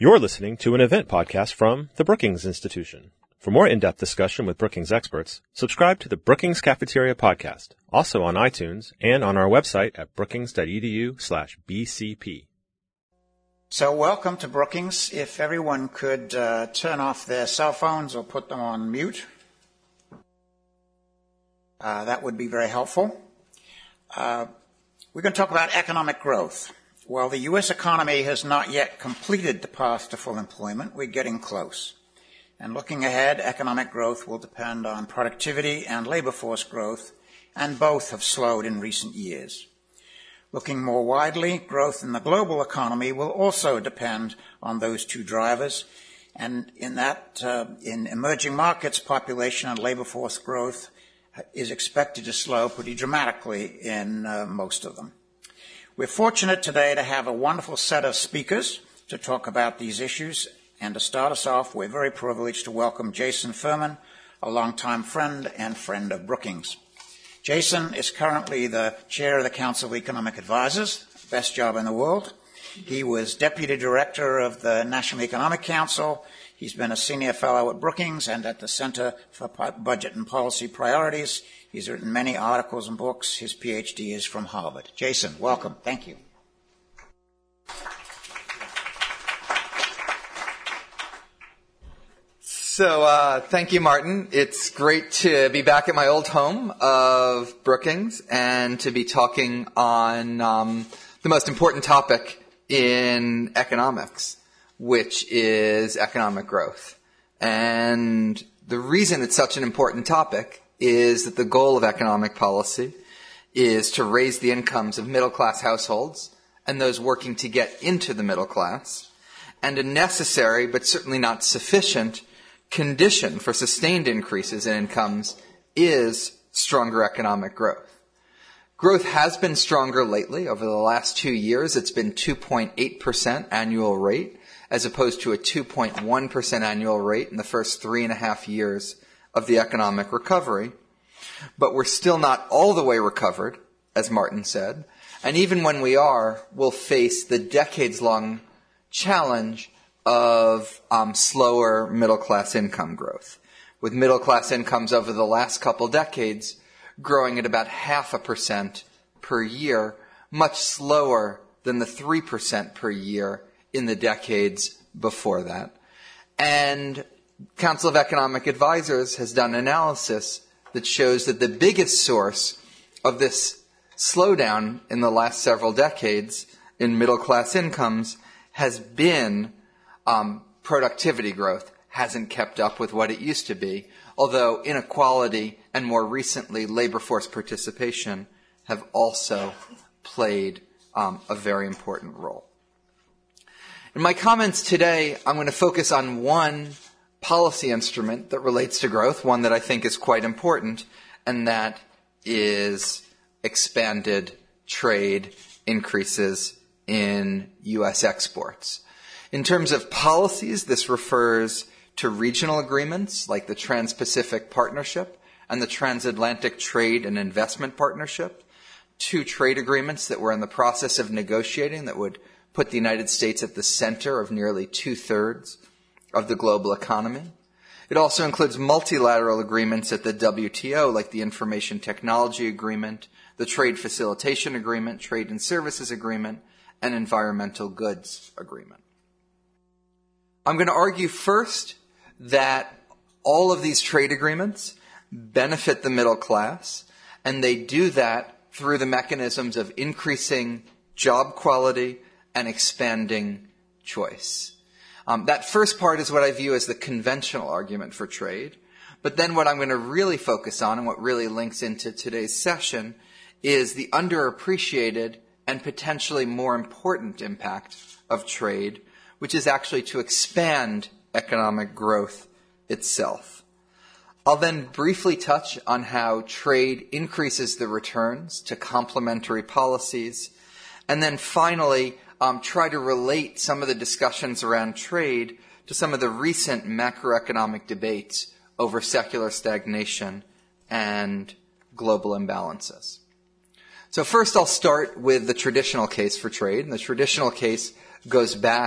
You're listening to an event podcast from the Brookings Institution. For more in-depth discussion with Brookings experts, subscribe to the Brookings Cafeteria podcast, also on iTunes and on our website at brookings.edu/BCP. So welcome to Brookings. If everyone could turn off their cell phones or put them on mute, that would be very helpful. We're going to talk about economic growth. While the U.S. economy has not yet completed the path to full employment, we're getting close. And looking ahead, economic growth will depend on productivity and labor force growth, and both have slowed in recent years. Looking more widely, growth in the global economy will also depend on those two drivers, and in emerging markets, population and labor force growth is expected to slow pretty dramatically in most of them. We're fortunate today to have a wonderful set of speakers to talk about these issues, and to start us off, we're very privileged to welcome Jason Furman, a longtime friend and friend of Brookings. Jason is currently the chair of the Council of Economic Advisors, best job in the world. He was deputy director of the National Economic Council. He's been a senior fellow at Brookings and at the Center for Budget and Policy Priorities. He's written many articles and books. His PhD is from Harvard. Jason, welcome. Thank you. So thank you, Martin. It's great to be back at my old home of Brookings and to be talking on the most important topic in economics, which is economic growth. And the reason it's such an important topic is that the goal of economic policy is to raise the incomes of middle-class households and those working to get into the middle class, and a necessary but certainly not sufficient condition for sustained increases in incomes is stronger economic growth. Growth has been stronger lately. Over the last 2 years, it's been 2.8% annual rate, as opposed to a 2.1% annual rate in the first 3.5 years of the economic recovery. But we're still not all the way recovered, as Martin said. And even when we are, we'll face the decades-long challenge of slower middle-class income growth, with middle-class incomes over the last couple decades growing at about 0.5% per year, much slower than the 3% per year in the decades before that. And Council of Economic Advisors has done analysis that shows that the biggest source of this slowdown in the last several decades in middle-class incomes has been productivity growth hasn't kept up with what it used to be, although inequality and more recently labor force participation have also played a very important role. In my comments today, I'm going to focus on one policy instrument that relates to growth, one that I think is quite important, and that is expanded trade increases in U.S. exports. In terms of policies, this refers to regional agreements like the Trans-Pacific Partnership and the Transatlantic Trade and Investment Partnership, two trade agreements that we're in the process of negotiating that would put the United States at the center of nearly 2/3 of the global economy. It also includes multilateral agreements at the WTO, like the Information Technology Agreement, the Trade Facilitation Agreement, Trade and Services Agreement, and Environmental Goods Agreement. I'm going to argue first that all of these trade agreements benefit the middle class, and they do that through the mechanisms of increasing job quality and expanding choice. That first part is what I view as the conventional argument for trade. But then what I'm going to really focus on, and what really links into today's session, is the underappreciated and potentially more important impact of trade, which is actually to expand economic growth itself. I'll then briefly touch on how trade increases the returns to complementary policies, and then finally try to relate some of the discussions around trade to some of the recent macroeconomic debates over secular stagnation and global imbalances. So first I'll start with the traditional case for trade, and the traditional case goes back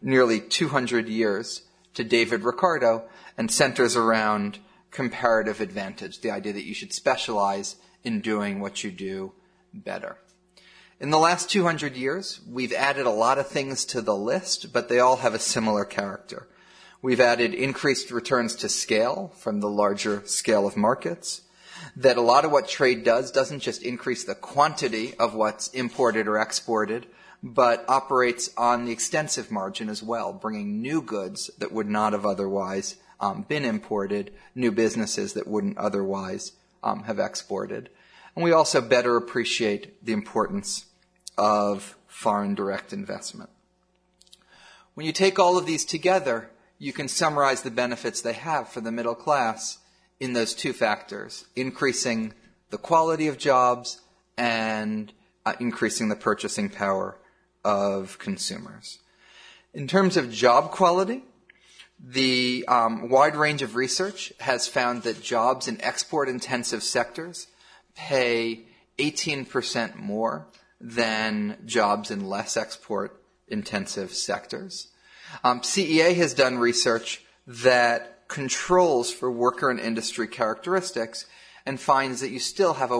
nearly 200 years to David Ricardo and centers around comparative advantage, the idea that you should specialize in doing what you do better. In the last 200 years, we've added a lot of things to the list, but they all have a similar character. We've added increased returns to scale from the larger scale of markets, that a lot of what trade does doesn't just increase the quantity of what's imported or exported, but operates on the extensive margin as well, bringing new goods that would not have otherwise been imported, new businesses that wouldn't otherwise have exported. And we also better appreciate the importance of foreign direct investment. When you take all of these together, you can summarize the benefits they have for the middle class in those two factors, increasing the quality of jobs and increasing the purchasing power of consumers. In terms of job quality, the wide range of research has found that jobs in export-intensive sectors pay 18% more than jobs in less export-intensive sectors. CEA has done research that controls for worker and industry characteristics and finds that you still have a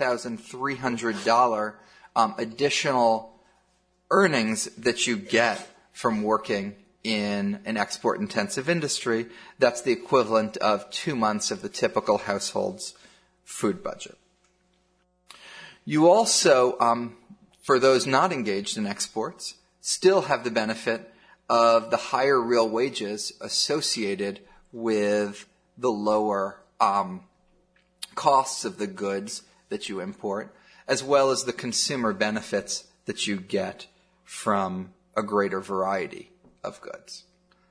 $1,300 additional earnings that you get from working in an export-intensive industry. That's the equivalent of 2 months of the typical household's food budget. You also, for those not engaged in exports, still have the benefit of the higher real wages associated with the lower costs of the goods that you import, as well as the consumer benefits that you get from a greater variety of goods.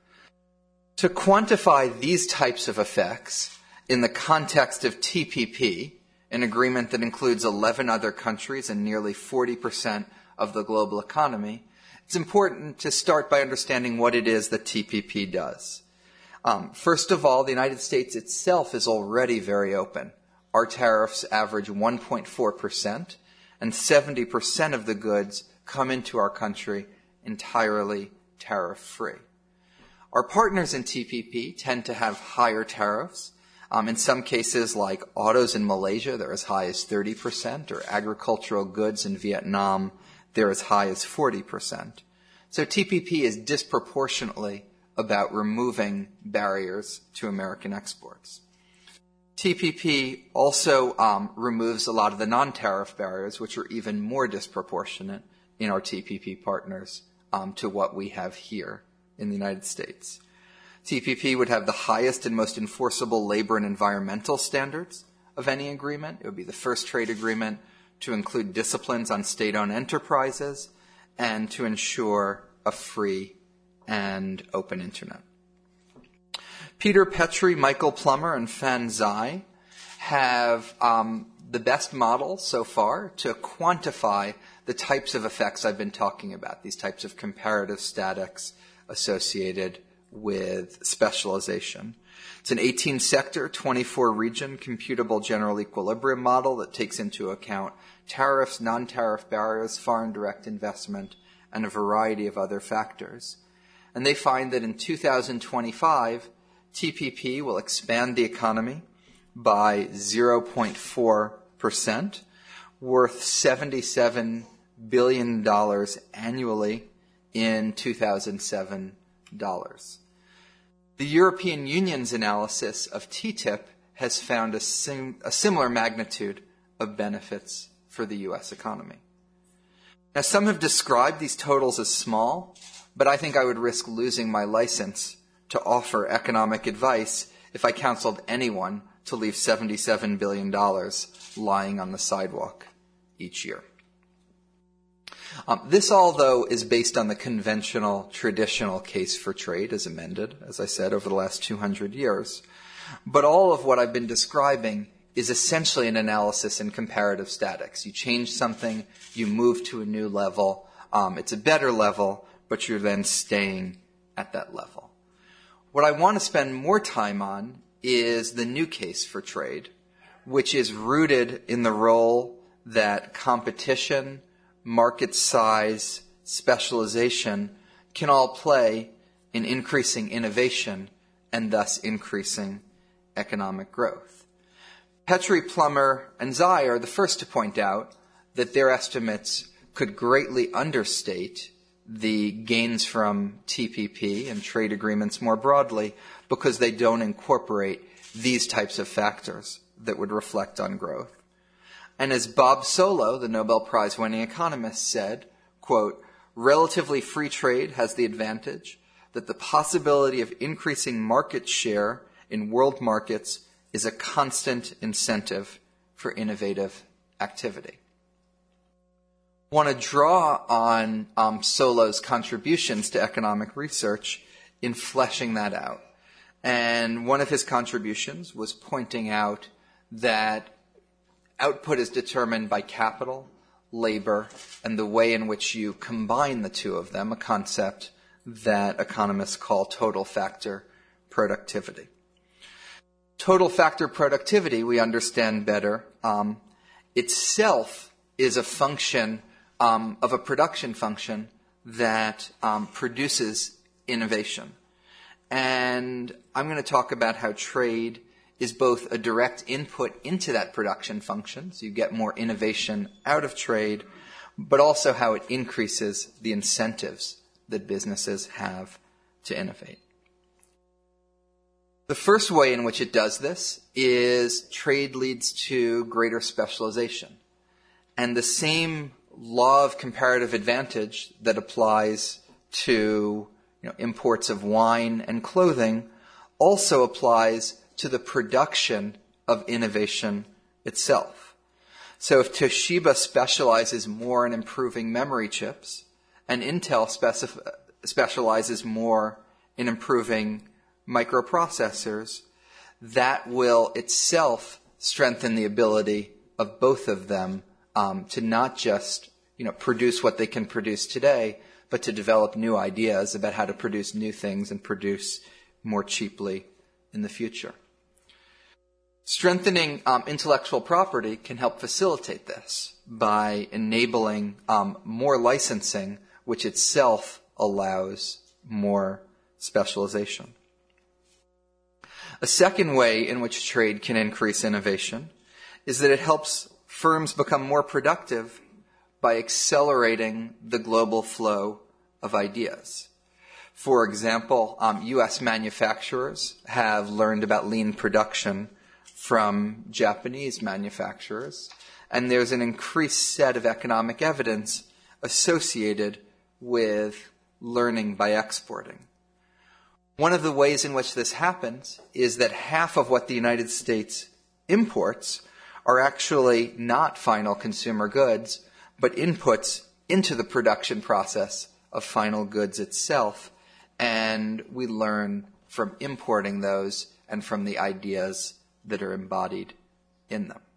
To quantify these types of effects in the context of TPP, an agreement that includes 11 other countries and nearly 40% of the global economy, it's important to start by understanding what it is that TPP does. First of all, the United States itself is already very open. Our tariffs average 1.4%, and 70% of the goods come into our country entirely tariff-free. Our partners in TPP tend to have higher tariffs. In some cases, like autos in Malaysia, they're as high as 30%, or agricultural goods in Vietnam, they're as high as 40%. So TPP is disproportionately about removing barriers to American exports. TPP also removes a lot of the non-tariff barriers, which are even more disproportionate in our TPP partners to what we have here in the United States. TPP would have the highest and most enforceable labor and environmental standards of any agreement. It would be the first trade agreement to include disciplines on state-owned enterprises and to ensure a free and open internet. Peter Petrie, Michael Plummer, and Fan Zai have the best model so far to quantify the types of effects I've been talking about, these types of comparative statics associated with specialization. It's an 18-sector, 24-region computable general equilibrium model that takes into account tariffs, non-tariff barriers, foreign direct investment, and a variety of other factors. And they find that in 2025, TPP will expand the economy by 0.4%, worth $77 billion annually in 2007 dollars. The European Union's analysis of TTIP has found a similar magnitude of benefits for the U.S. economy. Now, some have described these totals as small, but I think I would risk losing my license to offer economic advice if I counseled anyone to leave $77 billion lying on the sidewalk each year. This all, though, is based on the conventional, traditional case for trade as amended, as I said, over the last 200 years. But all of what I've been describing is essentially an analysis in comparative statics. You change something, you move to a new level. It's a better level, but you're then staying at that level. What I want to spend more time on is the new case for trade, which is rooted in the role that competition, market size, specialization can all play in increasing innovation and thus increasing economic growth. Petrie, Plummer, and Zai are the first to point out that their estimates could greatly understate the gains from TPP and trade agreements more broadly because they don't incorporate these types of factors that would reflect on growth. And as Bob Solow, the Nobel Prize-winning economist, said, quote, "Relatively free trade has the advantage that the possibility of increasing market share in world markets is a constant incentive for innovative activity." I want to draw on Solow's contributions to economic research in fleshing that out. And one of his contributions was pointing out that output is determined by capital, labor, and the way in which you combine the two of them, a concept that economists call total factor productivity. Total factor productivity, we understand better, itself is a function of a production function that produces innovation. And I'm going to talk about how trade is both a direct input into that production function, so you get more innovation out of trade, but also how it increases the incentives that businesses have to innovate. The first way in which it does this is trade leads to greater specialization. And the same law of comparative advantage that applies to imports of wine and clothing also applies to the production of innovation itself. So if Toshiba specializes more in improving memory chips and Intel specializes more in improving microprocessors, that will itself strengthen the ability of both of them to not just produce what they can produce today, but to develop new ideas about how to produce new things and produce more cheaply in the future. Strengthening intellectual property can help facilitate this by enabling more licensing, which itself allows more specialization. A second way in which trade can increase innovation is that it helps firms become more productive by accelerating the global flow of ideas. For example, U.S. manufacturers have learned about lean production from Japanese manufacturers, and there's an increased set of economic evidence associated with learning by exporting. One of the ways in which this happens is that half of what the United States imports are actually not final consumer goods, but inputs into the production process of final goods itself, and we learn from importing those and from the ideas that are embodied in them.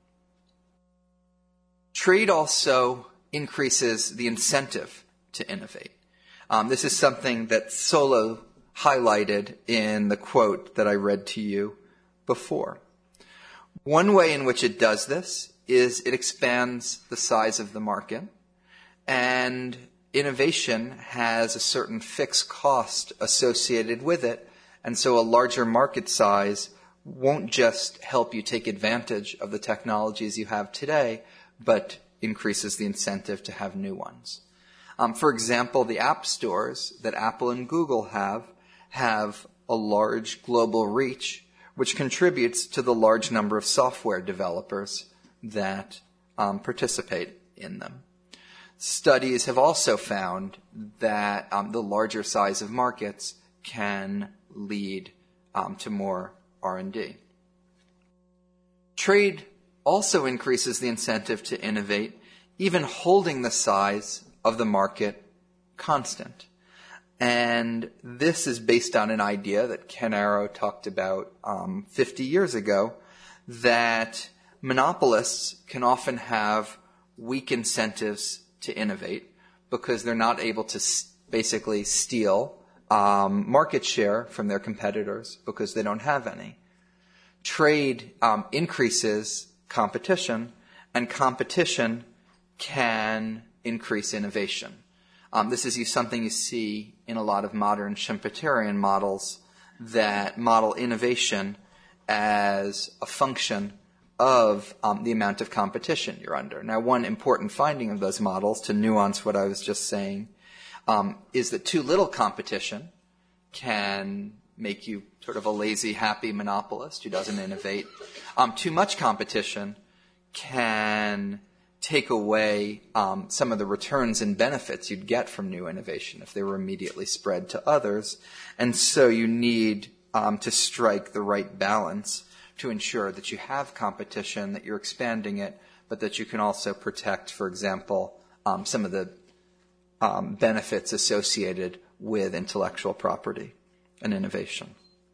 Trade also increases the incentive to innovate. This is something that Solow highlighted in the quote that I read to you before. One way in which it does this is it expands the size of the market, and innovation has a certain fixed cost associated with it, and so a larger market size won't just help you take advantage of the technologies you have today, but increases the incentive to have new ones. For example, the app stores that Apple and Google have a large global reach, which contributes to the large number of software developers that participate in them. Studies have also found that the larger size of markets can lead to more R&D. Trade also increases the incentive to innovate, even holding the size of the market constant. And this is based on an idea that Ken Arrow talked about 50 years ago, that monopolists can often have weak incentives to innovate because they're not able to basically steal market share from their competitors because they don't have any. Trade increases competition, and competition can increase innovation. This is something you see in a lot of modern Schumpeterian models that model innovation as a function of the amount of competition you're under. Now, one important finding of those models, to nuance what I was just saying, is that too little competition can make you sort of a lazy, happy monopolist who doesn't innovate. Too much competition can take away some of the returns and benefits you'd get from new innovation if they were immediately spread to others. And so you need to strike the right balance to ensure that you have competition, that you're expanding it, but that you can also protect, for example, some of the benefits associated with intellectual property and innovation.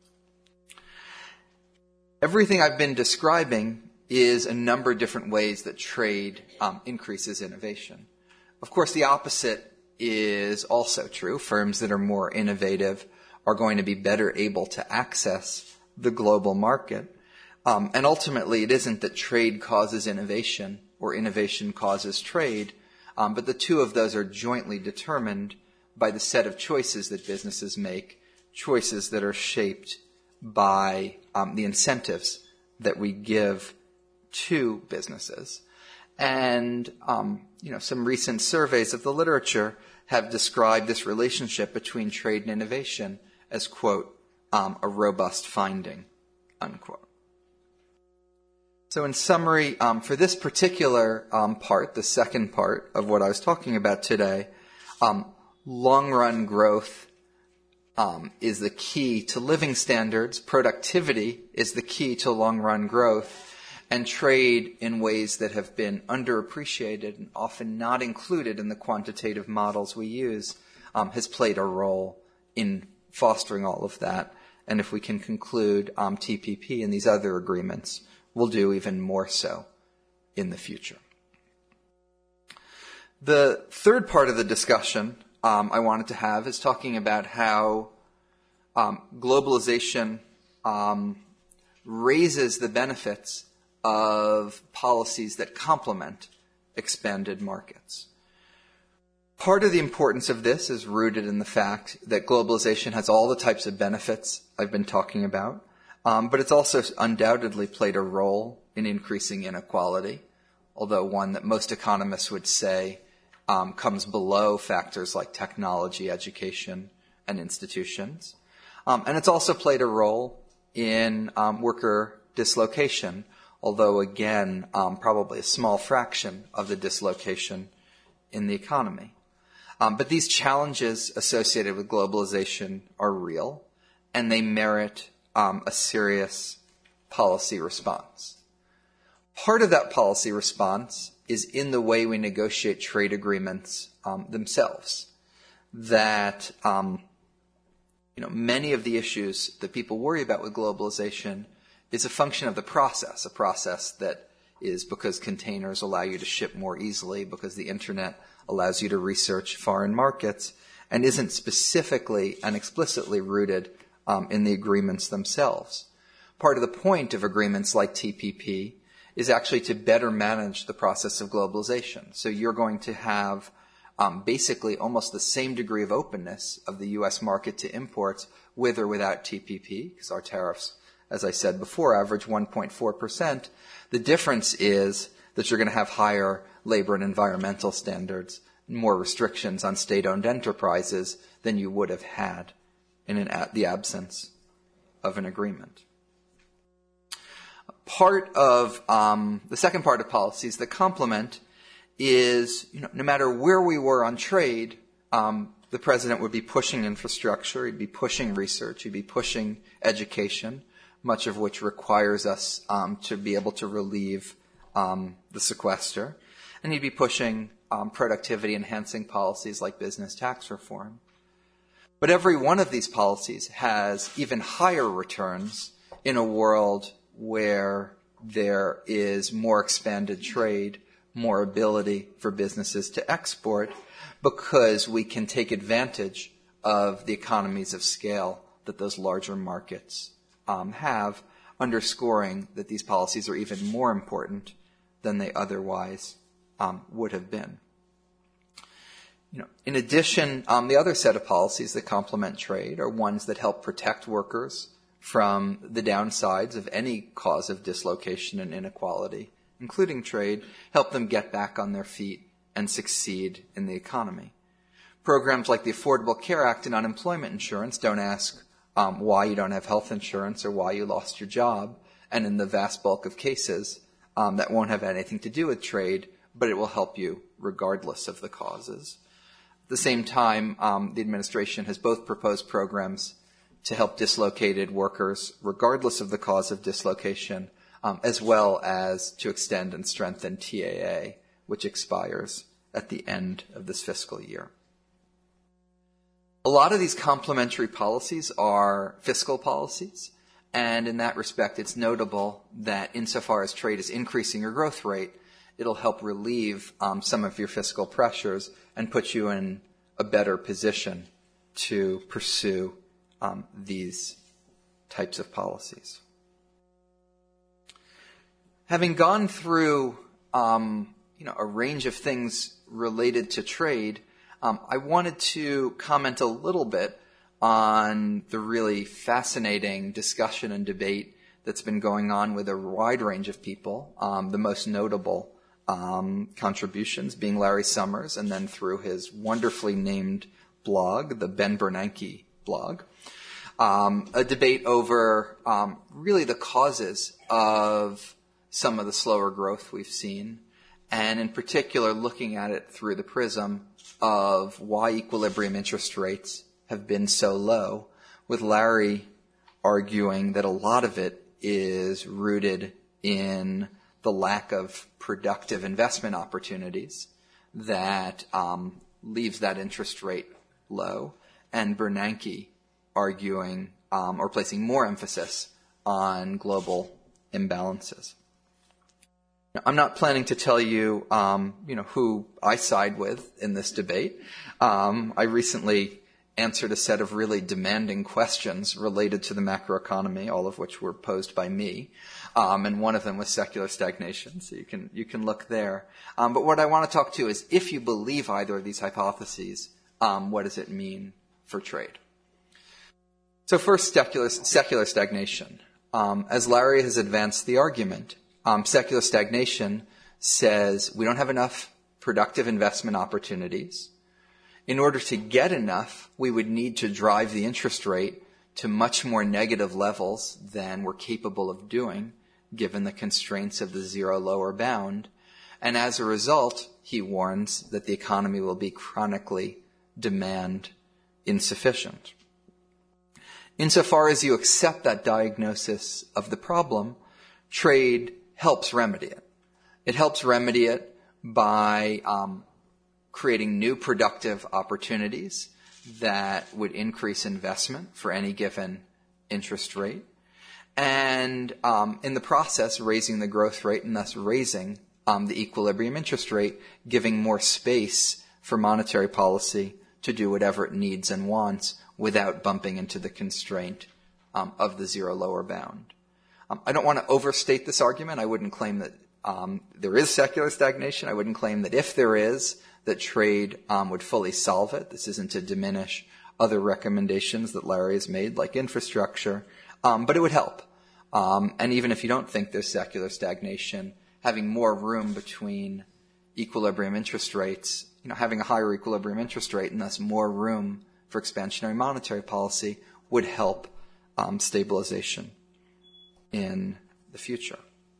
Everything I've been describing is a number of different ways that trade increases innovation. Of course, the opposite is also true. Firms that are more innovative are going to be better able to access the global market. And ultimately, it isn't that trade causes innovation or innovation causes trade, but the two of those are jointly determined by the set of choices that businesses make, choices that are shaped by the incentives that we give to businesses. And, some recent surveys of the literature have described this relationship between trade and innovation as, quote, a robust finding, unquote. So in summary, for this particular part, the second part of what I was talking about today, long-run growth is the key to living standards. Productivity is the key to long-run growth. And trade, in ways that have been underappreciated and often not included in the quantitative models we use, has played a role in fostering all of that. And if we can conclude TPP and these other agreements, we'll do even more so in the future. The third part of the discussion I wanted to have is talking about how globalization raises the benefits of policies that complement expanded markets. Part of the importance of this is rooted in the fact that globalization has all the types of benefits I've been talking about, but it's also undoubtedly played a role in increasing inequality, although one that most economists would say comes below factors like technology, education, and institutions. And it's also played a role in worker dislocation, although again, probably a small fraction of the dislocation in the economy. But these challenges associated with globalization are real, and they merit a serious policy response. Part of that policy response is in the way we negotiate trade agreements themselves. That many of the issues that people worry about with globalization is a function of the process, a process that is because containers allow you to ship more easily, because the internet allows you to research foreign markets, and isn't specifically and explicitly rooted in the agreements themselves. Part of the point of agreements like TPP is actually to better manage the process of globalization. So you're going to have basically almost the same degree of openness of the U.S. market to imports with or without TPP, because our tariffs, as I said before, average 1.4%. The difference is that you're going to have higher labor and environmental standards, more restrictions on state-owned enterprises than you would have had in the absence of an agreement. Part of the second part of policies that complement is, no matter where we were on trade, the president would be pushing infrastructure, he'd be pushing research, he'd be pushing education, much of which requires us to be able to relieve the sequester. And he'd be pushing productivity-enhancing policies like business tax reform. But every one of these policies has even higher returns in a world where there is more expanded trade, more ability for businesses to export, because we can take advantage of the economies of scale that those larger markets have, underscoring that these policies are even more important than they otherwise would have been. In addition, the other set of policies that complement trade are ones that help protect workers from the downsides of any cause of dislocation and inequality, including trade, help them get back on their feet and succeed in the economy. Programs like the Affordable Care Act and unemployment insurance don't ask why you don't have health insurance or why you lost your job, and in the vast bulk of cases, that won't have anything to do with trade, but it will help you regardless of the causes. At the same time, the administration has both proposed programs to help dislocated workers regardless of the cause of dislocation, as well as to extend and strengthen TAA, which expires at the end of this fiscal year. A lot of these complementary policies are fiscal policies, and in that respect, it's notable that insofar as trade is increasing your growth rate, it'll help relieve some of your fiscal pressures and put you in a better position to pursue these types of policies. Having gone through a range of things related to trade, I wanted to comment a little bit on the really fascinating discussion and debate that's been going on with a wide range of people, the most notable contributions being Larry Summers, and then through his wonderfully named blog, the Ben Bernanke blog, a debate over really the causes of some of the slower growth we've seen, and in particular looking at it through the prism of why equilibrium interest rates have been so low, with Larry arguing that a lot of it is rooted in the lack of productive investment opportunities that leaves that interest rate low, and Bernanke arguing or placing more emphasis on global imbalances. Now, I'm not planning to tell you, who I side with in this debate. I recently answered a set of really demanding questions related to the macroeconomy, all of which were posed by me, and one of them was secular stagnation. So you can look there. But what I want to talk to is, if you believe either of these hypotheses, what does it mean for trade? So first, secular stagnation. As Larry has advanced the argument, secular stagnation says we don't have enough productive investment opportunities. In order to get enough, we would need to drive the interest rate to much more negative levels than we're capable of doing, given the constraints of the zero lower bound. And as a result, he warns that the economy will be chronically demand insufficient. Insofar as you accept that diagnosis of the problem, trade helps remedy it. It helps remedy it by creating new productive opportunities that would increase investment for any given interest rate, and in the process raising the growth rate and thus raising the equilibrium interest rate, giving more space for monetary policy to do whatever it needs and wants without bumping into the constraint of the zero lower bound. I don't want to overstate this argument. I wouldn't claim that there is secular stagnation. I wouldn't claim that if there is, that trade would fully solve it. This isn't to diminish other recommendations that Larry has made, like infrastructure, but it would help. And even if you don't think there's secular stagnation, having more room between equilibrium interest rates, having a higher equilibrium interest rate and thus more room for expansionary monetary policy would help stabilization in the future.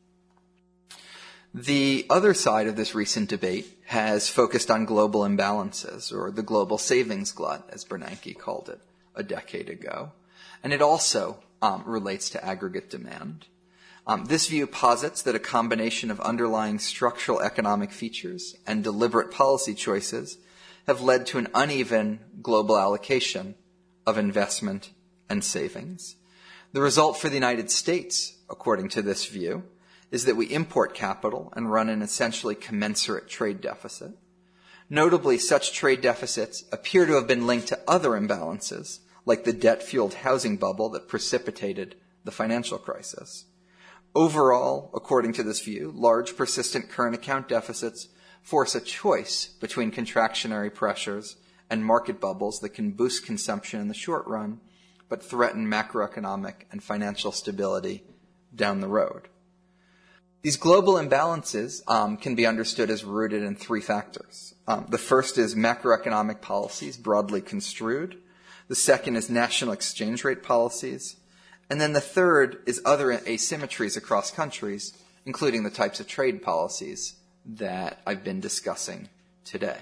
The other side of this recent debate has focused on global imbalances, or the global savings glut, as Bernanke called it a decade ago. And it also relates to aggregate demand. This view posits that a combination of underlying structural economic features and deliberate policy choices have led to an uneven global allocation of investment and savings. The result for the United States, according to this view, is that we import capital and run an essentially commensurate trade deficit. Notably, such trade deficits appear to have been linked to other imbalances, like the debt-fueled housing bubble that precipitated the financial crisis. Overall, according to this view, large persistent current account deficits force a choice between contractionary pressures and market bubbles that can boost consumption in the short run, but threaten macroeconomic and financial stability down the road. These global imbalances can be understood as rooted in three factors. The first is macroeconomic policies broadly construed. The second is national exchange rate policies. And then the third is other asymmetries across countries, including the types of trade policies that I've been discussing today.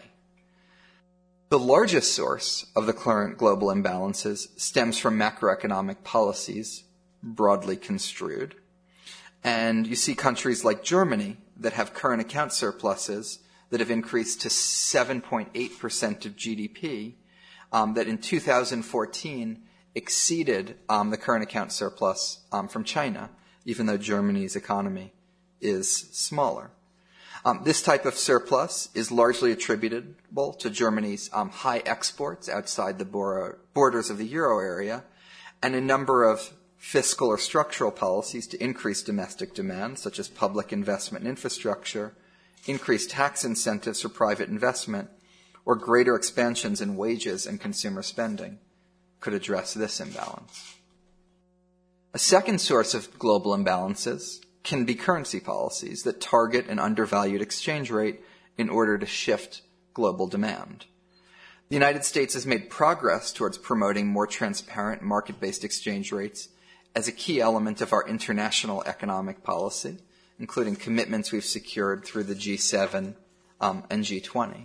The largest source of the current global imbalances stems from macroeconomic policies broadly construed. And you see countries like Germany that have current account surpluses that have increased to 7.8% of GDP, that in 2014 exceeded the current account surplus from China, even though Germany's economy is smaller. This type of surplus is largely attributable to Germany's high exports outside the borders of the euro area and a number of fiscal or structural policies to increase domestic demand, such as public investment in infrastructure, increased tax incentives for private investment, or greater expansions in wages and consumer spending could address this imbalance. A second source of global imbalances can be currency policies that target an undervalued exchange rate in order to shift global demand. The United States has made progress towards promoting more transparent market-based exchange rates as a key element of our international economic policy, including commitments we've secured through the G7 and G20.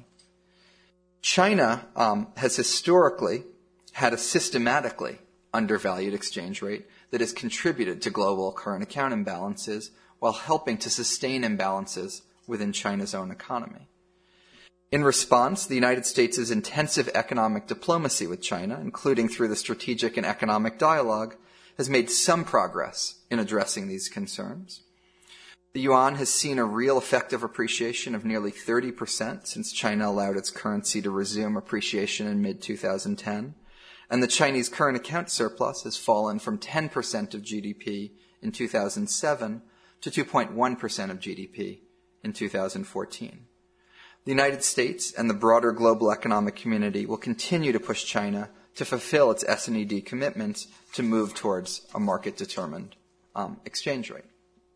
China has historically had a systematically undervalued exchange rate that has contributed to global current account imbalances while helping to sustain imbalances within China's own economy. In response, the United States' intensive economic diplomacy with China, including through the strategic and economic dialogue, has made some progress in addressing these concerns. The yuan has seen a real effective appreciation of nearly 30% since China allowed its currency to resume appreciation in mid-2010, and the Chinese current account surplus has fallen from 10% of GDP in 2007 to 2.1% of GDP in 2014. The United States and the broader global economic community will continue to push China to fulfill its S&ED commitments to move towards a market-determined exchange rate.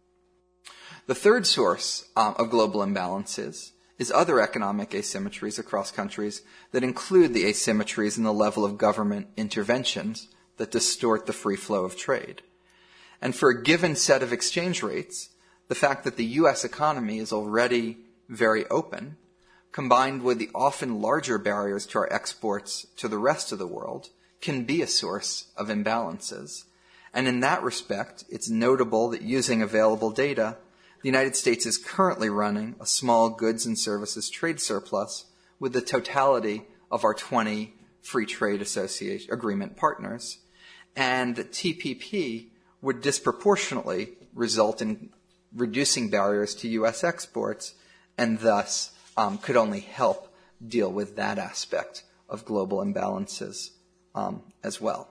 The third source of global imbalances is other economic asymmetries across countries that include the asymmetries in the level of government interventions that distort the free flow of trade. And for a given set of exchange rates, the fact that the U.S. economy is already very open, combined with the often larger barriers to our exports to the rest of the world, can be a source of imbalances. And in that respect, it's notable that using available data, the United States is currently running a small goods and services trade surplus with the totality of our 20 free trade agreement partners. And TPP would disproportionately result in reducing barriers to U.S. exports and thus could only help deal with that aspect of global imbalances as well.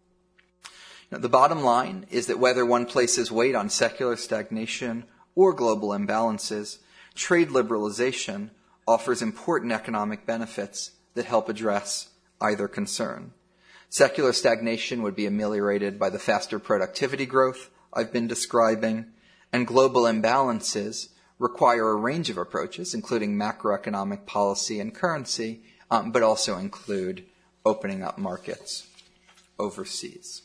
Now, the bottom line is that whether one places weight on secular stagnation or global imbalances, trade liberalization offers important economic benefits that help address either concern. Secular stagnation would be ameliorated by the faster productivity growth I've been describing, and global imbalances require a range of approaches, including macroeconomic policy and currency, but also include opening up markets overseas.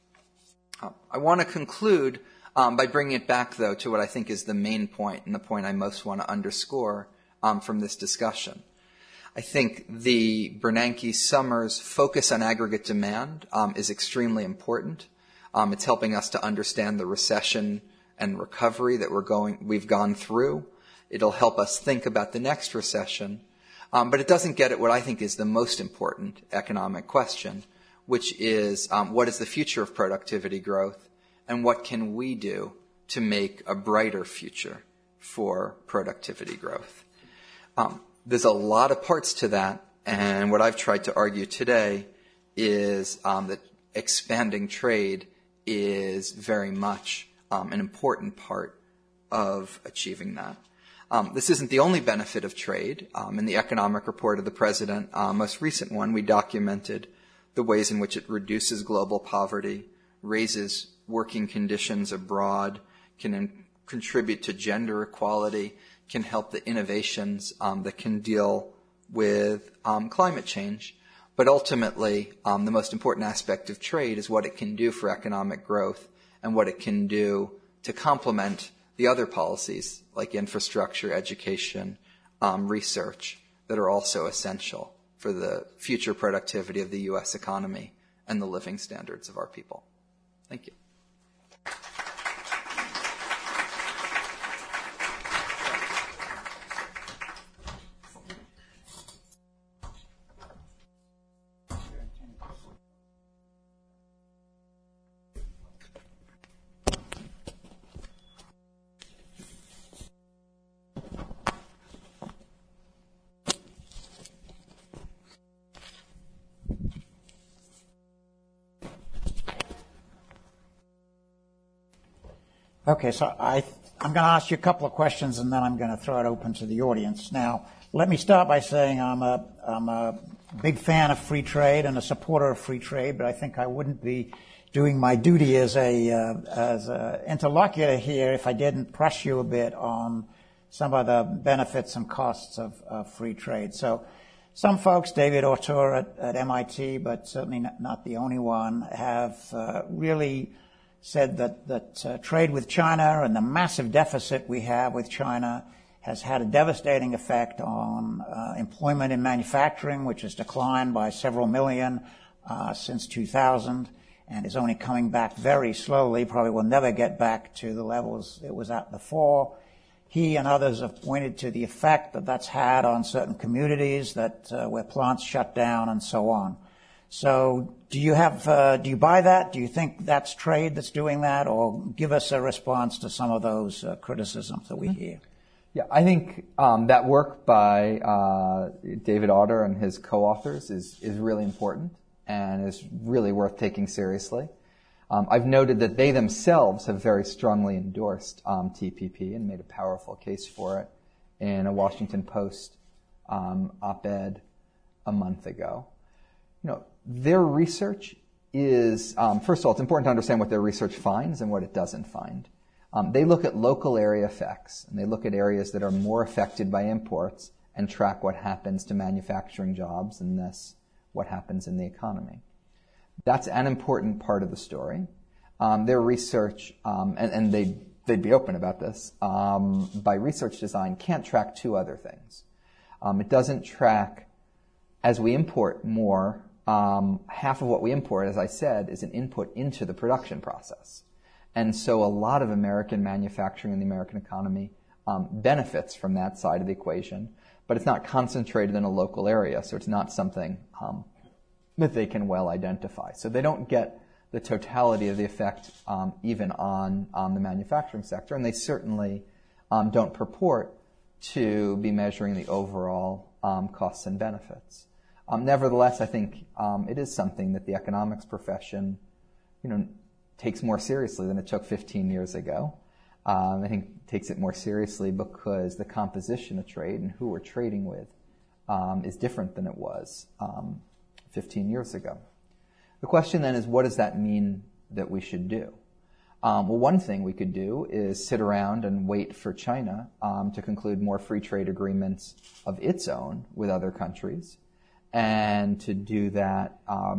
I want to conclude by bringing it back, though, to what I think is the main point and the point I most want to underscore from this discussion. I think the Bernanke-Summers focus on aggregate demand is extremely important. It's helping us to understand the recession and recovery that we've gone through. It'll help us think about the next recession. But it doesn't get at what I think is the most important economic question, which is what is the future of productivity growth and what can we do to make a brighter future for productivity growth? There's a lot of parts to that, and what I've tried to argue today is that expanding trade is very much an important part of achieving that. This isn't the only benefit of trade. In the economic report of the president, most recent one, we documented the ways in which it reduces global poverty, raises working conditions abroad, can contribute to gender equality, can help the innovations that can deal with climate change. But ultimately, the most important aspect of trade is what it can do for economic growth and what it can do to complement the other policies like infrastructure, education, research that are also essential for the future productivity of the U.S. economy and the living standards of our people. Thank you. Okay, so I'm going to ask you a couple of questions, and then I'm going to throw it open to the audience. Now, let me start by saying I'm a big fan of free trade and a supporter of free trade, but I think I wouldn't be doing my duty as a interlocutor here if I didn't press you a bit on some of the benefits and costs of free trade. So some folks, David Autor at MIT, but certainly not the only one, have really said that trade with China and the massive deficit we have with China has had a devastating effect on employment in manufacturing, which has declined by several million since 2000 and is only coming back very slowly, probably will never get back to the levels it was at before. He and others have pointed to the effect that that's had on certain communities where plants shut down and so on. So do you buy that? Do you think that's trade that's doing that? Or give us a response to some of those criticisms that we hear. Yeah, I think that work by David Autor and his co-authors is really important and is really worth taking seriously. I've noted that they themselves have very strongly endorsed TPP and made a powerful case for it in a Washington Post op-ed a month ago. Their research is, first of all, it's important to understand what their research finds and what it doesn't find. They look at local area effects, and they look at areas that are more affected by imports and track what happens to manufacturing jobs and thus what happens in the economy. That's an important part of the story. Their research, and they'd be open about this, by research design can't track two other things. It doesn't track, as we import more, half of what we import, as I said, is an input into the production process. And so a lot of American manufacturing in the American economy benefits from that side of the equation, but it's not concentrated in a local area, so it's not something that they can well identify. So they don't get the totality of the effect even on the manufacturing sector, and they certainly don't purport to be measuring the overall costs and benefits. Nevertheless, I think it is something that the economics profession, takes more seriously than it took 15 years ago. I think it takes it more seriously because the composition of trade and who we're trading with is different than it was 15 years ago. The question then is, what does that mean that we should do? Well, one thing we could do is sit around and wait for China to conclude more free trade agreements of its own with other countries, and to do that,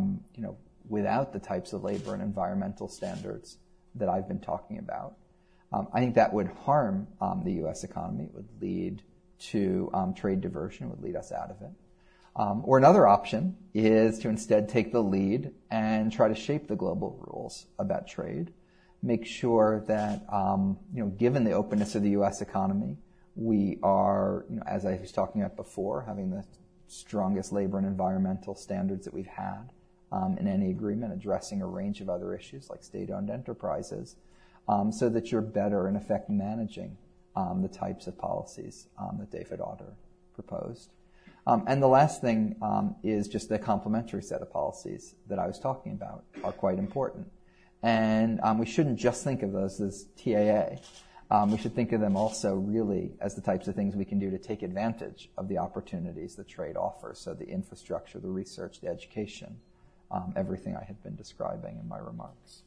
without the types of labor and environmental standards that I've been talking about. I think that would harm the U.S. economy. It would lead to trade diversion. It would lead us out of it. Or another option is to instead take the lead and try to shape the global rules about trade. Make sure that, given the openness of the U.S. economy, we are, as I was talking about before, having the strongest labor and environmental standards that we've had in any agreement, addressing a range of other issues like state-owned enterprises, so that you're better, in effect, managing the types of policies that David Autor proposed. And the last thing is just the complementary set of policies that I was talking about are quite important. And we shouldn't just think of those as TAA. we should think of them also really as the types of things we can do to take advantage of the opportunities that trade offers. So the infrastructure, the research, the education, everything I have been describing in my remarks.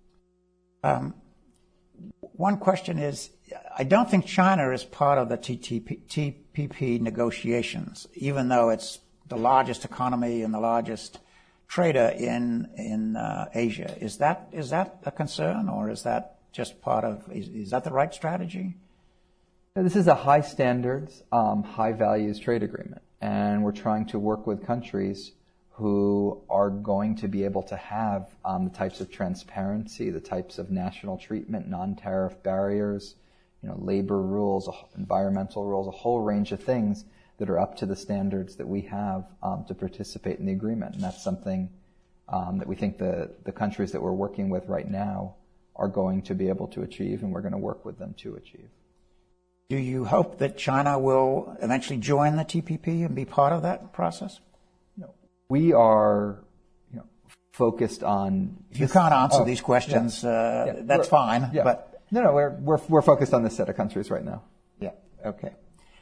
One question is, I don't think China is part of the TPP negotiations, even though it's the largest economy and the largest trader in Asia. Is that a concern, or is that just part of, is that the right strategy? This is a high standards, high values trade agreement, and we're trying to work with countries who are going to be able to have the types of transparency, the types of national treatment, non-tariff barriers, labor rules, environmental rules, a whole range of things that are up to the standards that we have to participate in the agreement. And that's something that we think the countries that we're working with right now are going to be able to achieve, and we're going to work with them to achieve. Do you hope that China will eventually join the TPP and be part of that process? We are focused on... If you can't answer these questions, that's fine. Yeah. But No, we're focused on this set of countries right now. Yeah, okay.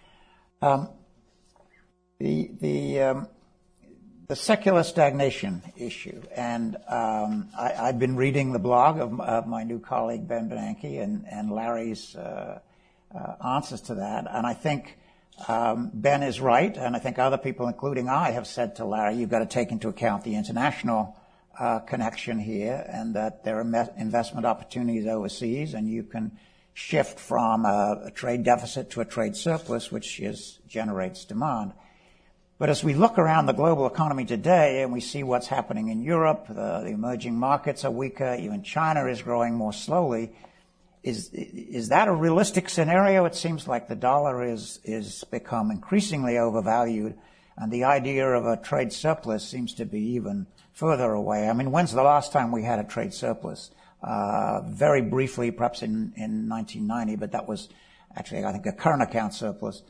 The secular stagnation issue, and I've been reading the blog of my new colleague Ben Bernanke and Larry's answers to that, and I think Ben is right, and I think other people, including I, have said to Larry, you've got to take into account the international connection here, and that there are investment opportunities overseas, and you can shift from a trade deficit to a trade surplus, which generates demand. But as we look around the global economy today and we see what's happening in Europe, the emerging markets are weaker, even China is growing more slowly. Is that a realistic scenario? It seems like the dollar is become increasingly overvalued, and the idea of a trade surplus seems to be even further away. I mean, when's the last time we had a trade surplus? Very briefly, perhaps in 1990, but that was actually, I think, a current account surplus.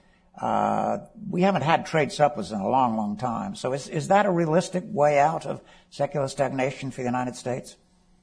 We haven't had trade surplus in a long, long time. So is that a realistic way out of secular stagnation for the United States?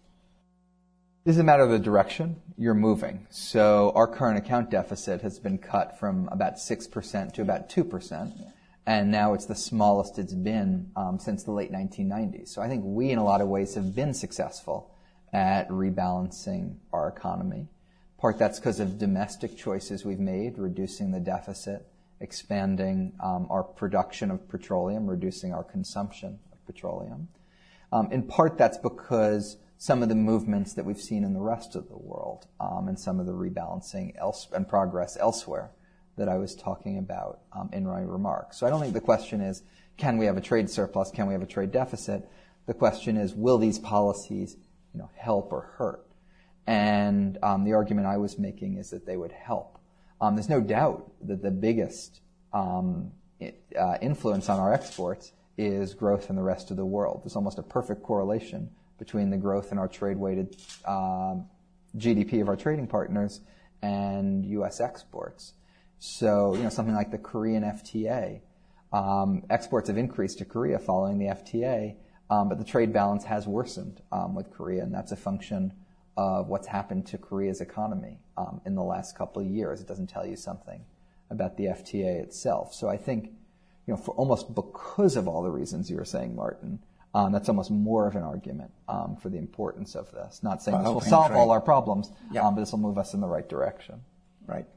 This is a matter of the direction you're moving. So our current account deficit has been cut from about 6% to about 2%, and now it's the smallest it's been since the late 1990s. So I think we, in a lot of ways, have been successful at rebalancing our economy. Part that's because of domestic choices we've made, reducing the deficit, expanding our production of petroleum, reducing our consumption of petroleum. In part, that's because some of the movements that we've seen in the rest of the world and some of the rebalancing and progress elsewhere that I was talking about in my remarks. So I don't think the question is, can we have a trade surplus? Can we have a trade deficit? The question is, will these policies help or hurt? And the argument I was making is that they would help. There's no doubt that the biggest influence on our exports is growth in the rest of the world. There's almost a perfect correlation between the growth in our trade-weighted GDP of our trading partners and U.S. exports. So, something like the Korean FTA, exports have increased to Korea following the FTA, but the trade balance has worsened with Korea, and that's a function of what's happened to Korea's economy in the last couple of years. It doesn't tell you something about the FTA itself. So I think, for almost because of all the reasons you were saying, Martin, that's almost more of an argument for the importance of this. Not saying this will solve all our problems, but this will move us in the right direction. Right.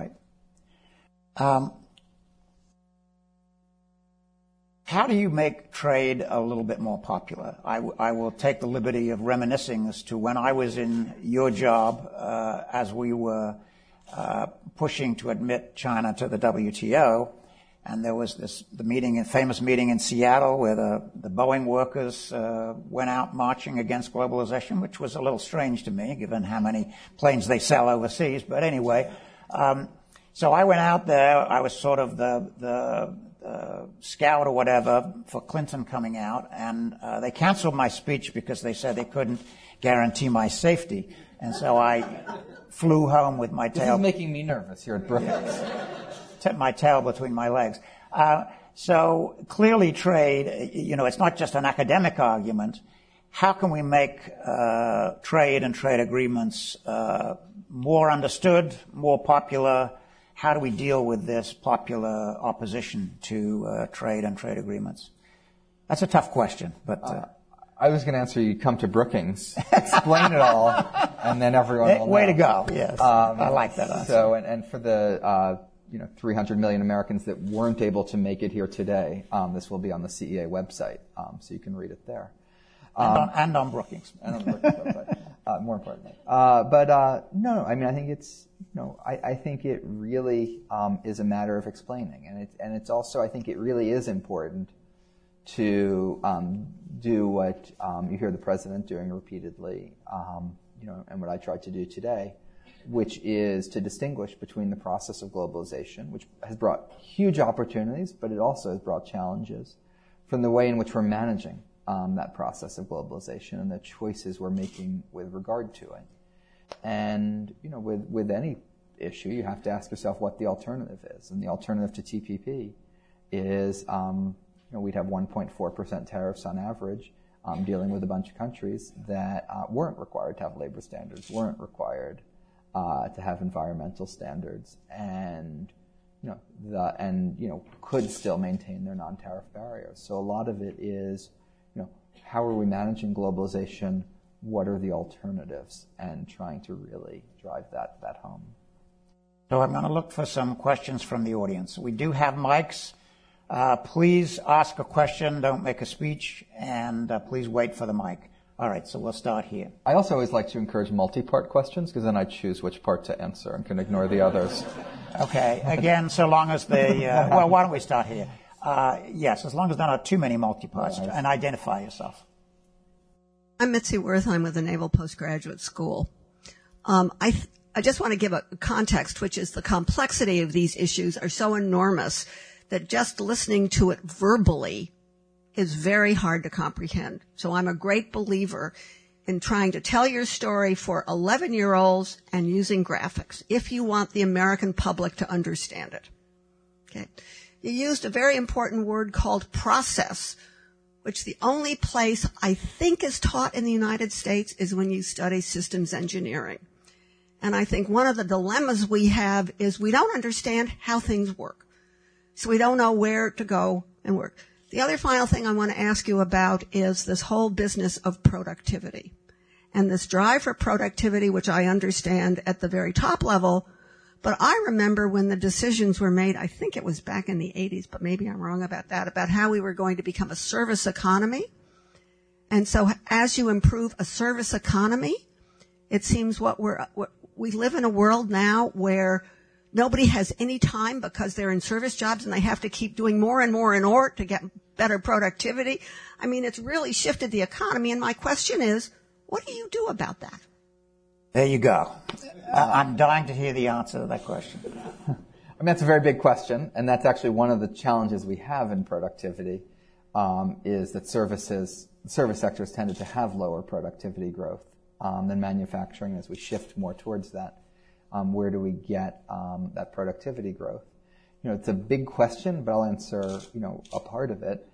How do you make trade a little bit more popular? I will take the liberty of reminiscing as to when I was in your job as we were pushing to admit China to the WTO, and there was the famous meeting in Seattle where the Boeing workers went out marching against globalization, which was a little strange to me given how many planes they sell overseas. But anyway, so I went out there. I was sort of the scout or whatever for Clinton coming out, and they canceled my speech because they said they couldn't guarantee my safety. And so I flew home with my tail. This is making me nervous here at Brookings. My tail between my legs. So clearly trade, it's not just an academic argument. How can we make trade and trade agreements more understood, more popular? How do we deal with this popular opposition to trade and trade agreements? That's a tough question, but... I was going to answer, you come to Brookings, explain it all, and then everyone will know. Way to go, yes. I like that answer. So, and for the 300 million Americans that weren't able to make it here today, this will be on the CEA website, so you can read it there. And on Brookings. And on the Brookings website, more importantly. No, I mean, I think it's, I think it really is a matter of explaining. And it's also, I think it really is important to do what you hear the president doing repeatedly, and what I tried to do today, which is to distinguish between the process of globalization, which has brought huge opportunities, but it also has brought challenges, from the way in which we're managing that process of globalization and the choices we're making with regard to it. And, with any issue, you have to ask yourself what the alternative is. And the alternative to TPP is, we'd have 1.4% tariffs on average, dealing with a bunch of countries that weren't required to have labor standards, weren't required to have environmental standards, and could still maintain their non-tariff barriers. So a lot of it is, how are we managing globalization? What are the alternatives? And trying to really drive that home. So I'm going to look for some questions from the audience. We do have mics. Please ask a question, don't make a speech, and please wait for the mic. All right, so we'll start here. I also always like to encourage multi-part questions, because then I choose which part to answer and can ignore the others. Okay, again, so long as they... well, why don't we start here? Yes, as long as there are not too many multi-parts, and identify yourself. I'm Mitzi Wertheim with the Naval Postgraduate School. I just want to give a context, which is the complexity of these issues are so enormous that just listening to it verbally is very hard to comprehend. So I'm a great believer in trying to tell your story for 11-year-olds and using graphics if you want the American public to understand it. Okay. You used a very important word called process, which the only place I think is taught in the United States is when you study systems engineering. And I think one of the dilemmas we have is we don't understand how things work. So we don't know where to go and work. The other final thing I want to ask you about is this whole business of productivity. And this drive for productivity, which I understand at the very top level, but I remember when the decisions were made, I think it was back in the 80s, but maybe I'm wrong about that, about how we were going to become a service economy. And so as you improve a service economy, it seems we live in a world now where nobody has any time because they're in service jobs and they have to keep doing more and more in order to get better productivity. I mean, it's really shifted the economy. And my question is, what do you do about that? There you go. I'm dying to hear the answer to that question. I mean, that's a very big question. And that's actually one of the challenges we have in productivity, is that service sectors tended to have lower productivity growth than manufacturing. As we shift more towards that, where do we get that productivity growth? It's a big question, but I'll answer, a part of it.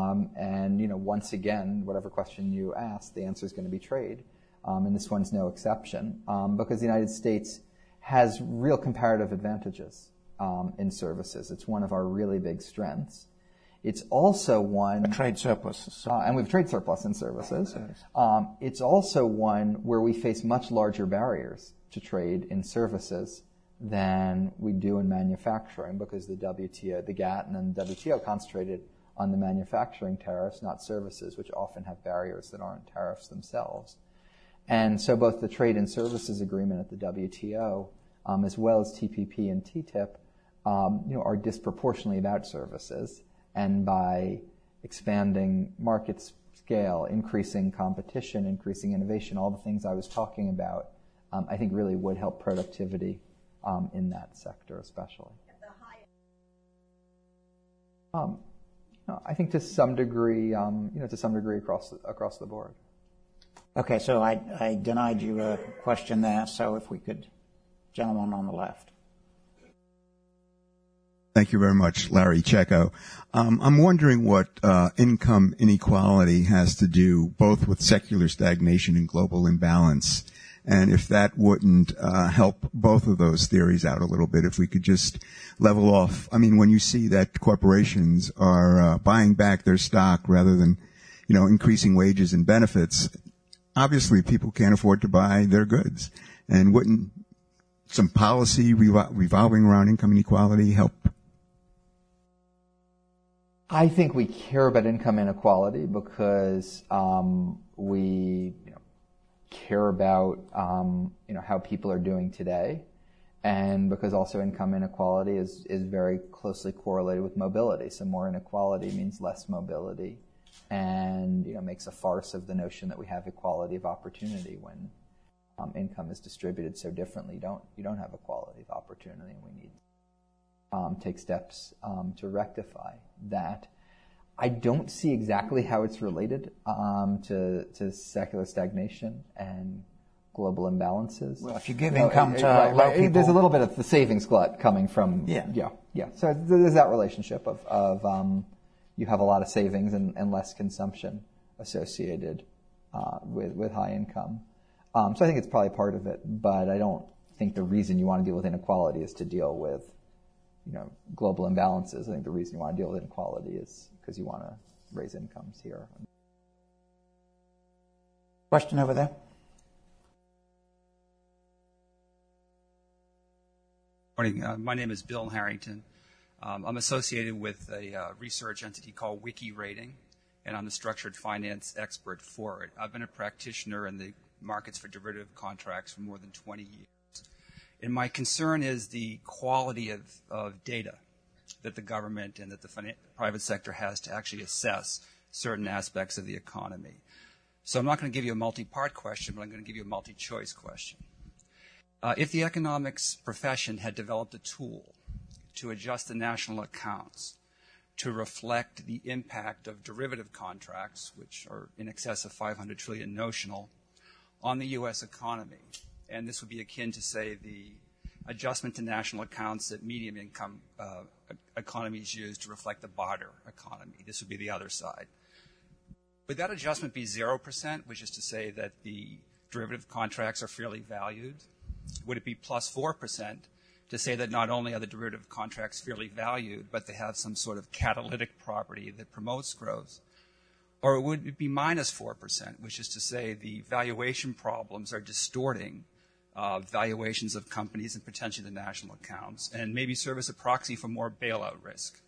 And once again, whatever question you ask, the answer is going to be trade. And this one's no exception, because the United States has real comparative advantages in services. It's one of our really big strengths. It's also one... A trade surplus. And we have trade surplus in services. It's also one where we face much larger barriers to trade in services than we do in manufacturing, because the WTO, the GATT, and then the WTO concentrated on the manufacturing tariffs, not services, which often have barriers that aren't tariffs themselves. And so both the trade and services agreement at the WTO, as well as TPP and TTIP, are disproportionately about services. And by expanding market scale, increasing competition, increasing innovation, all the things I was talking about, I think really would help productivity in that sector especially. I think to some degree, across the board. Okay, so I denied you a question there, so if we could, gentleman on the left. Thank you very much, Larry Checco. I'm wondering what income inequality has to do both with secular stagnation and global imbalance, And if that wouldn't help both of those theories out a little bit, if we could just level off. I mean, when you see that corporations are buying back their stock rather than, increasing wages and benefits, obviously people can't afford to buy their goods. And wouldn't some policy revolving around income inequality help? I think we care about income inequality because we care about how people are doing today, and because also income inequality is very closely correlated with mobility. So more inequality means less mobility, and makes a farce of the notion that we have equality of opportunity when income is distributed so differently. You don't have equality of opportunity, and we need take steps to rectify that. I don't see exactly how it's related to secular stagnation and global imbalances. Well, if you give income to low people, there's a little bit of the savings glut coming from. Yeah. So there's that relationship of you have a lot of savings and less consumption associated with high income. So I think it's probably part of it, but I don't think the reason you want to deal with inequality is to deal with global imbalances. I think the reason you want to deal with inequality is because you want to raise incomes here. Question over there. Morning. My name is Bill Harrington. I'm associated with a research entity called WikiRating, and I'm the structured finance expert for it. I've been a practitioner in the markets for derivative contracts for more than 20 years. And my concern is the quality of data that the government and that the private sector has to actually assess certain aspects of the economy. So I'm not going to give you a multi-part question, but I'm going to give you a multi-choice question. If the economics profession had developed a tool to adjust the national accounts to reflect the impact of derivative contracts, which are in excess of $500 trillion notional, on the U.S. economy, and this would be akin to, say, the adjustment to national accounts that medium income economies use to reflect the barter economy. This would be the other side. Would that adjustment be 0%, which is to say that the derivative contracts are fairly valued? Would it be plus 4% to say that not only are the derivative contracts fairly valued, but they have some sort of catalytic property that promotes growth? Or would it be minus 4%, which is to say the valuation problems are distorting valuations of companies and potentially the national accounts, and maybe serve as a proxy for more bailout risk?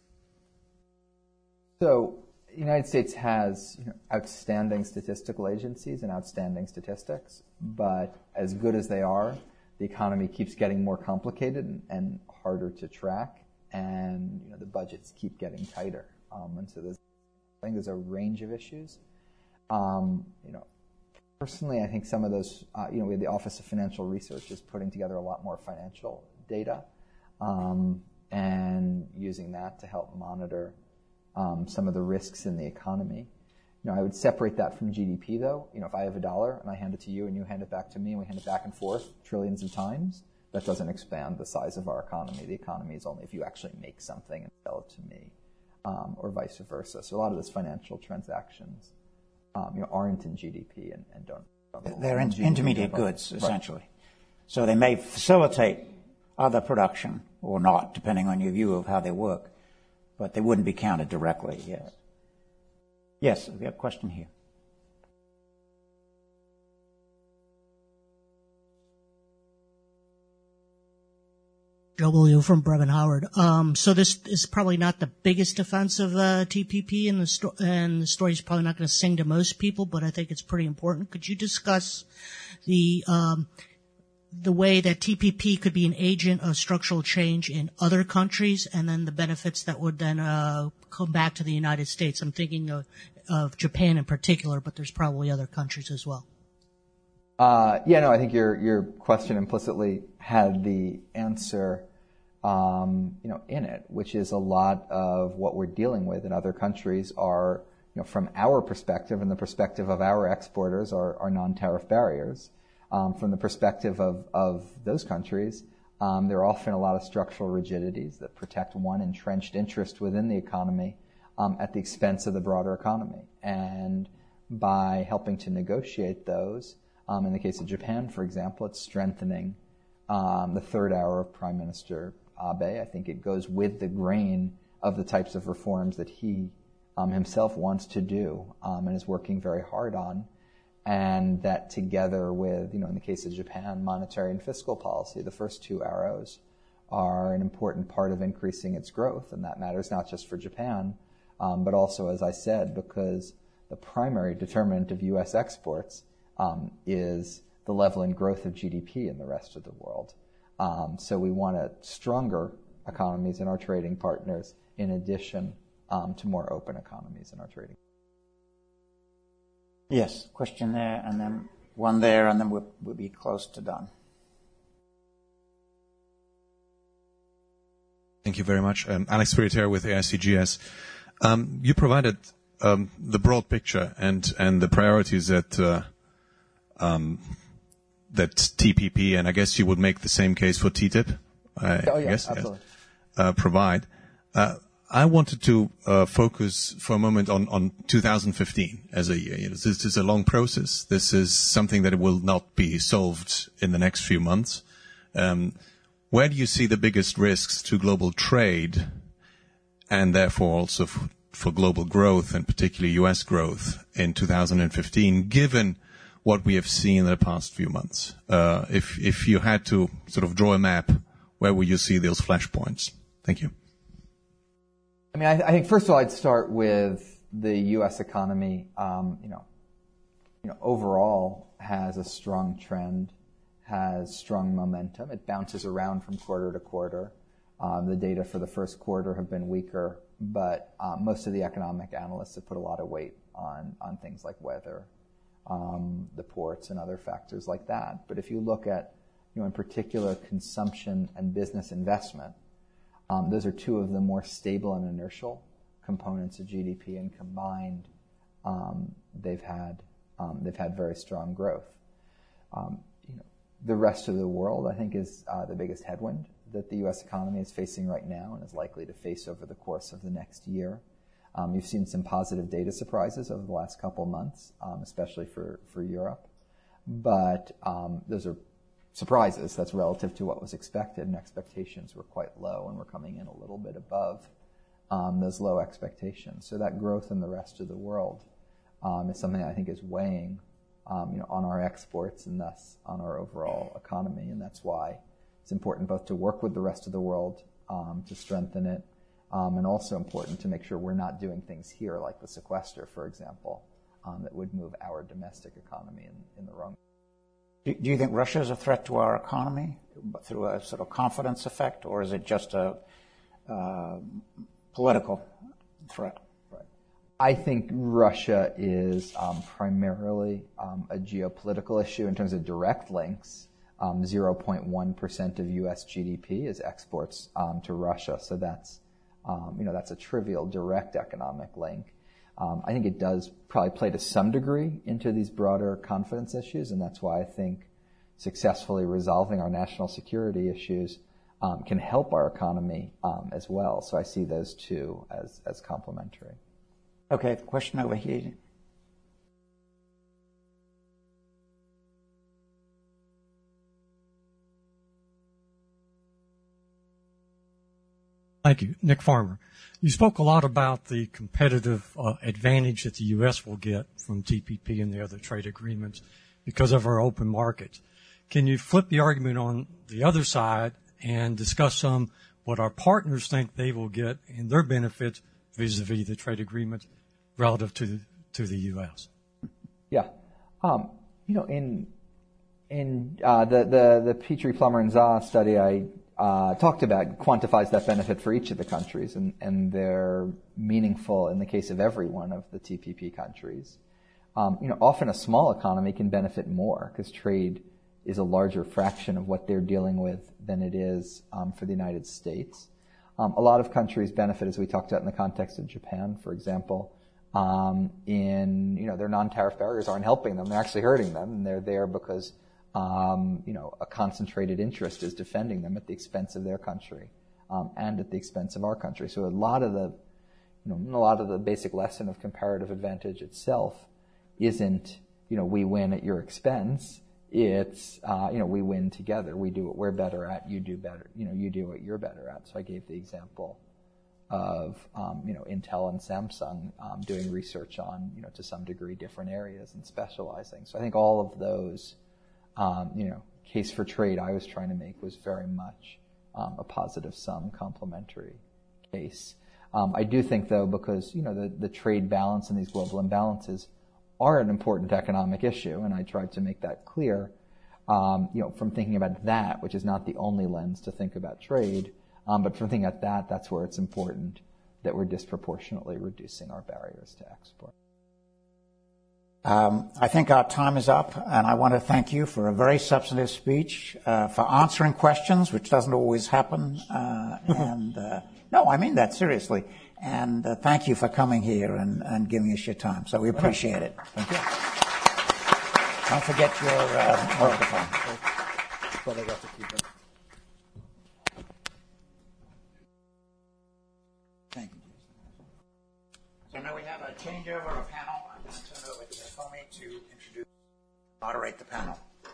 So the United States has outstanding statistical agencies and outstanding statistics, but as good as they are, the economy keeps getting more complicated and harder to track, and the budgets keep getting tighter. And so I think there's a range of issues. Personally, I think some of those, we have the Office of Financial Research is putting together a lot more financial data and using that to help monitor some of the risks in the economy. I would separate that from GDP, though. If I have $1 and I hand it to you and you hand it back to me and we hand it back and forth trillions of times, that doesn't expand the size of our economy. The economy is only if you actually make something and sell it to me, or vice versa. So a lot of those financial transactions aren't in GDP and don't. They're intermediate goods, essentially. Right. So they may facilitate other production or not, depending on your view of how they work, but they wouldn't be counted directly, yes. Yes, we have a question here. Joe William from Brevan Howard. So this is probably not the biggest offense of TPP, and the story's probably not going to sing to most people, but I think it's pretty important. Could you discuss the way that TPP could be an agent of structural change in other countries, and then the benefits that would then come back to the United States? I'm thinking of Japan in particular, but there's probably other countries as well. I think your question implicitly had the answer, in it, which is a lot of what we're dealing with in other countries are, from our perspective and the perspective of our exporters, are non-tariff barriers. From the perspective of those countries, there are often a lot of structural rigidities that protect one entrenched interest within the economy at the expense of the broader economy. And by helping to negotiate those, In the case of Japan, for example, it's strengthening the third hour of Prime Minister Abe. I think it goes with the grain of the types of reforms that he himself wants to do and is working very hard on. And that together with, in the case of Japan, monetary and fiscal policy, the first two arrows are an important part of increasing its growth. And that matters not just for Japan, but also, as I said, because the primary determinant of U.S. exports is the level and growth of GDP in the rest of the world. So we want stronger economies in our trading partners in addition to more open economies in our trading. Yes, question there, and then one there, and then we'll be close to done. Thank you very much. Alex Spiritier with AICGS. You provided the broad picture and the priorities that that TPP, and I guess you would make the same case for TTIP. I guess, absolutely. Provide. I wanted to focus for a moment on 2015 as a year. This is a long process. This is something that will not be solved in the next few months. Where do you see the biggest risks to global trade and therefore also for global growth and particularly U.S. growth in 2015, given what we have seen in the past few months? If you had to sort of draw a map, where would you see those flashpoints? Thank you. I mean, I think first of all, I'd start with the U.S. economy. Overall has a strong trend, has strong momentum. It bounces around from quarter to quarter. The data for the first quarter have been weaker, but most of the economic analysts have put a lot of weight on things like weather, the ports, and other factors like that. But if you look at, in particular, consumption and business investment, those are two of the more stable and inertial components of GDP, and combined, they've had very strong growth. The rest of the world, I think, is the biggest headwind that the U.S. economy is facing right now and is likely to face over the course of the next year. You've seen some positive data surprises over the last couple months, especially for Europe, but those are surprises. That's relative to what was expected, and expectations were quite low, and we're coming in a little bit above those low expectations. So that growth in the rest of the world is something I think is weighing on our exports and thus on our overall economy, and that's why it's important both to work with the rest of the world to strengthen it, and also important to make sure we're not doing things here like the sequester, for example, that would move our domestic economy in the wrong. Do you think Russia is a threat to our economy through a sort of confidence effect, or is it just a political threat? Right. I think Russia is primarily a geopolitical issue in terms of direct links. 0.1% of U.S. GDP is exports to Russia, so that's a trivial direct economic link. I think it does probably play to some degree into these broader confidence issues, and that's why I think successfully resolving our national security issues can help our economy as well. So I see those two as complementary. Okay, question over here. Thank you. Nick Farmer. You spoke a lot about the competitive advantage that the U.S. will get from TPP and the other trade agreements because of our open markets. Can you flip the argument on the other side and discuss some what our partners think they will get in their benefits vis-a-vis the trade agreement relative to the U.S.? Yeah. In the Petrie, Plummer, and Za study I talked about quantifies that benefit for each of the countries, and they're meaningful in the case of every one of the TPP countries. Often a small economy can benefit more because trade is a larger fraction of what they're dealing with than it is for the United States. A lot of countries benefit, as we talked about in the context of Japan, for example, their non-tariff barriers aren't helping them; they're actually hurting them, and they're there because a concentrated interest is defending them at the expense of their country and at the expense of our country. So a lot of the basic lesson of comparative advantage itself isn't we win at your expense. It's, we win together. We do what we're better at. You do better. You do what you're better at. So I gave the example of, Intel and Samsung doing research on, to some degree, different areas and specializing. So I think all of those, case for trade I was trying to make was very much a positive sum complementary case. I do think, though, because, the trade balance and these global imbalances are an important economic issue, and I tried to make that clear, from thinking about that, which is not the only lens to think about trade, but from thinking about that, that's where it's important that we're disproportionately reducing our barriers to export. I think our time is up, and I want to thank you for a very substantive speech, for answering questions, which doesn't always happen, no, I mean that seriously. And thank you for coming here and giving us your time. So we appreciate it. Thank you. Don't forget your microphone. But I got to keep it. Thank you. So now we have a changeover of panel. I'm going to turn over to Fomi to moderate the panel.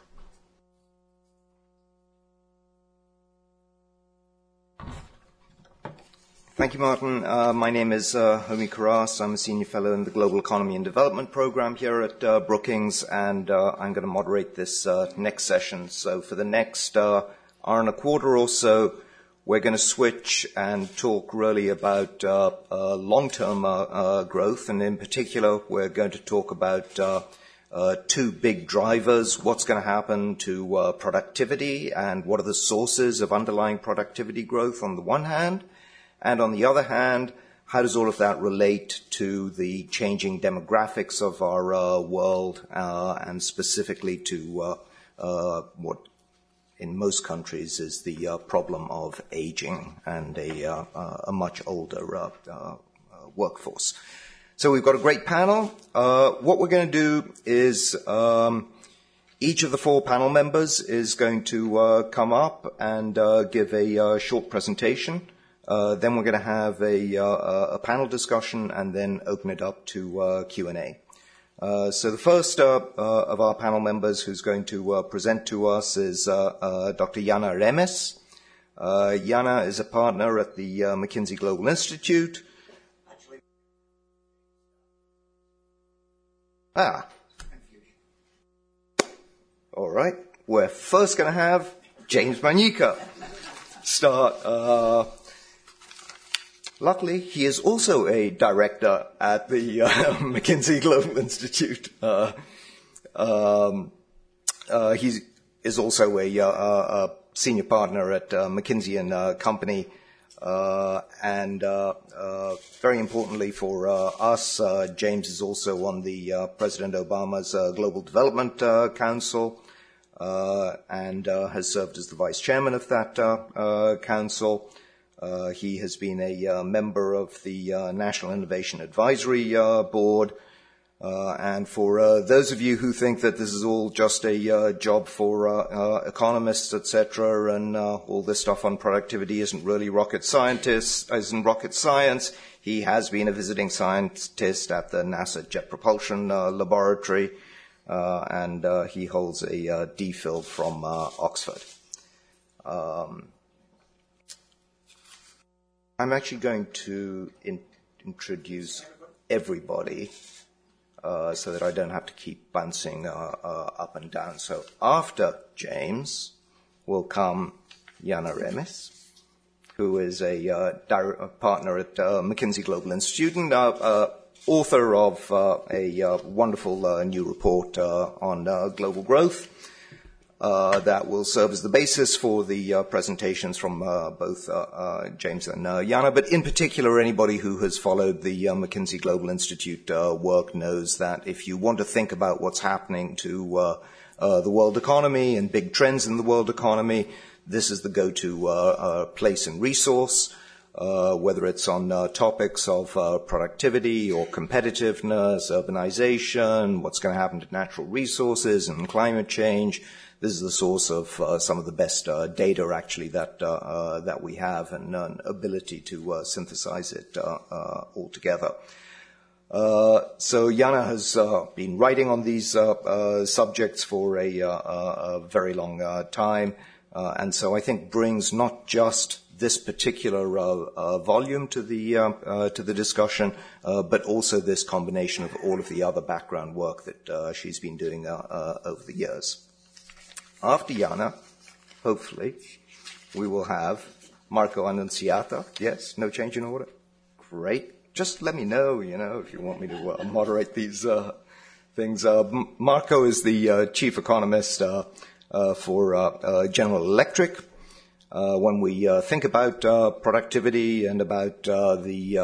Thank you, Martin. My name is Homi Karas. I'm a senior fellow in the Global Economy and Development Program here at Brookings, and I'm going to moderate this next session. So for the next hour and a quarter or so, we're going to switch and talk really about long-term growth, and in particular, we're going to talk about two big drivers: what's going to happen to productivity, and what are the sources of underlying productivity growth on the one hand, and on the other hand, how does all of that relate to the changing demographics of our world, and specifically to what in most countries is the problem of aging and a much older workforce. So we've got a great panel. What we're going to do is each of the four panel members is going to come up and give a short presentation. Then we're going to have a panel discussion and then open it up to Q&A. So the first of our panel members who's going to present to us is Dr. Jana Remes. Jana is a partner at the McKinsey Global Institute. All right. We're first going to have James Manyika start. Luckily, he is also a director at the McKinsey Global Institute. He is also a senior partner at McKinsey & Company. And very importantly for us, James is also on the President Obama's Global Development Council and has served as the vice chairman of that council. He has been a member of the National Innovation Advisory Board. And for those of you who think that this is all just a job for economists, etc., and all this stuff on productivity isn't really rocket science, he has been a visiting scientist at the NASA Jet Propulsion Laboratory, and he holds a DPhil from Oxford. I'm actually going to introduce everybody so that I don't have to keep bouncing up and down. So after James will come Jana Remes, who is a partner at McKinsey Global Institute and author of a wonderful new report on global growth. That will serve as the basis for the presentations from both James and Jana. But in particular, anybody who has followed the McKinsey Global Institute work knows that if you want to think about what's happening to the world economy and big trends in the world economy, this is the go-to place and resource, whether it's on topics of productivity or competitiveness, urbanization, what's going to happen to natural resources and climate change. This is the source of some of the best data, actually, that we have, and an ability to synthesize it all together. So Jana has been writing on these subjects for a very long time, and so I think brings not just this particular volume to the discussion, but also this combination of all of the other background work that she's been doing over the years. After Jana, hopefully, we will have Marco Annunziata. Yes, no change in order? Great. Just let me know, if you want me to moderate these things. Marco is the chief economist for General Electric. When we think about productivity and about the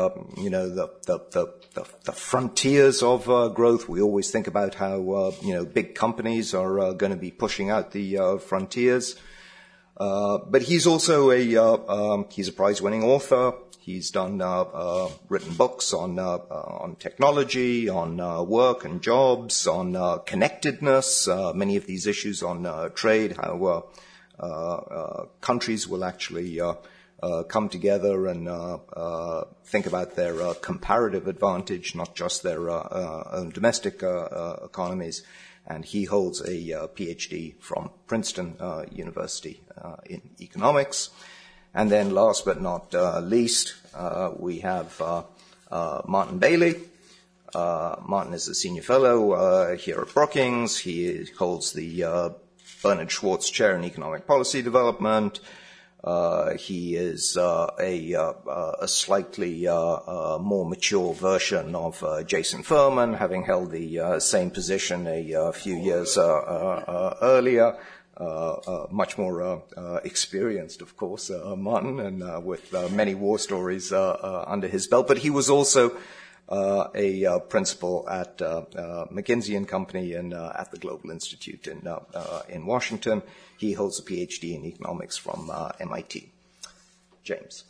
frontiers of growth, we always think about how big companies are going to be pushing out the frontiers. But he's also he's a prize-winning author. He's written books on technology, on work and jobs, on connectedness, many of these issues on trade, how countries will actually come together and think about their comparative advantage, not just their own domestic economies. And he holds a PhD from Princeton University in economics. And then last but not least, we have Martin Bailey. Martin is a senior fellow here at Brookings. He holds the Bernard Schwartz Chair in Economic Policy Development. He is a slightly more mature version of Jason Furman, having held the same position a few years earlier. Much more experienced, of course, Martin, and with many war stories under his belt. But he was also a principal at McKinsey & Company and at the Global Institute in Washington. He holds a PhD in economics from MIT. James.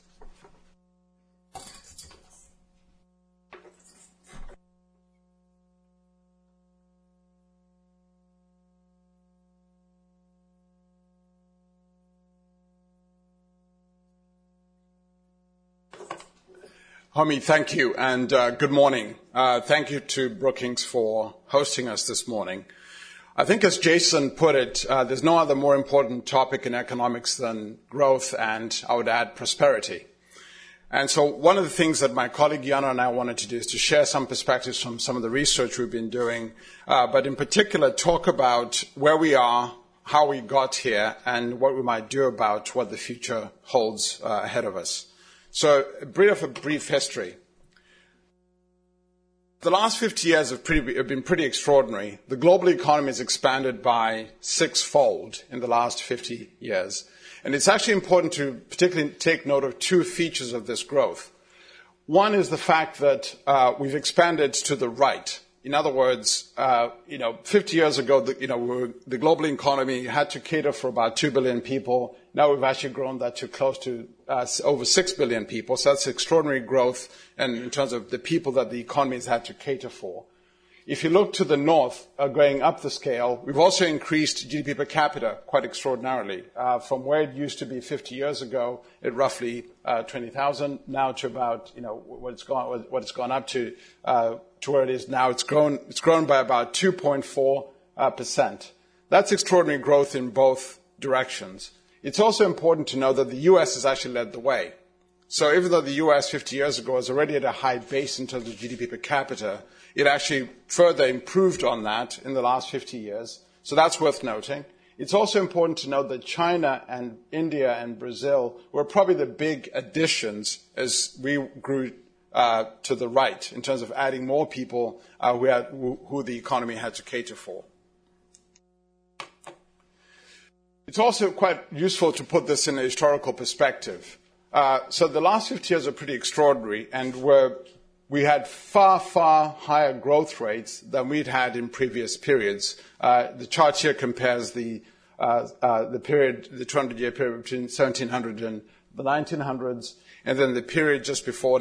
Homi, thank you, and good morning. Thank you to Brookings for hosting us this morning. I think as Jason put it, there's no other more important topic in economics than growth and, I would add, prosperity. And so one of the things that my colleague Jana and I wanted to do is to share some perspectives from some of the research we've been doing, but in particular talk about where we are, how we got here, and what we might do about what the future holds ahead of us. So a brief history. The last 50 years have been pretty extraordinary. The global economy has expanded by sixfold in the last 50 years. And it's actually important to particularly take note of two features of this growth. One is the fact that we've expanded to the right. In other words, 50 years ago, the global economy had to cater for about 2 billion people. Now we've actually grown that to close to over 6 billion people. So that's extraordinary growth and in terms of the people that the economy has had to cater for. If you look to the north, going up the scale, we've also increased GDP per capita quite extraordinarily, from where it used to be 50 years ago at roughly 20,000, now to about what it's gone up to where it is now. It's grown by about 2.4%. That's extraordinary growth in both directions. It's also important to know that the U.S. has actually led the way. So even though the U.S. 50 years ago was already at a high base in terms of GDP per capita, it actually further improved on that in the last 50 years. So that's worth noting. It's also important to note that China and India and Brazil were probably the big additions as we grew to the right in terms of adding more people who the economy had to cater for. It's also quite useful to put this in a historical perspective. So the last 50 years are pretty extraordinary, and we had far, far higher growth rates than we'd had in previous periods. The chart here compares the 200-year period between 1700 and the 1900s, and then the period just before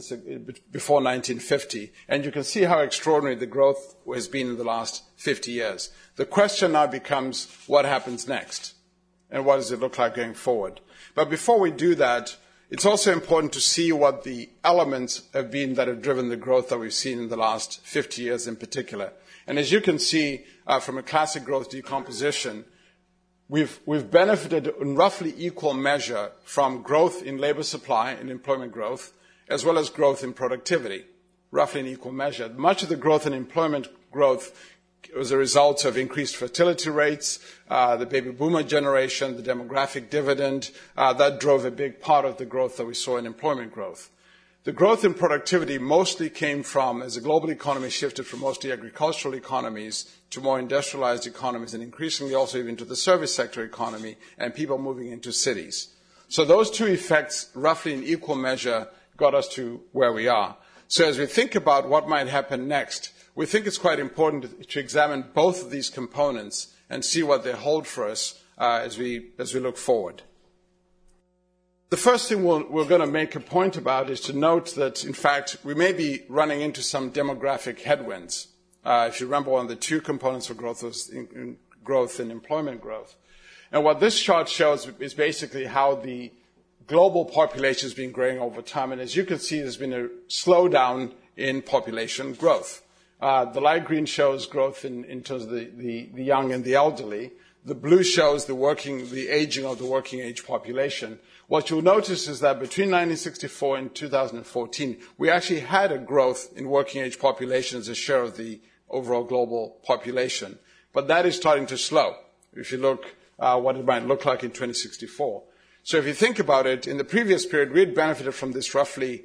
1950. And you can see how extraordinary the growth has been in the last 50 years. The question now becomes, what happens next? And what does it look like going forward? But before we do that, it's also important to see what the elements have been that have driven the growth that we've seen in the last 50 years in particular. And as you can see from a classic growth decomposition, we've benefited in roughly equal measure from growth in labor supply and employment growth, as well as growth in productivity, roughly in equal measure. Much of the growth in employment growth was a result of increased fertility rates, the baby boomer generation, the demographic dividend. That drove a big part of the growth that we saw in employment growth. The growth in productivity mostly came from, as the global economy shifted from mostly agricultural economies to more industrialized economies, and increasingly also even to the service sector economy, and people moving into cities. So those two effects, roughly in equal measure, got us to where we are. So as we think about what might happen next, we think it's quite important to examine both of these components and see what they hold for us as we look forward. The first thing we're going to make a point about is to note that, in fact, we may be running into some demographic headwinds. If you remember, one of the two components of growth was growth and employment growth. And what this chart shows is basically how the global population has been growing over time. And as you can see, there's been a slowdown in population growth. The light green shows growth in terms of the young and the elderly. The blue shows the aging of the working age population. What you'll notice is that between 1964 and 2014, we actually had a growth in working age population as a share of the overall global population. But that is starting to slow, if you look what it might look like in 2064. So if you think about it, in the previous period, we had benefited from this roughly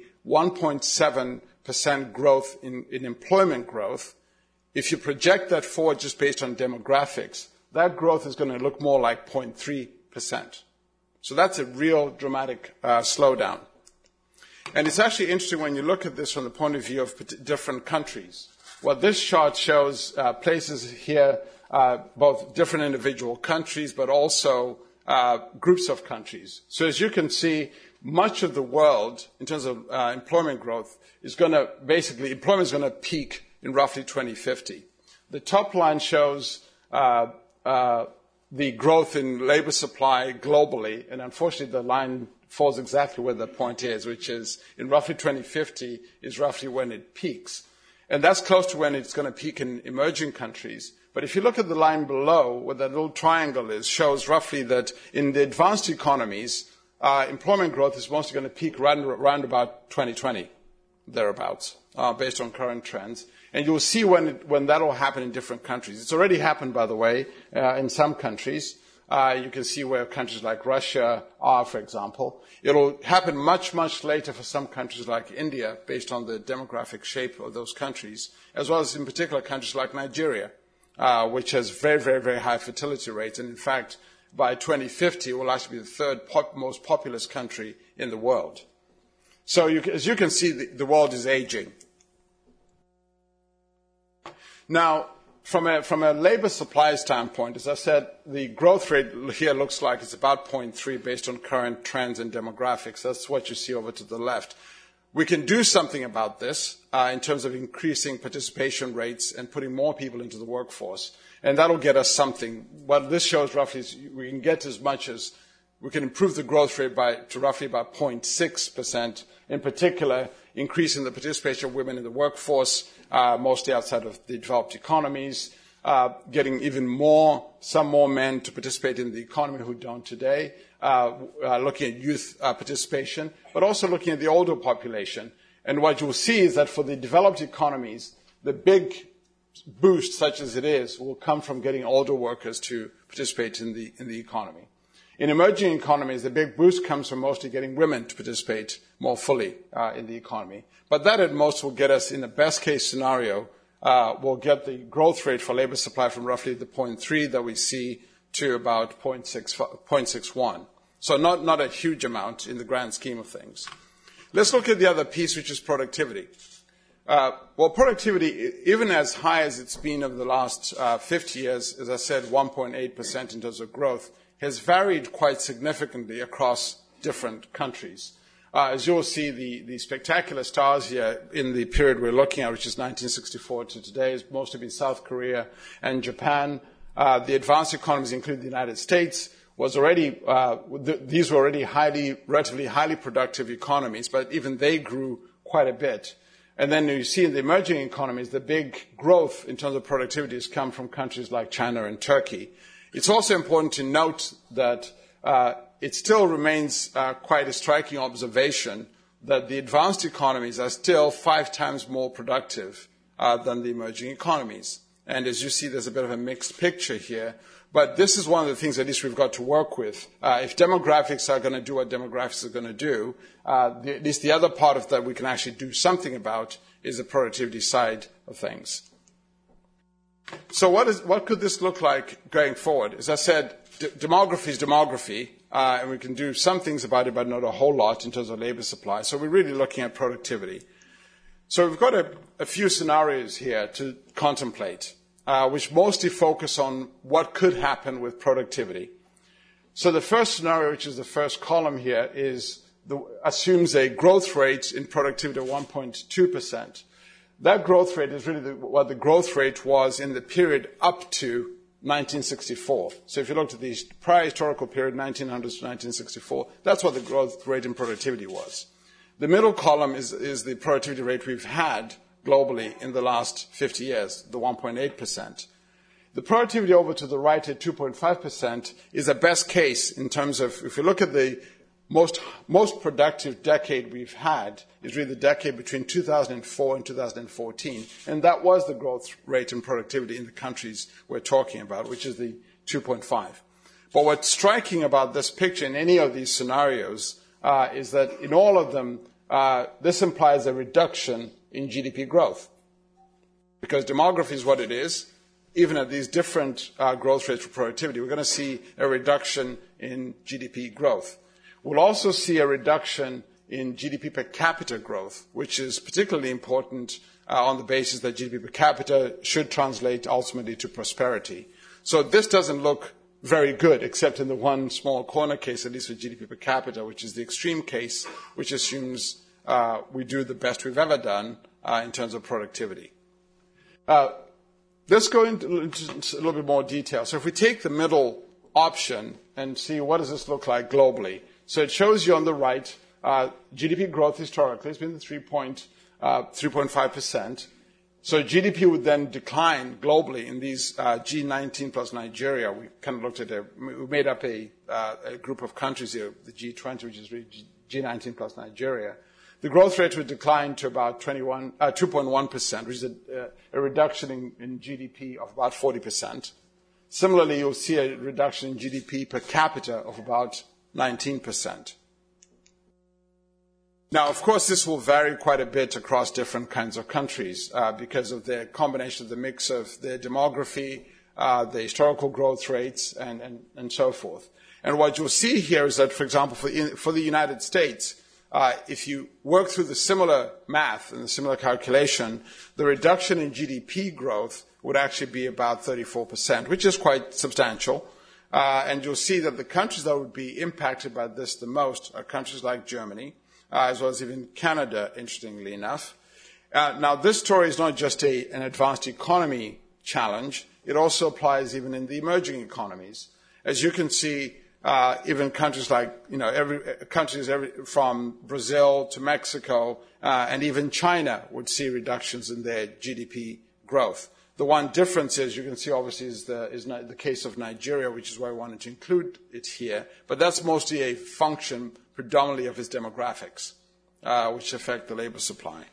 1.7% growth in employment growth. If you project that forward just based on demographics, that growth is going to look more like 0.3%. So that's a real dramatic slowdown. And it's actually interesting when you look at this from the point of view of different countries. What this chart shows places here both different individual countries, but also groups of countries. So as you can see, much of the world, in terms of employment growth, is going to basically, employment is going to peak in roughly 2050. The top line shows the growth in labor supply globally, and unfortunately the line falls exactly where the point is, which is in roughly 2050 is roughly when it peaks. And that's close to when it's going to peak in emerging countries. But if you look at the line below, where that little triangle is, shows roughly that in the advanced economies, employment growth is mostly going to peak around about 2020, thereabouts, based on current trends. And you'll see when that will happen in different countries. It's already happened, by the way, in some countries. You can see where countries like Russia are, for example. It'll happen much, much later for some countries like India, based on the demographic shape of those countries, as well as in particular countries like Nigeria, which has very, very, very high fertility rates. And in fact, by 2050, it will actually be the third most populous country in the world. So as you can see, the world is aging. Now, from a labor supply standpoint, as I said, the growth rate here looks like it's about 0.3 based on current trends and demographics. That's what you see over to the left. We can do something about this in terms of increasing participation rates and putting more people into the workforce, and that'll get us something. What this shows roughly is we can get as much as we can improve the growth rate to roughly about 0.6%, in particular, increasing the participation of women in the workforce, mostly outside of the developed economies, getting some more men to participate in the economy who don't today, looking at youth participation, but also looking at the older population. And what you'll see is that for the developed economies, the big boost, such as it is, will come from getting older workers to participate in the economy. In emerging economies, the big boost comes from mostly getting women to participate more fully in the economy. But that at most will get us, in the best case scenario, will get the growth rate for labor supply from roughly the 0.3 that we see to about 0.61. So not a huge amount in the grand scheme of things. Let's look at the other piece, which is productivity. Well, productivity, even as high as it's been over the last 50 years, as I said, 1.8% in terms of growth, has varied quite significantly across different countries. As you'll see, the spectacular stars here in the period we're looking at, which is 1964 to today, has mostly been South Korea and Japan. The advanced economies include the United States, was already, these were already relatively highly productive economies, but even they grew quite a bit. And then you see in the emerging economies, the big growth in terms of productivity has come from countries like China and Turkey. It's also important to note that it still remains quite a striking observation that the advanced economies are still 5 times more productive than the emerging economies. And as you see, there's a bit of a mixed picture here. But this is one of the things at least we've got to work with. If demographics are going to do what demographics are going to do, at least the other part of that we can actually do something about is the productivity side of things. So what could this look like going forward? As I said, demography is demography, and we can do some things about it, but not a whole lot in terms of labor supply. So we're really looking at productivity. So we've got a few scenarios here to contemplate, which mostly focus on what could happen with productivity. So the first scenario, which is the first column here, assumes a growth rate in productivity of 1.2%. That growth rate is really what the growth rate was in the period up to 1964. So if you looked at the prior historical period, 1900 to 1964, that's what the growth rate in productivity was. The middle column is the productivity rate we've had globally in the last 50 years, the 1.8%. The productivity over to the right at 2.5% is a best case in terms of, if you look at the most productive decade we've had, is really the decade between 2004 and 2014. And that was the growth rate in productivity in the countries we're talking about, which is the 2.5. But what's striking about this picture in any of these scenarios is that in all of them, this implies a reduction in GDP growth. Because demography is what it is. Even at these different growth rates for productivity, we're going to see a reduction in GDP growth. We'll also see a reduction in GDP per capita growth, which is particularly important on the basis that GDP per capita should translate ultimately to prosperity. So this doesn't look very good, except in the one small corner case, at least for GDP per capita, which is the extreme case, which assumes we do the best we've ever done in terms of productivity. Let's go into a little bit more detail. So if we take the middle option and see what does this look like globally. So it shows you on the right GDP growth historically has been 3.5%. So GDP would then decline globally in these G19 plus Nigeria. We kind of looked at we made up a group of countries here, the G20, which is really G19 plus Nigeria. The growth rate would decline to about 2.1%, which is a reduction in GDP of about 40%. Similarly, you'll see a reduction in GDP per capita of about 19%. Now, of course, this will vary quite a bit across different kinds of countries because of the combination of the mix of their demography, the historical growth rates, and so forth. And what you'll see here is that, for example, for the United States, if you work through the similar math and the similar calculation, the reduction in GDP growth would actually be about 34%, which is quite substantial. And you'll see that the countries that would be impacted by this the most are countries like Germany, as well as even Canada, interestingly enough. Now, this story is not just an advanced economy challenge. It also applies even in the emerging economies. As you can see, even countries like, countries from Brazil to Mexico and even China would see reductions in their GDP growth. The one difference is, you can see obviously, is the case of Nigeria, which is why I wanted to include it here. But that's mostly a function predominantly of its demographics, which affect the labor supply.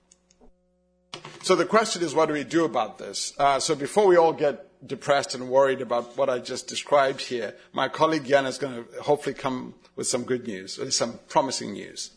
So the question is, what do we do about this? So before we all get depressed and worried about what I just described here, my colleague Jan is going to hopefully come with some good news, or some promising news.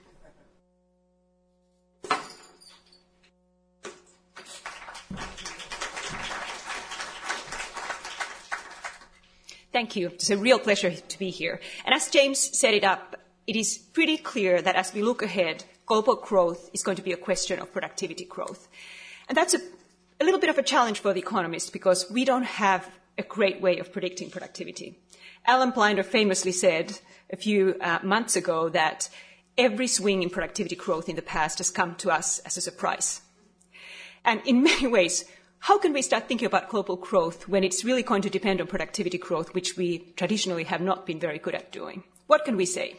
Thank you. It's a real pleasure to be here. And as James set it up, it is pretty clear that as we look ahead, global growth is going to be a question of productivity growth. And that's a little bit of a challenge for the economists because we don't have a great way of predicting productivity. Alan Blinder famously said a few months ago that every swing in productivity growth in the past has come to us as a surprise. And in many ways, how can we start thinking about global growth when it's really going to depend on productivity growth, which we traditionally have not been very good at doing? What can we say?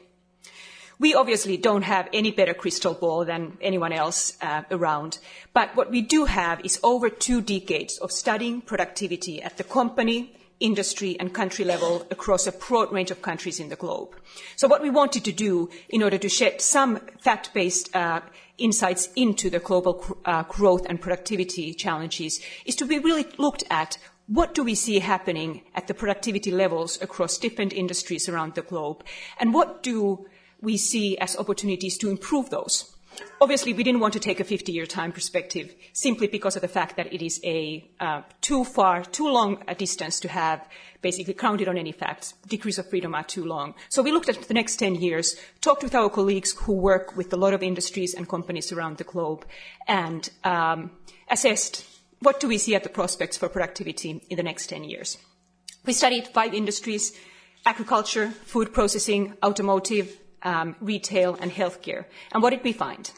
We obviously don't have any better crystal ball than anyone else around, but what we do have is over 2 decades of studying productivity at the company, industry and country level across a broad range of countries in the globe. So what we wanted to do in order to shed some fact-based insights into the global growth and productivity challenges is to be really looked at what do we see happening at the productivity levels across different industries around the globe, and what do we see as opportunities to improve those. Obviously, we didn't want to take a 50-year time perspective simply because of the fact that it is a too long a distance to have basically counted on any facts. Degrees of freedom are too long. So we looked at the next 10 years, talked with our colleagues who work with a lot of industries and companies around the globe, and assessed what do we see at the prospects for productivity in the next 10 years. We studied 5 industries: agriculture, food processing, automotive, retail and healthcare. And what did we find?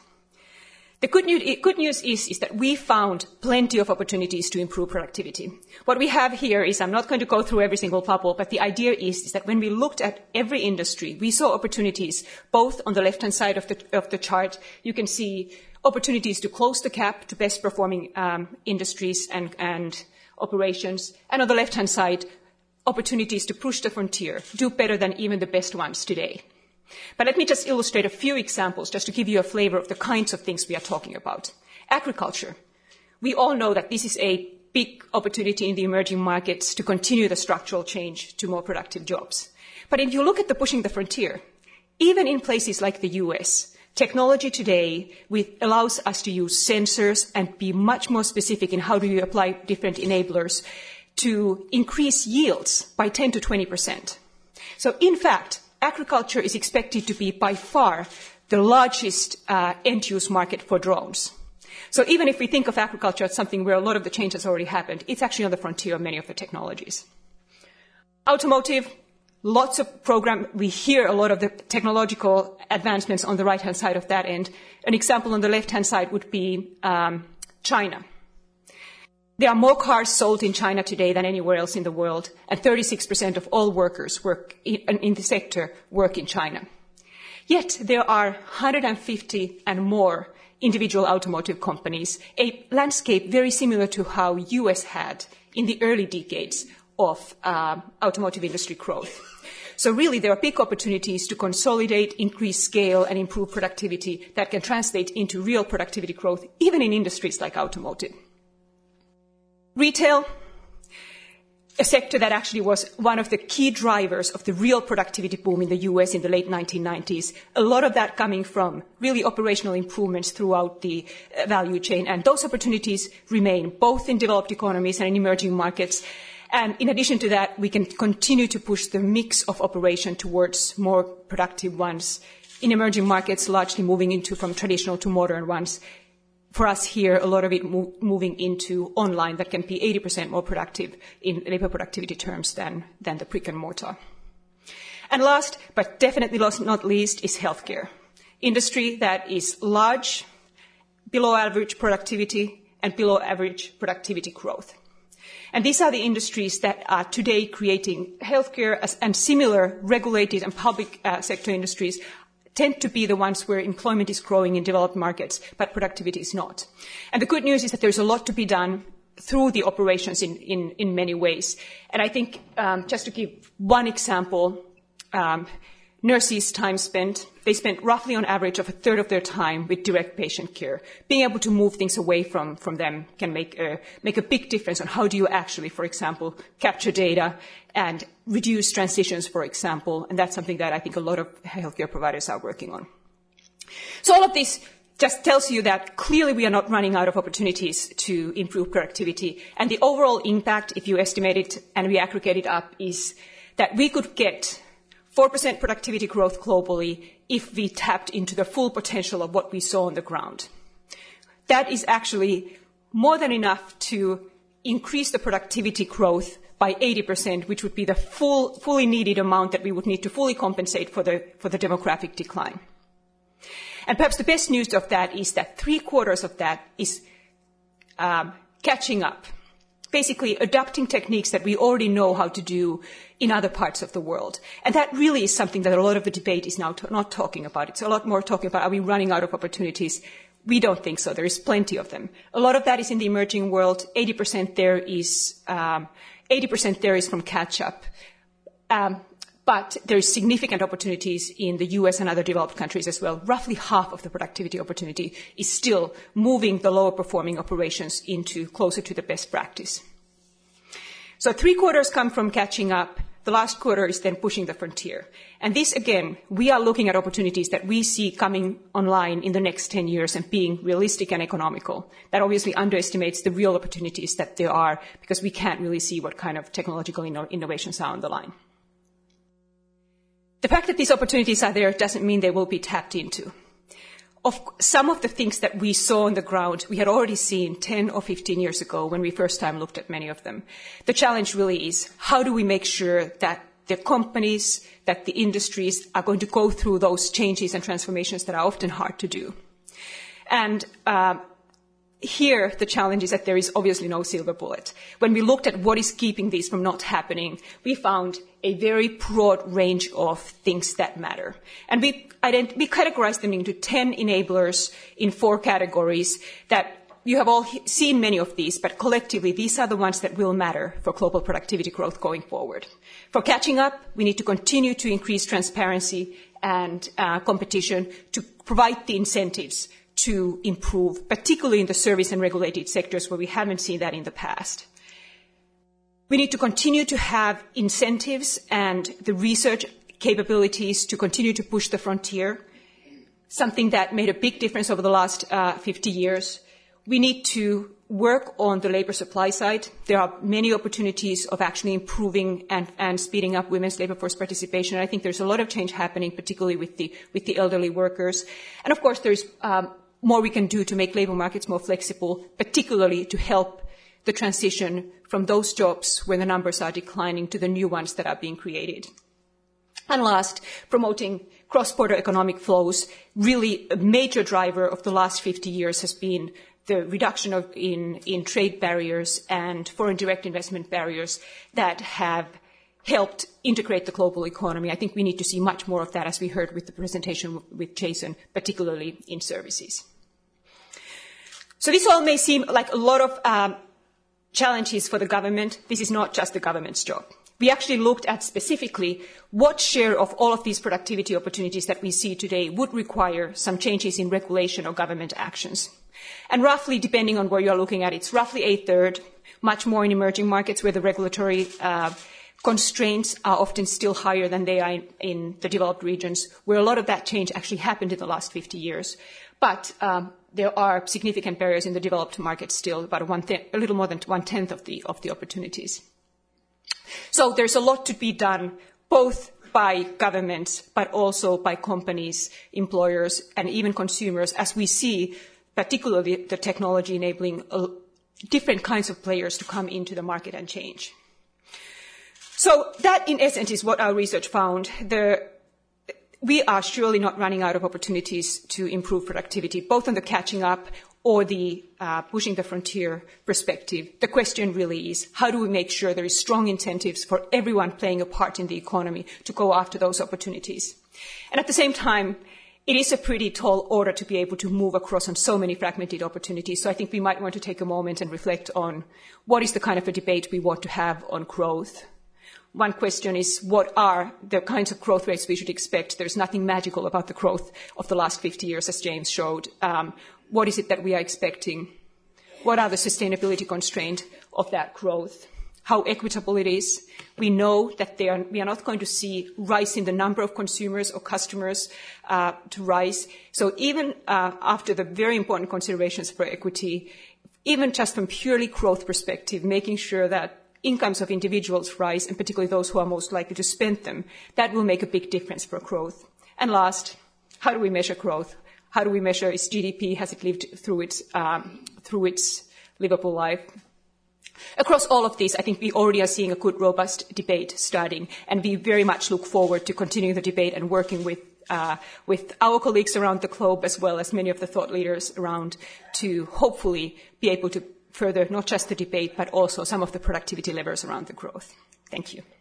The good news is that we found plenty of opportunities to improve productivity. What we have here is, I'm not going to go through every single bubble, but the idea is that when we looked at every industry, we saw opportunities both on the left-hand side of the chart. You can see opportunities to close the gap to best performing industries and operations. And on the left-hand side, opportunities to push the frontier, do better than even the best ones today. But let me just illustrate a few examples just to give you a flavor of the kinds of things we are talking about. Agriculture. We all know that this is a big opportunity in the emerging markets to continue the structural change to more productive jobs. But if you look at the pushing the frontier, even in places like the US, technology today allows us to use sensors and be much more specific in how do you apply different enablers to increase yields by 10 to 20%. So in fact, agriculture is expected to be by far the largest end-use market for drones. So even if we think of agriculture as something where a lot of the change has already happened, it's actually on the frontier of many of the technologies. Automotive, lots of we hear a lot of the technological advancements on the right-hand side of that end. An example on the left-hand side would be China. There are more cars sold in China today than anywhere else in the world, and 36% of all workers in the sector work in China. Yet there are 150 and more individual automotive companies, a landscape very similar to how US had in the early decades of automotive industry growth. So really there are big opportunities to consolidate, increase scale, and improve productivity that can translate into real productivity growth, even in industries like automotive. Retail, a sector that actually was one of the key drivers of the real productivity boom in the US in the late 1990s. A lot of that coming from really operational improvements throughout the value chain. And those opportunities remain both in developed economies and in emerging markets. And in addition to that, we can continue to push the mix of operation towards more productive ones. In emerging markets, largely moving from traditional to modern ones. For us here, a lot of it moving into online that can be 80% more productive in labor productivity terms than the brick and mortar. And last, but definitely not least, is healthcare. Industry that is large, below average productivity, and below average productivity growth. And these are the industries that are today creating healthcare and similar regulated and public sector industries tend to be the ones where employment is growing in developed markets, but productivity is not. And the good news is that there's a lot to be done through the operations in many ways. And I think just to give one example, nurses' time spent, they spent roughly on average of a third of their time with direct patient care. Being able to move things away from them can make a big difference on how do you actually, for example, capture data and reduce transitions, for example. And that's something that I think a lot of healthcare providers are working on. So all of this just tells you that clearly we are not running out of opportunities to improve productivity. And the overall impact, if you estimate it and we aggregate it up, is that we could get 4% productivity growth globally if we tapped into the full potential of what we saw on the ground. That is actually more than enough to increase the productivity growth by 80%, which would be the fully needed amount that we would need to fully compensate for the demographic decline. And perhaps the best news of that is that 3/4 of that is catching up, basically adopting techniques that we already know how to do in other parts of the world. And that really is something that a lot of the debate is now not talking about. It's a lot more talking about, are we running out of opportunities? We don't think so. There is plenty of them. A lot of that is in the emerging world. 80% there is from catch-up. But there is significant opportunities in the US and other developed countries as well. Roughly half of the productivity opportunity is still moving the lower performing operations into closer to the best practice. So 3/4 come from catching up. The last quarter is then pushing the frontier. And this, again, we are looking at opportunities that we see coming online in the next 10 years and being realistic and economical. That obviously underestimates the real opportunities that there are because we can't really see what kind of technological innovations are on the line. The fact that these opportunities are there doesn't mean they will be tapped into. Some of the things that we saw on the ground, we had already seen 10 or 15 years ago when we first time looked at many of them. The challenge really is, how do we make sure that the companies, that the industries are going to go through those changes and transformations that are often hard to do? And here, the challenge is that there is obviously no silver bullet. When we looked at what is keeping these from not happening, we found a very broad range of things that matter. And we categorized them into 10 enablers in 4 categories that you have all seen many of these, but collectively, these are the ones that will matter for global productivity growth going forward. For catching up, we need to continue to increase transparency and competition to provide the incentives to improve, particularly in the service and regulated sectors where we haven't seen that in the past. We need to continue to have incentives and the research capabilities to continue to push the frontier, something that made a big difference over the last 50 years. We need to work on the labor supply side. There are many opportunities of actually improving and speeding up women's labor force participation. And I think there's a lot of change happening, particularly with the elderly workers. And of course, there's more we can do to make labor markets more flexible, particularly to help the transition from those jobs where the numbers are declining to the new ones that are being created. And last, promoting cross-border economic flows. Really, a major driver of the last 50 years has been the reduction in trade barriers and foreign direct investment barriers that have helped integrate the global economy. I think we need to see much more of that, as we heard with the presentation with Jason, particularly in services. So this all may seem like a lot of challenges for the government. This is not just the government's job. We actually looked at specifically what share of all of these productivity opportunities that we see today would require some changes in regulation or government actions. And roughly, depending on where you're looking at, it's roughly 1/3, much more in emerging markets where the regulatory constraints are often still higher than they are in the developed regions, where a lot of that change actually happened in the last 50 years. But there are significant barriers in the developed markets still, about a little more than 1/10 of the opportunities. So there's a lot to be done, both by governments, but also by companies, employers, and even consumers, as we see, particularly the technology enabling different kinds of players to come into the market and change. So that, in essence, is what our research found. We are surely not running out of opportunities to improve productivity, both on the catching up or the pushing the frontier perspective. The question really is, how do we make sure there is strong incentives for everyone playing a part in the economy to go after those opportunities? And at the same time, it is a pretty tall order to be able to move across on so many fragmented opportunities. So I think we might want to take a moment and reflect on what is the kind of a debate we want to have on growth. One question is, what are the kinds of growth rates we should expect? There's nothing magical about the growth of the last 50 years, as James showed. What is it that we are expecting? What are the sustainability constraints of that growth? How equitable it is? We know that we are not going to see rise in the number of consumers or customers to rise. So even after the very important considerations for equity, even just from purely growth perspective, making sure that incomes of individuals rise, and particularly those who are most likely to spend them, that will make a big difference for growth. And last, how do we measure growth? How do we measure its GDP? Has it lived through its livable life? Across all of these, I think we already are seeing a good, robust debate starting, and we very much look forward to continuing the debate and working with our colleagues around the globe, as well as many of the thought leaders around, to hopefully be able to further not just the debate, but also some of the productivity levers around the growth. Thank you.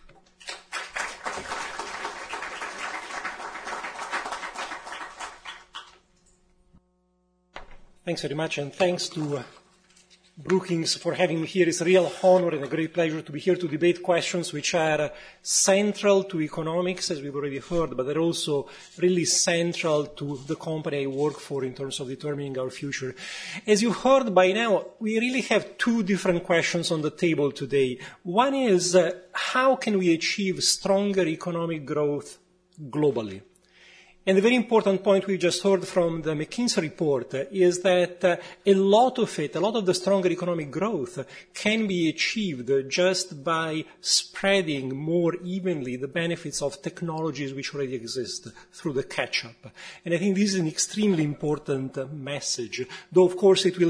Thanks very much, and thanks to Brookings for having me here. It's a real honor and a great pleasure to be here to debate questions which are central to economics, as we've already heard, but they're also really central to the company I work for in terms of determining our future. As you heard by now, we really have two different questions on the table today. One is, how can we achieve stronger economic growth globally? And the very important point we just heard from the McKinsey report is that a lot of the stronger economic growth can be achieved just by spreading more evenly the benefits of technologies which already exist through the catch-up. And I think this is an extremely important message, though of course it will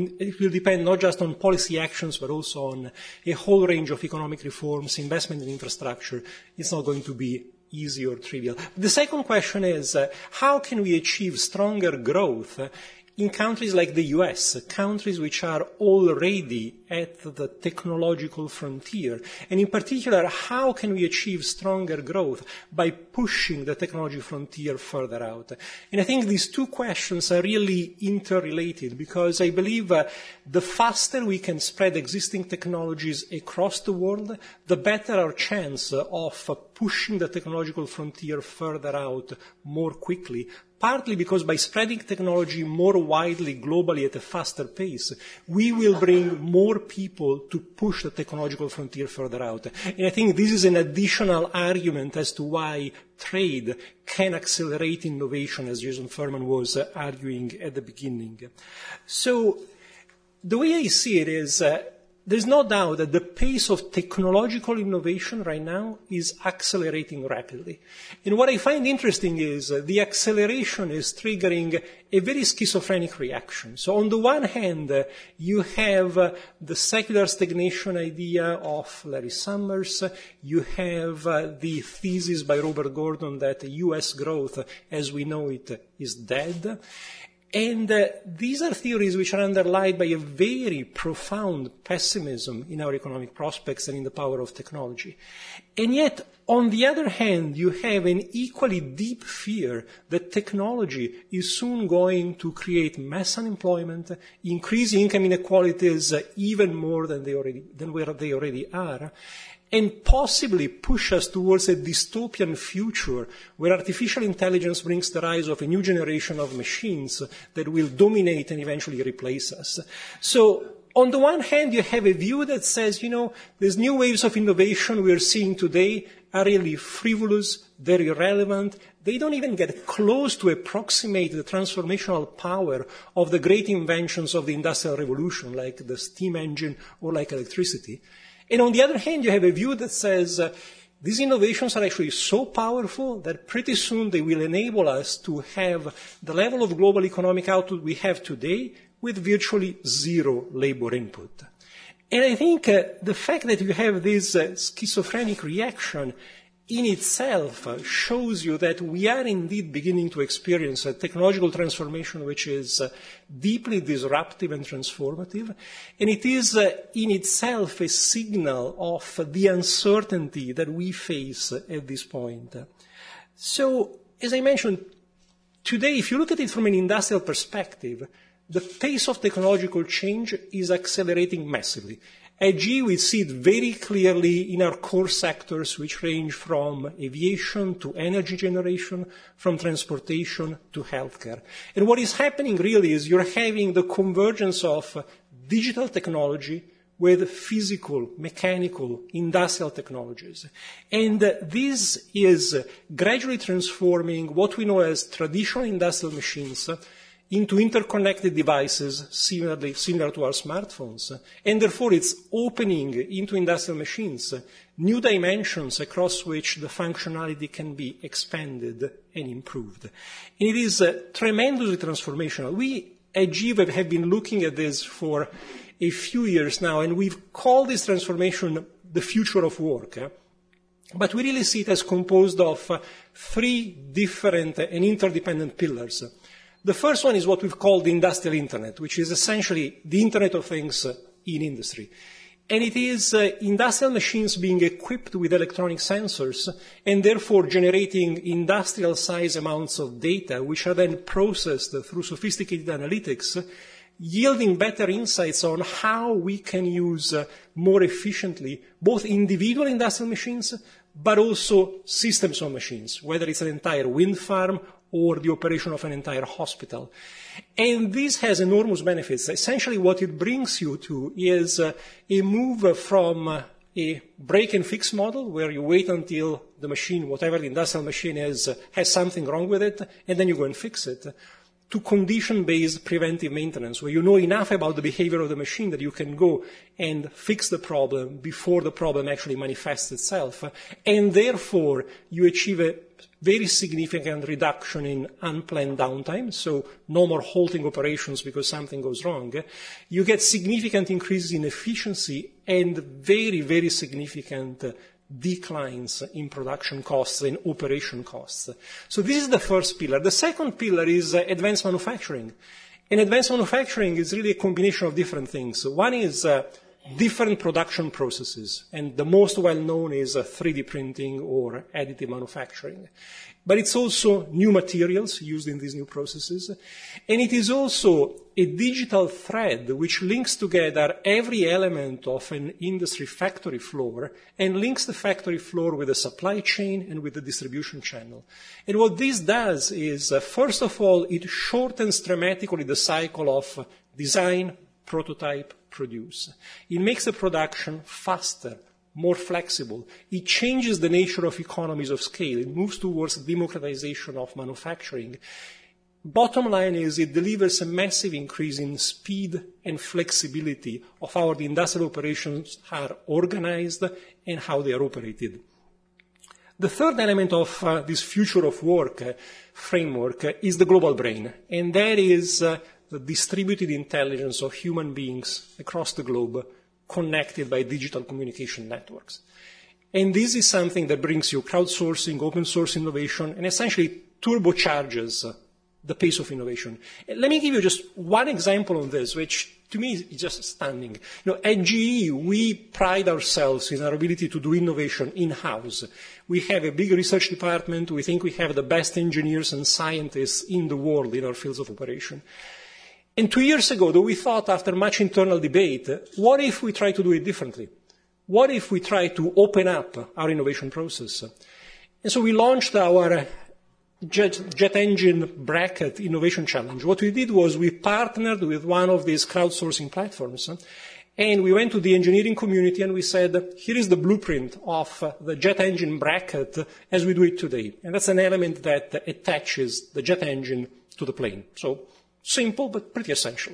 depend not just on policy actions, but also on a whole range of economic reforms, investment in infrastructure. It's not going to be easy or trivial. The second question is, how can we achieve stronger growth in countries like the US, countries which are already at the technological frontier? And in particular, how can we achieve stronger growth by pushing the technology frontier further out? And I think these two questions are really interrelated, because I believe the faster we can spread existing technologies across the world, the better our chance of pushing the technological frontier further out more quickly, partly because by spreading technology more widely globally at a faster pace, we will bring more people to push the technological frontier further out. And I think this is an additional argument as to why trade can accelerate innovation, as Jason Furman was arguing at the beginning. So the way I see it is, there's no doubt that the pace of technological innovation right now is accelerating rapidly. And what I find interesting is the acceleration is triggering a very schizophrenic reaction. So on the one hand, you have the secular stagnation idea of Larry Summers. You have the thesis by Robert Gordon that U.S. growth, as we know it, is dead. And these are theories which are underlined by a very profound pessimism in our economic prospects and in the power of technology. And yet, on the other hand, you have an equally deep fear that technology is soon going to create mass unemployment, increase income inequalities even more than where they already are, and possibly push us towards a dystopian future where artificial intelligence brings the rise of a new generation of machines that will dominate and eventually replace us. So, on the one hand, you have a view that says, these new waves of innovation we're seeing today are really frivolous, they're irrelevant, they don't even get close to approximate the transformational power of the great inventions of the Industrial Revolution, like the steam engine or like electricity. And on the other hand, you have a view that says these innovations are actually so powerful that pretty soon they will enable us to have the level of global economic output we have today with virtually zero labor input. And I think the fact that you have this schizophrenic reaction in itself shows you that we are indeed beginning to experience a technological transformation which is deeply disruptive and transformative, and it is in itself a signal of the uncertainty that we face at this point. So, as I mentioned, today, if you look at it from an industrial perspective, the pace of technological change is accelerating massively. At GE, we see it very clearly in our core sectors, which range from aviation to energy generation, from transportation to healthcare. And what is happening really is you're having the convergence of digital technology with physical, mechanical, industrial technologies. And this is gradually transforming what we know as traditional industrial machines into interconnected devices similar to our smartphones. And therefore, it's opening into industrial machines new dimensions across which the functionality can be expanded and improved. And it is tremendously transformational. We at GE have been looking at this for a few years now, and we've called this transformation the future of work. But we really see it as composed of three different and interdependent pillars. The first one is what we've called the industrial internet, which is essentially the Internet of Things in industry. And it is industrial machines being equipped with electronic sensors and therefore generating industrial-size amounts of data, which are then processed through sophisticated analytics, yielding better insights on how we can use more efficiently both individual industrial machines, but also systems of machines, whether it's an entire wind farm or the operation of an entire hospital. And this has enormous benefits. Essentially what it brings you to is a move from a break-and-fix model, where you wait until the machine, whatever the industrial machine is, has something wrong with it, and then you go and fix it, to condition-based preventive maintenance, where you know enough about the behavior of the machine that you can go and fix the problem before the problem actually manifests itself. And therefore, you achieve a very significant reduction in unplanned downtime, so no more halting operations because something goes wrong. You get significant increases in efficiency and very, very significant declines in production costs and operation costs. So this is the first pillar. The second pillar is advanced manufacturing. And advanced manufacturing is really a combination of different things. One is different production processes, and the most well-known is 3D printing or additive manufacturing. But it's also new materials used in these new processes, and it is also a digital thread which links together every element of an industry factory floor and links the factory floor with the supply chain and with the distribution channel. And what this does is, first of all, it shortens dramatically the cycle of design, prototype, produce. It makes the production faster, more flexible. It changes the nature of economies of scale. It moves towards democratization of manufacturing. Bottom line is it delivers a massive increase in speed and flexibility of how the industrial operations are organized and how they are operated. The third element of this future of work framework is the global brain, and that is the distributed intelligence of human beings across the globe connected by digital communication networks. And this is something that brings you crowdsourcing, open source innovation, and essentially turbocharges the pace of innovation. Let me give you just one example of this, which to me is just stunning. At GE, we pride ourselves in our ability to do innovation in-house. We have a big research department. We think we have the best engineers and scientists in the world in our fields of operation. And 2 years ago, though, we thought, after much internal debate, what if we try to do it differently? What if we try to open up our innovation process? And so we launched our Jet Engine Bracket Innovation Challenge. What we did was we partnered with one of these crowdsourcing platforms, and we went to the engineering community and we said, here is the blueprint of the jet engine bracket as we do it today. And that's an element that attaches the jet engine to the plane. So simple, but pretty essential.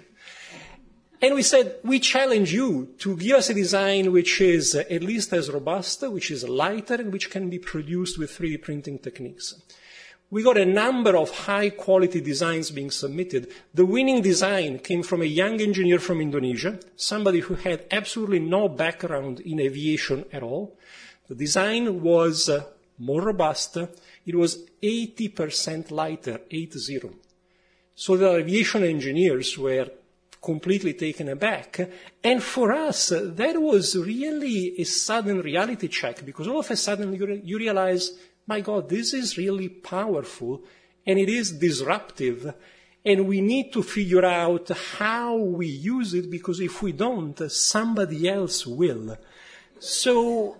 And we said, we challenge you to give us a design which is at least as robust, which is lighter, and which can be produced with 3D printing techniques. We got a number of high-quality designs being submitted. The winning design came from a young engineer from Indonesia, somebody who had absolutely no background in aviation at all. The design was more robust. It was 80% lighter, 80. So the aviation engineers were completely taken aback. And for us, that was really a sudden reality check, because all of a sudden you realize, my God, this is really powerful and it is disruptive, and we need to figure out how we use it, because if we don't, somebody else will. So,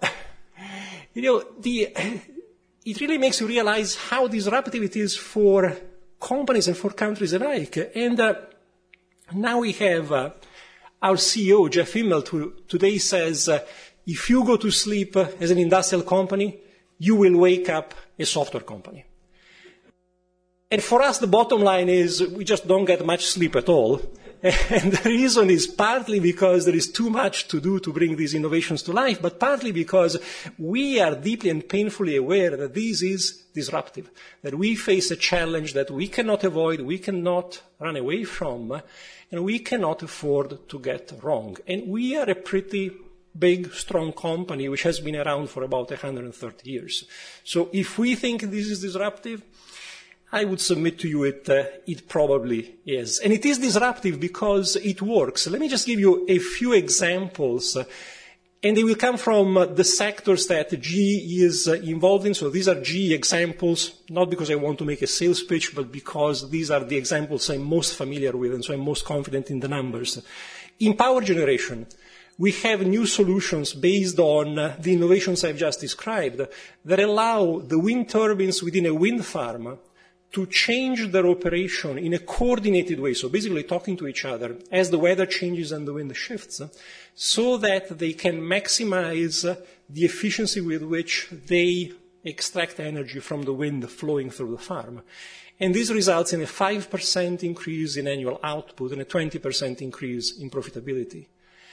it really makes you realize how disruptive it is for companies and for countries alike. And now we have our CEO, Jeff Immelt, who today says, if you go to sleep as an industrial company, you will wake up a software company. And for us, the bottom line is we just don't get much sleep at all. And the reason is partly because there is too much to do to bring these innovations to life, but partly because we are deeply and painfully aware that this is disruptive, that we face a challenge that we cannot avoid, we cannot run away from, and we cannot afford to get wrong. And we are a pretty big, strong company which has been around for about 130 years. So if we think this is disruptive, I would submit to you it probably is. And it is disruptive because it works. Let me just give you a few examples, and they will come from the sectors that GE is involved in. So these are GE examples, not because I want to make a sales pitch, but because these are the examples I'm most familiar with, and so I'm most confident in the numbers. In power generation, we have new solutions based on the innovations I've just described that allow the wind turbines within a wind farm to change their operation in a coordinated way, so basically talking to each other as the weather changes and the wind shifts, so that they can maximize the efficiency with which they extract energy from the wind flowing through the farm. And this results in a 5% increase in annual output and a 20% increase in profitability.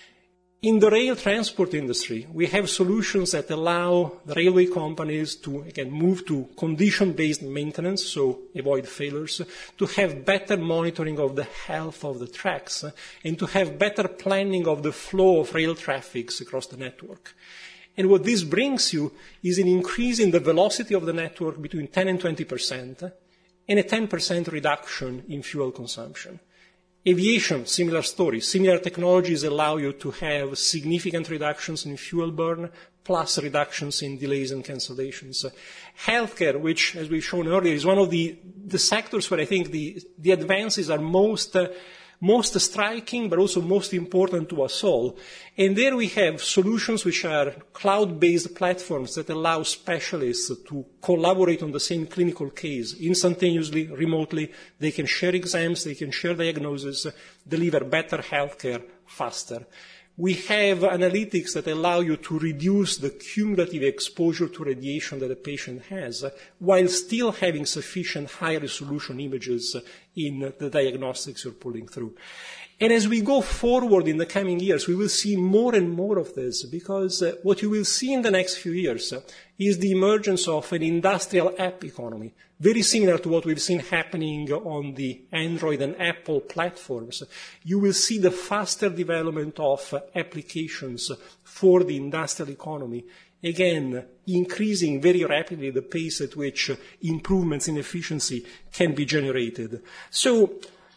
In the rail transport industry, we have solutions that allow the railway companies to, again, move to condition-based maintenance, so avoid failures, to have better monitoring of the health of the tracks, and to have better planning of the flow of rail traffic across the network. And what this brings you is an increase in the velocity of the network between 10 and 20%, and a 10% reduction in fuel consumption. Aviation, similar story. Similar technologies allow you to have significant reductions in fuel burn, plus reductions in delays and cancellations. Healthcare, which, as we've shown earlier, is one of the sectors where I think the advances are most striking, but also most important to us all. And there we have solutions which are cloud-based platforms that allow specialists to collaborate on the same clinical case instantaneously, remotely. They can share exams, they can share diagnoses, deliver better healthcare faster. We have analytics that allow you to reduce the cumulative exposure to radiation that a patient has, while still having sufficient high-resolution images in the diagnostics you're pulling through. And as we go forward in the coming years, we will see more and more of this, because what you will see in the next few years is the emergence of an industrial app economy, very similar to what we've seen happening on the Android and Apple platforms. You will see the faster development of applications for the industrial economy, again, increasing very rapidly the pace at which improvements in efficiency can be generated. So,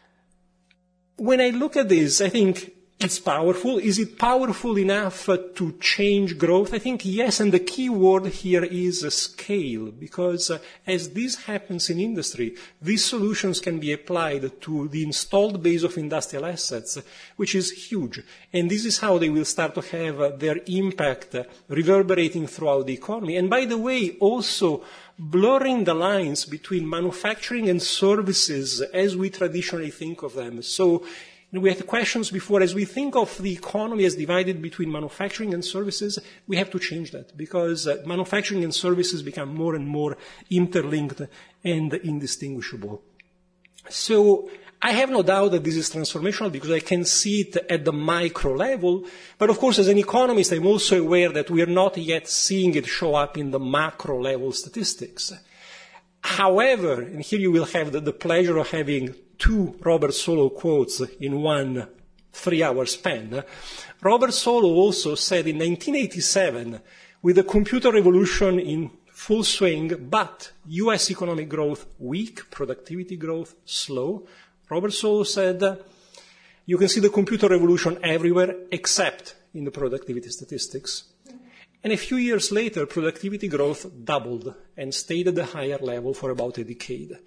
when I look at this, I think it's powerful. Is it powerful enough to change growth? I think yes, and the key word here is scale, because as this happens in industry, these solutions can be applied to the installed base of industrial assets, which is huge. And this is how they will start to have their impact reverberating throughout the economy. And by the way, also blurring the lines between manufacturing and services as we traditionally think of them. So we had questions before. As we think of the economy as divided between manufacturing and services, we have to change that, because manufacturing and services become more and more interlinked and indistinguishable. So I have no doubt that this is transformational, because I can see it at the micro level. But of course, as an economist, I'm also aware that we are not yet seeing it show up in the macro level statistics. However, and here you will have the pleasure of having two Robert Solow quotes in one 3-hour span. Robert Solow also said in 1987, with the computer revolution in full swing, but U.S. economic growth weak, productivity growth slow, Robert Solow said, you can see the computer revolution everywhere except in the productivity statistics. And a few years later, productivity growth doubled and stayed at the higher level for about a decade.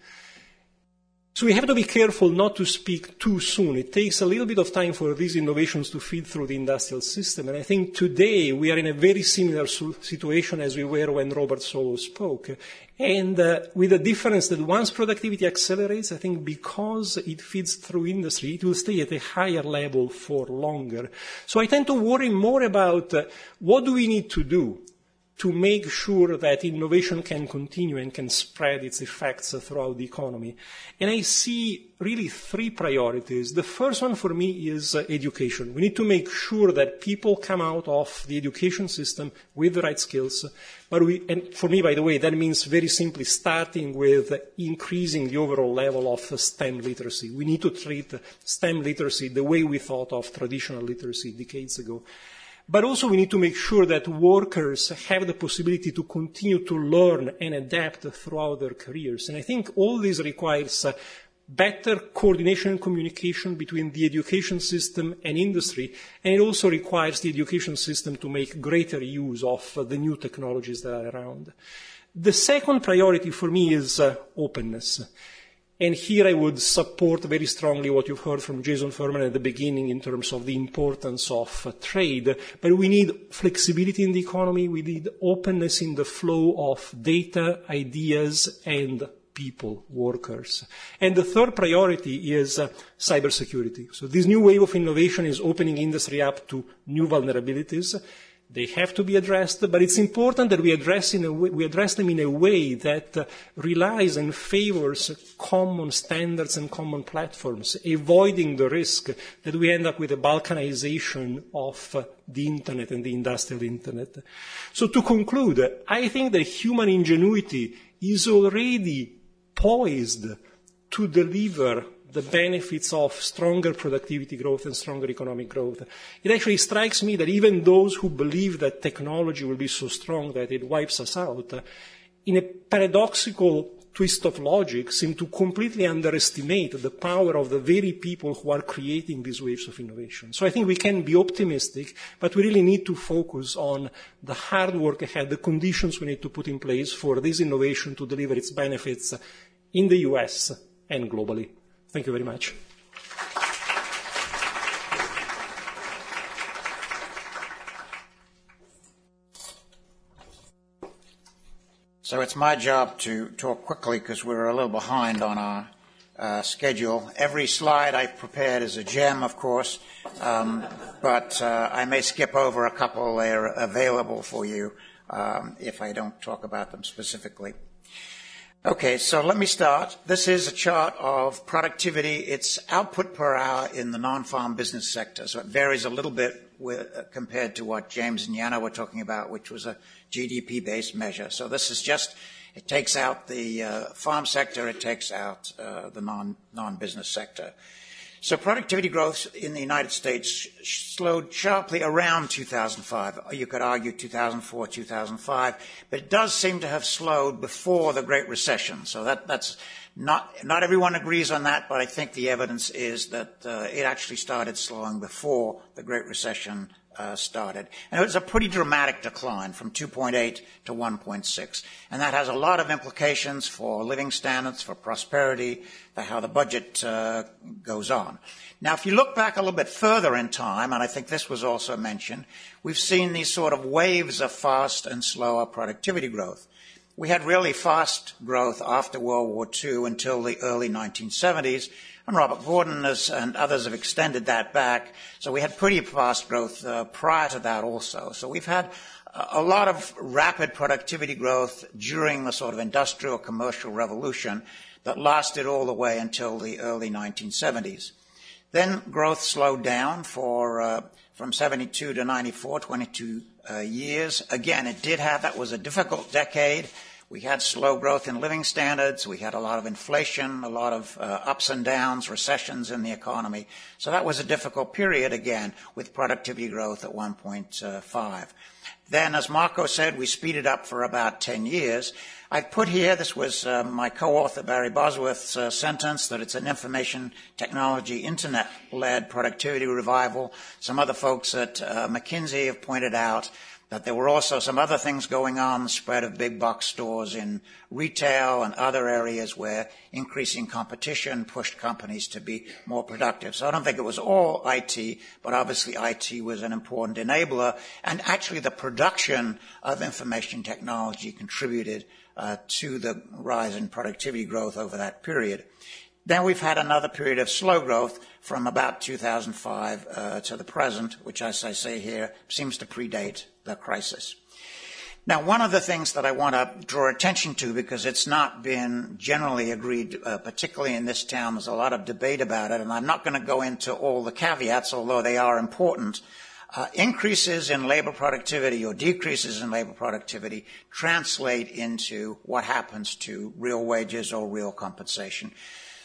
So we have to be careful not to speak too soon. It takes a little bit of time for these innovations to feed through the industrial system. And I think today we are in a very similar situation as we were when Robert Solow spoke. And with the difference that once productivity accelerates, I think because it feeds through industry, it will stay at a higher level for longer. So I tend to worry more about what do we need to do to make sure that innovation can continue and can spread its effects throughout the economy. And I see really 3 priorities. The first one for me is education. We need to make sure that people come out of the education system with the right skills. And for me, by the way, that means very simply starting with increasing the overall level of STEM literacy. We need to treat STEM literacy the way we thought of traditional literacy decades ago. But also we need to make sure that workers have the possibility to continue to learn and adapt throughout their careers. And I think all this requires better coordination and communication between the education system and industry, and it also requires the education system to make greater use of the new technologies that are around. The second priority for me is openness. And here I would support very strongly what you've heard from Jason Furman at the beginning in terms of the importance of trade. But we need flexibility in the economy. We need openness in the flow of data, ideas, and people, workers. And the third priority is cybersecurity. So this new wave of innovation is opening industry up to new vulnerabilities. They have to be addressed, but it's important that we address them in a way that relies and favors common standards and common platforms, avoiding the risk that we end up with a balkanization of the Internet and the industrial Internet. So to conclude, I think that human ingenuity is already poised to deliver the benefits of stronger productivity growth and stronger economic growth. It actually strikes me that even those who believe that technology will be so strong that it wipes us out, in a paradoxical twist of logic, seem to completely underestimate the power of the very people who are creating these waves of innovation. So I think we can be optimistic, but we really need to focus on the hard work ahead, the conditions we need to put in place for this innovation to deliver its benefits in the US and globally. Thank you very much. So it's my job to talk quickly because we're a little behind on our schedule. Every slide I've prepared is a gem, of course, but I may skip over a couple. They're available for you if I don't talk about them specifically. Okay, so let me start. This is a chart of productivity. It's output per hour in the non-farm business sector, so it varies a little bit compared to what James and Yana were talking about, which was a GDP-based measure. So this is just, it takes out the farm sector, it takes out the non-business sector. So productivity growth in the United States slowed sharply around 2005. You could argue 2004, 2005, but it does seem to have slowed before the Great Recession. So that's not everyone agrees on that, but I think the evidence is that it actually started slowing before the Great Recession started. And it was a pretty dramatic decline from 2.8 to 1.6. And that has a lot of implications for living standards, for prosperity, for how the budget goes on. Now, if you look back a little bit further in time, and I think this was also mentioned, we've seen these sort of waves of fast and slower productivity growth. We had really fast growth after World War II until the early 1970s, and Robert Gordon and others have extended that back. So we had pretty fast growth prior to that also. So we've had a lot of rapid productivity growth during the sort of industrial commercial revolution that lasted all the way until the early 1970s. Then growth slowed down from 72 to 94, 22 years. Again, that was a difficult decade. We had slow growth in living standards. We had a lot of inflation, a lot of ups and downs, recessions in the economy. So that was a difficult period, again, with productivity growth at 1.5. Then, as Marco said, we speeded up for about 10 years. I've put here, this was my co-author Barry Bosworth's sentence, that it's an information technology internet-led productivity revival. Some other folks at McKinsey have pointed out that there were also some other things going on, the spread of big box stores in retail and other areas where increasing competition pushed companies to be more productive. So I don't think it was all IT, but obviously IT was an important enabler, and actually the production of information technology contributed to the rise in productivity growth over that period. Then we've had another period of slow growth from about 2005 to the present, which, as I say here, seems to predate the crisis. Now, one of the things that I want to draw attention to, because it's not been generally agreed, particularly in this town, there's a lot of debate about it, and I'm not going to go into all the caveats, although they are important. Increases in labor productivity or decreases in labor productivity translate into what happens to real wages or real compensation.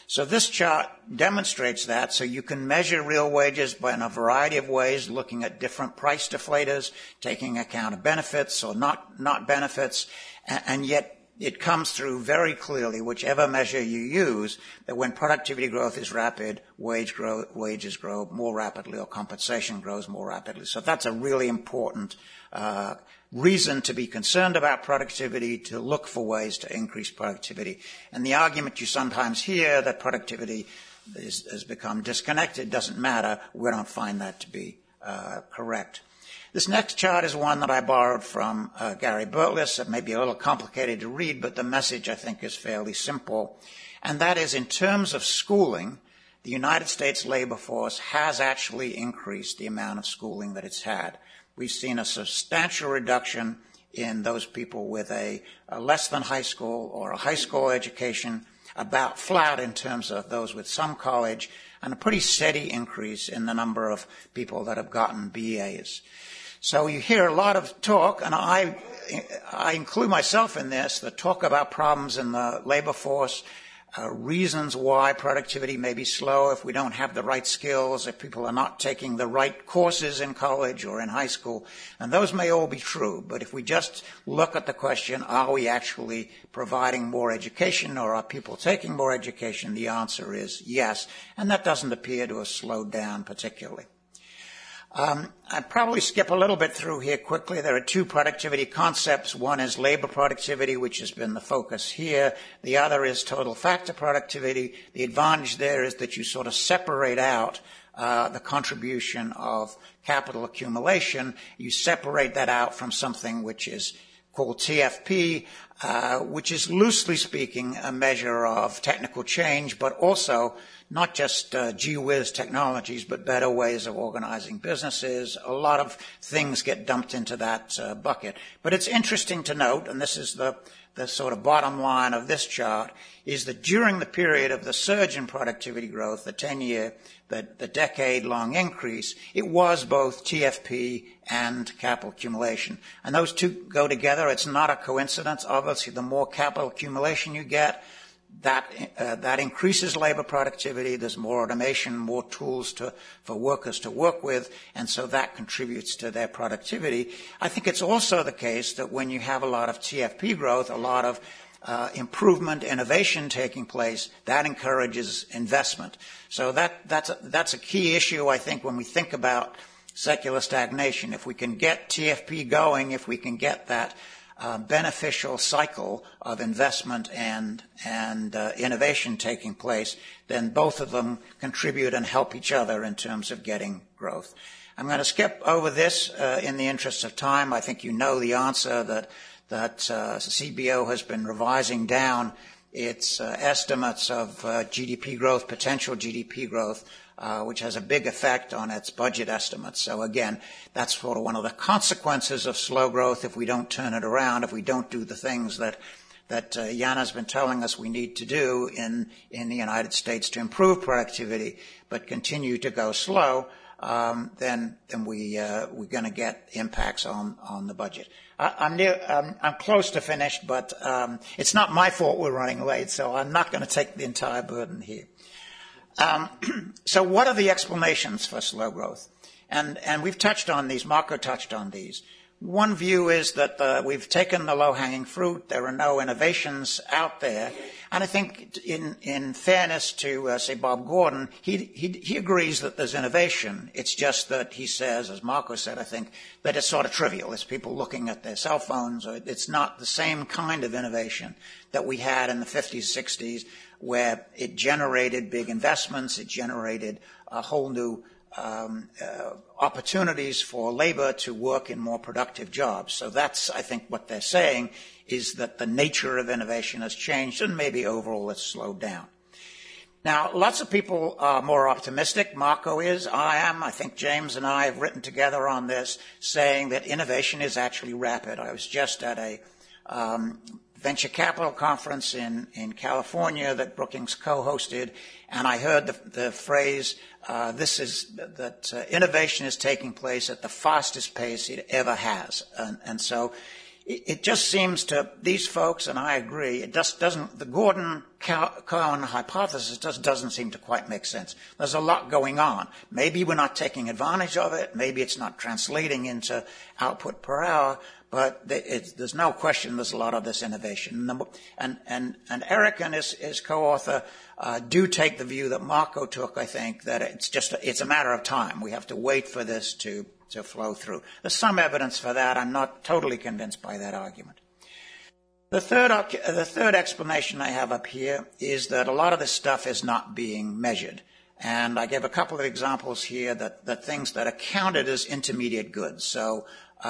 So this chart demonstrates that. So you can measure real wages in a variety of ways, looking at different price deflators, taking account of benefits or not benefits, and yet it comes through very clearly, whichever measure you use, that when productivity growth is rapid, wages grow more rapidly, or compensation grows more rapidly. So that's a really important reason to be concerned about productivity, to look for ways to increase productivity. And the argument you sometimes hear that productivity has become disconnected doesn't matter. We don't find that to be correct. This next chart is one that I borrowed from Gary Burtlis. It may be a little complicated to read, but the message, I think, is fairly simple. And that is, in terms of schooling, the United States labor force has actually increased the amount of schooling that it's had. We've seen a substantial reduction in those people with a less than high school or a high school education, about flat in terms of those with some college, and a pretty steady increase in the number of people that have gotten BAs. So you hear a lot of talk, and I include myself in this, the talk about problems in the labor force, reasons why productivity may be slow if we don't have the right skills, if people are not taking the right courses in college or in high school. And those may all be true, but if we just look at the question, are we actually providing more education, or are people taking more education, the answer is yes, and that doesn't appear to have slowed down particularly. I'd probably skip a little bit through here quickly. There are two productivity concepts. One is labor productivity, which has been the focus here. The other is total factor productivity. The advantage there is that you sort of separate out the contribution of capital accumulation. You separate that out from something which is called TFP, which is loosely speaking a measure of technical change, but also not just gee whiz technologies, but better ways of organizing businesses. A lot of things get dumped into that bucket. But it's interesting to note, and this is the sort of bottom line of this chart, is that during the period of the surge in productivity growth, the 10-year, the decade-long increase, it was both TFP and capital accumulation. And those two go together. It's not a coincidence. Obviously, the more capital accumulation you get, that increases labor productivity. There's more automation, more tools for workers to work with, and so that contributes to their productivity. I think it's also the case that when you have a lot of TFP growth, a lot of improvement, innovation taking place, that encourages investment. So that's a key issue, I think, when we think about secular stagnation. If we can get TFP going, if we can get that beneficial cycle of investment and innovation taking place, then both of them contribute and help each other in terms of getting growth. I'm going to skip over this in the interest of time. I think you know the answer, that CBO has been revising down its estimates of GDP growth, potential GDP growth, which has a big effect on its budget estimates. So again, that's sort of one of the consequences of slow growth if we don't turn it around, if we don't do the things that Jana's been telling us we need to do in the United States to improve productivity, but continue to go slow, then we're going to get impacts on the budget. I'm close to finished, but it's not my fault we're running late, so I'm not going to take the entire burden here. So what are the explanations for slow growth? And we've touched on these. Marco touched on these. One view is that we've taken the low-hanging fruit. There are no innovations out there. And I think in fairness to, say, Bob Gordon, he agrees that there's innovation. It's just that he says, as Marco said, I think, that it's sort of trivial. It's people looking at their cell phones. Or it's not the same kind of innovation that we had in the 50s, 60s, where it generated big investments. It generated a whole new opportunities for labor to work in more productive jobs. So that's, I think, what they're saying is that the nature of innovation has changed and maybe overall it's slowed down. Now, lots of people are more optimistic. Marco is, I am. I think James and I have written together on this saying that innovation is actually rapid. I was just at a venture capital conference in California that Brookings co-hosted, and I heard the phrase, innovation is taking place at the fastest pace it ever has. And so it just seems to these folks, and I agree, it just doesn't, the Gordon-Cohen hypothesis just doesn't seem to quite make sense. There's a lot going on. Maybe we're not taking advantage of it. Maybe it's not translating into output per hour, but there's no question there's a lot of this innovation. And Eric and his co-author do take the view that Marco took, I think, that it's a matter of time. We have to wait for this to flow through. There's some evidence for that. I'm not totally convinced by that argument. The third explanation I have up here is that a lot of this stuff is not being measured. And I give a couple of examples here that things that are counted as intermediate goods. So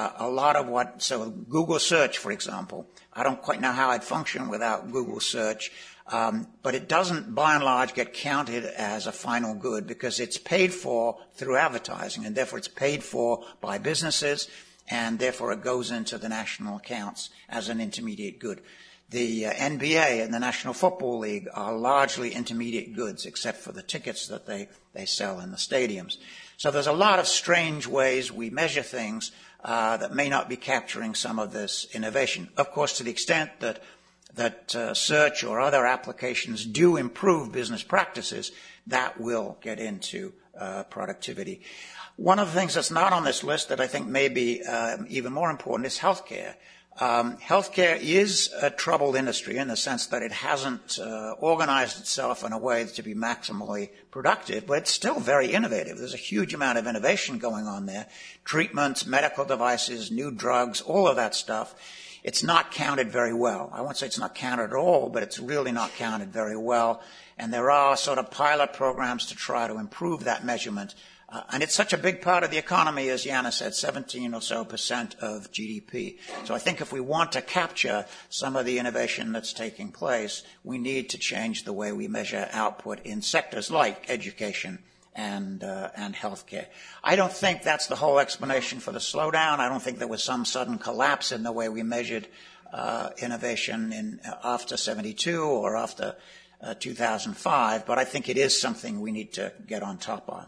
Google search, for example, I don't quite know how I'd function without Google search. But it doesn't, by and large, get counted as a final good because it's paid for through advertising, and therefore it's paid for by businesses, and therefore it goes into the national accounts as an intermediate good. The NBA and the National Football League are largely intermediate goods, except for the tickets that they sell in the stadiums. So there's a lot of strange ways we measure things that may not be capturing some of this innovation. Of course, to the extent that search or other applications do improve business practices, that will get into productivity. One of the things that's not on this list that I think may be even more important is healthcare. Healthcare is a troubled industry in the sense that it hasn't organized itself in a way to be maximally productive, but it's still very innovative. There's a huge amount of innovation going on there. Treatments, medical devices, new drugs, all of that stuff. It's not counted very well. I won't say it's not counted at all, but it's really not counted very well. And there are sort of pilot programs to try to improve that measurement. And it's such a big part of the economy, as Jana said, 17% or so of GDP. So I think if we want to capture some of the innovation that's taking place, we need to change the way we measure output in sectors like education and healthcare. I don't think that's the whole explanation for the slowdown. I don't think there was some sudden collapse in the way we measured innovation after 72 or after 2005, but I think it is something we need to get on top of.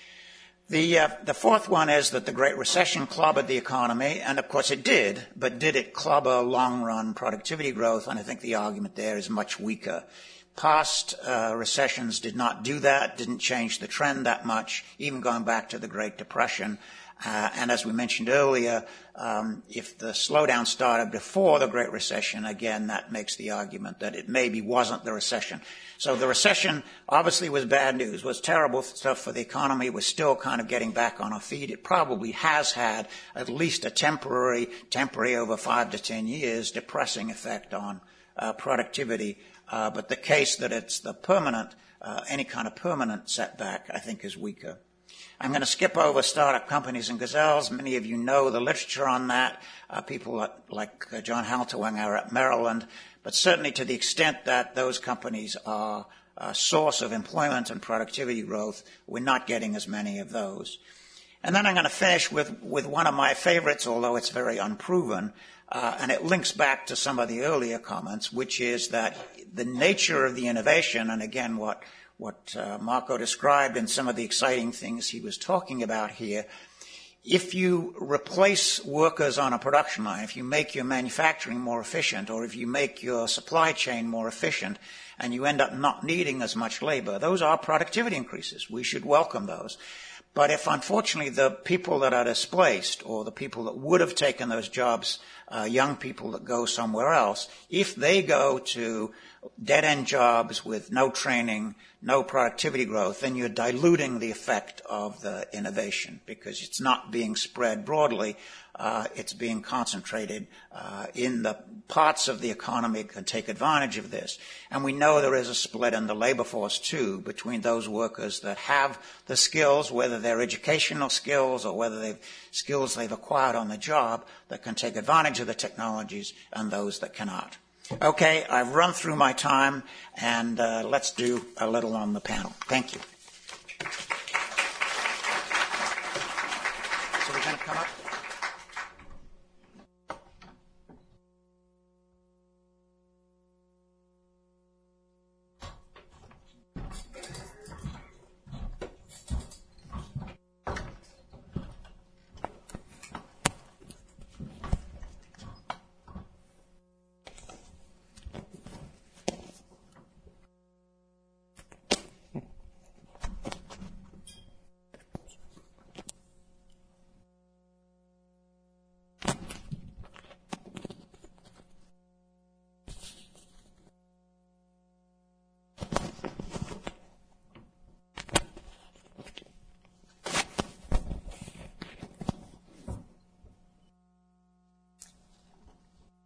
The fourth one is that the Great Recession clobbered the economy, and of course it did, but did it clobber long-run productivity growth? And I think the argument there is much weaker. Past recessions did not do that, didn't change the trend that much, even going back to the Great Depression. And as we mentioned earlier, if the slowdown started before the Great Recession, again, that makes the argument that it maybe wasn't the recession. So the recession obviously was bad news, was terrible stuff for the economy. We're still kind of getting back on our feet. It probably has had at least a temporary over 5 to 10 years, depressing effect on productivity. But the case that it's the permanent, any kind of permanent setback, I think is weaker. I'm going to skip over startup companies and gazelles. Many of you know the literature on that. People like John Halterwanger at Maryland. But certainly to the extent that those companies are a source of employment and productivity growth, we're not getting as many of those. And then I'm going to finish with one of my favorites, although it's very unproven, and it links back to some of the earlier comments, which is that the nature of the innovation, and again what Marco described and some of the exciting things he was talking about here, if you replace workers on a production line, if you make your manufacturing more efficient, or if you make your supply chain more efficient, and you end up not needing as much labor, those are productivity increases. We should welcome those. But if, unfortunately, the people that are displaced, or the people that would have taken those jobs, young people that go somewhere else, if they go to dead-end jobs with no training, no productivity growth, then you're diluting the effect of the innovation because it's not being spread broadly. It's being concentrated in the parts of the economy that can take advantage of this. And we know there is a split in the labor force, too, between those workers that have the skills, whether they're educational skills or whether they've skills they've acquired on the job that can take advantage of the technologies, and those that cannot. Okay, I've run through my time, and let's do a little on the panel. Thank you. So we're going to come up.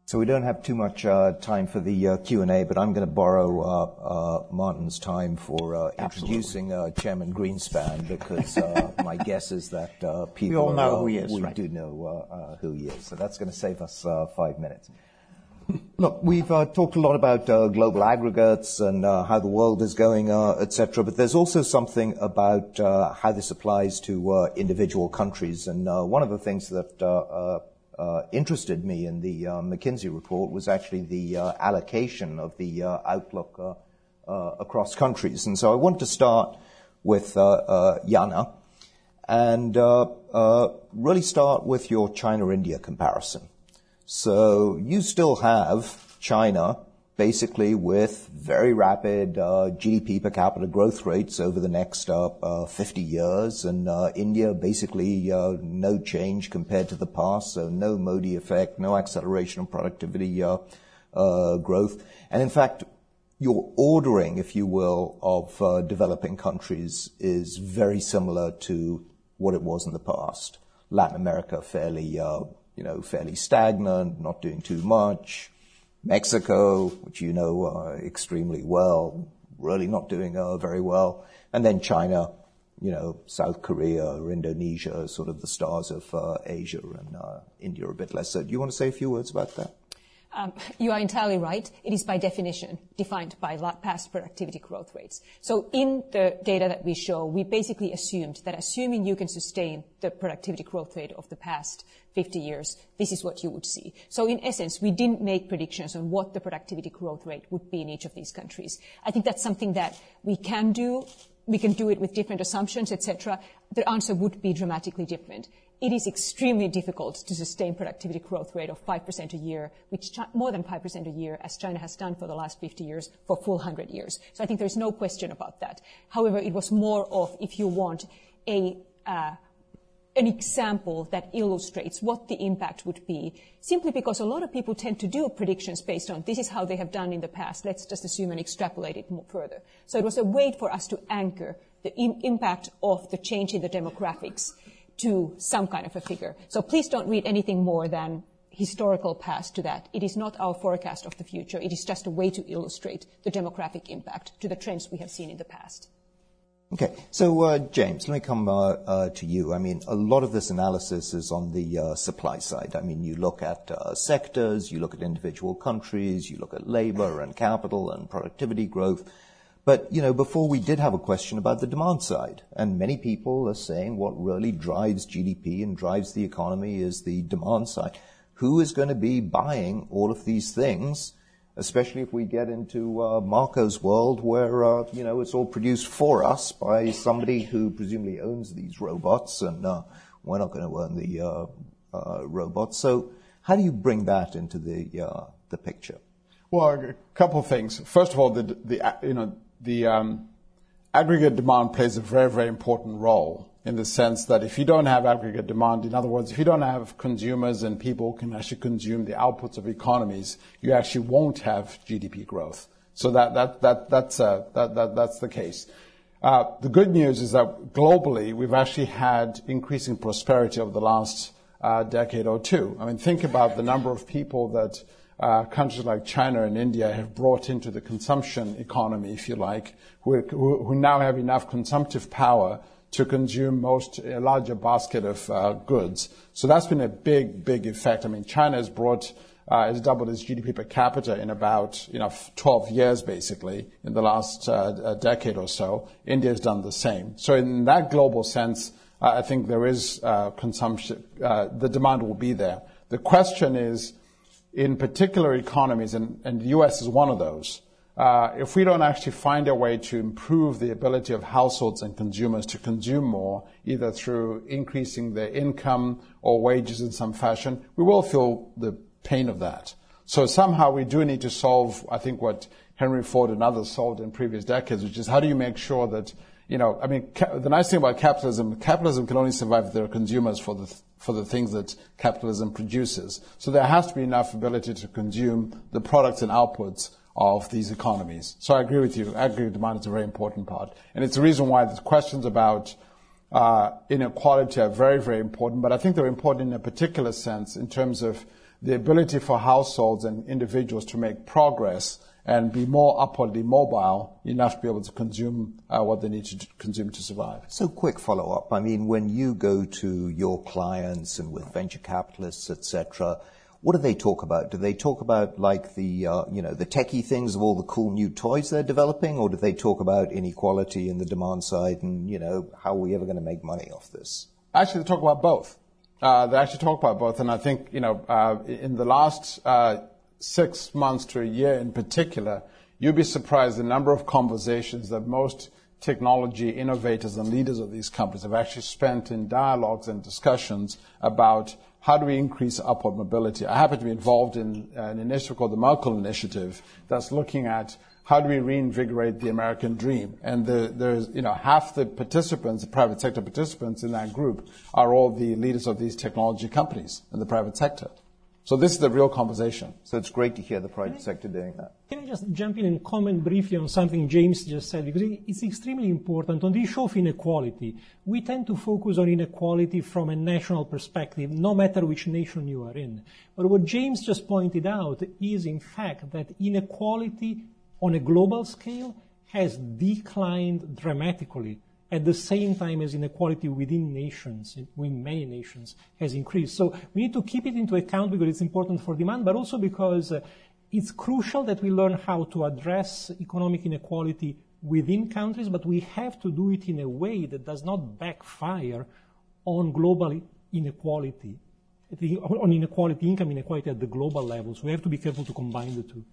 So we don't have too much time for the Q&A, but I'm going to borrow Martin's time for introducing Chairman Greenspan, because my guess is that people we all know who he is. We right. do know who he is. So that's going to save us 5 minutes. Look, we've talked a lot about global aggregates and how the world is going, etc. But there's also something about how this applies to individual countries. And one of the things that interested me in the McKinsey report was actually the allocation of the outlook across countries. And so I want to start with Jana and really start with your China-India comparison. So you still have China basically with very rapid GDP per capita growth rates over the next 50 years, and India basically no change compared to the past, so no Modi effect, no acceleration of productivity growth. And in fact, your ordering, if you will, of developing countries is very similar to what it was in the past. Latin America fairly stagnant, not doing too much. Mexico, which you know extremely well, really not doing very well. And then China, South Korea or Indonesia, sort of the stars of Asia, and India a bit less so. Do you want to say a few words about that? You are entirely right. It is by definition defined by past productivity growth rates. So in the data that we show, we basically assumed that assuming you can sustain the productivity growth rate of the past 50 years, this is what you would see. So in essence, we didn't make predictions on what the productivity growth rate would be in each of these countries. I think that's something that we can do. We can do it with different assumptions, etc. The answer would be dramatically different. It is extremely difficult to sustain productivity growth rate of 5% a year, which more than 5% a year, as China has done for the last 50 years, for full 100 years. So I think there's no question about that. However, it was more of, if you want, an example that illustrates what the impact would be, simply because a lot of people tend to do predictions based on this is how they have done in the past. Let's just assume and extrapolate it more further. So it was a way for us to anchor the impact of the change in the demographics to some kind of a figure. So please don't read anything more than historical past to that. It is not our forecast of the future. It is just a way to illustrate the demographic impact to the trends we have seen in the past. Okay, so James, let me come to you. I mean, a lot of this analysis is on the supply side. I mean, you look at sectors, you look at individual countries, you look at labor and capital and productivity growth. But, before we did have a question about the demand side. And many people are saying what really drives GDP and drives the economy is the demand side. Who is going to be buying all of these things, especially if we get into Marco's world where, it's all produced for us by somebody who presumably owns these robots, and we're not going to own the robots. So how do you bring that into the picture? Well, a couple of things. First of all, the aggregate demand plays a very, very important role in the sense that if you don't have aggregate demand, in other words, if you don't have consumers and people who can actually consume the outputs of economies, you actually won't have GDP growth. So that's the case. The good news is that globally we've actually had increasing prosperity over the last decade or two. I mean, think about the number of people that countries like China and India have brought into the consumption economy, if you like, who now have enough consumptive power to consume a larger basket of goods. So that's been a big effect. I mean, China has doubled its GDP per capita in about 12 years, basically, in the last decade or so. India has done the same. So in that global sense, I think there is consumption. The demand will be there. The question is, in particular economies, and the U.S. is one of those, if we don't actually find a way to improve the ability of households and consumers to consume more, either through increasing their income or wages in some fashion, we will feel the pain of that. So somehow we do need to solve, I think, what Henry Ford and others solved in previous decades, which is how do you make sure that, the nice thing about capitalism can only survive if there are consumers for the things that capitalism produces. So there has to be enough ability to consume the products and outputs of these economies. So I agree with you. Aggregate demand is a very important part. And it's the reason why the questions about inequality are very, very important. But I think they're important in a particular sense in terms of the ability for households and individuals to make progress and be more upwardly mobile enough to be able to consume what they need to consume to survive. So quick follow-up. I mean, when you go to your clients and with venture capitalists, etc., what do they talk about? Do they talk about like the techie things of all the cool new toys they're developing, or do they talk about inequality in the demand side and, how are we ever going to make money off this? Actually, they talk about both. And I think, in the last 6 months to a year in particular, you'd be surprised the number of conversations that most technology innovators and leaders of these companies have actually spent in dialogues and discussions about how do we increase upward mobility. I happen to be involved in an initiative called the Merkel Initiative that's looking at how do we reinvigorate the American dream. And there's half the participants, the private sector participants in that group, are all the leaders of these technology companies in the private sector. So this is the real conversation. So it's great to hear the private sector doing that. Can I just jump in and comment briefly on something James just said? Because it's extremely important. On the issue of inequality, we tend to focus on inequality from a national perspective, no matter which nation you are in. But what James just pointed out is, in fact, that inequality on a global scale has declined dramatically at the same time as inequality within nations, within many nations, has increased. So we need to keep it into account because it's important for demand, but also because it's crucial that we learn how to address economic inequality within countries, but we have to do it in a way that does not backfire on global inequality, on inequality, income inequality at the global level. So we have to be careful to combine the two.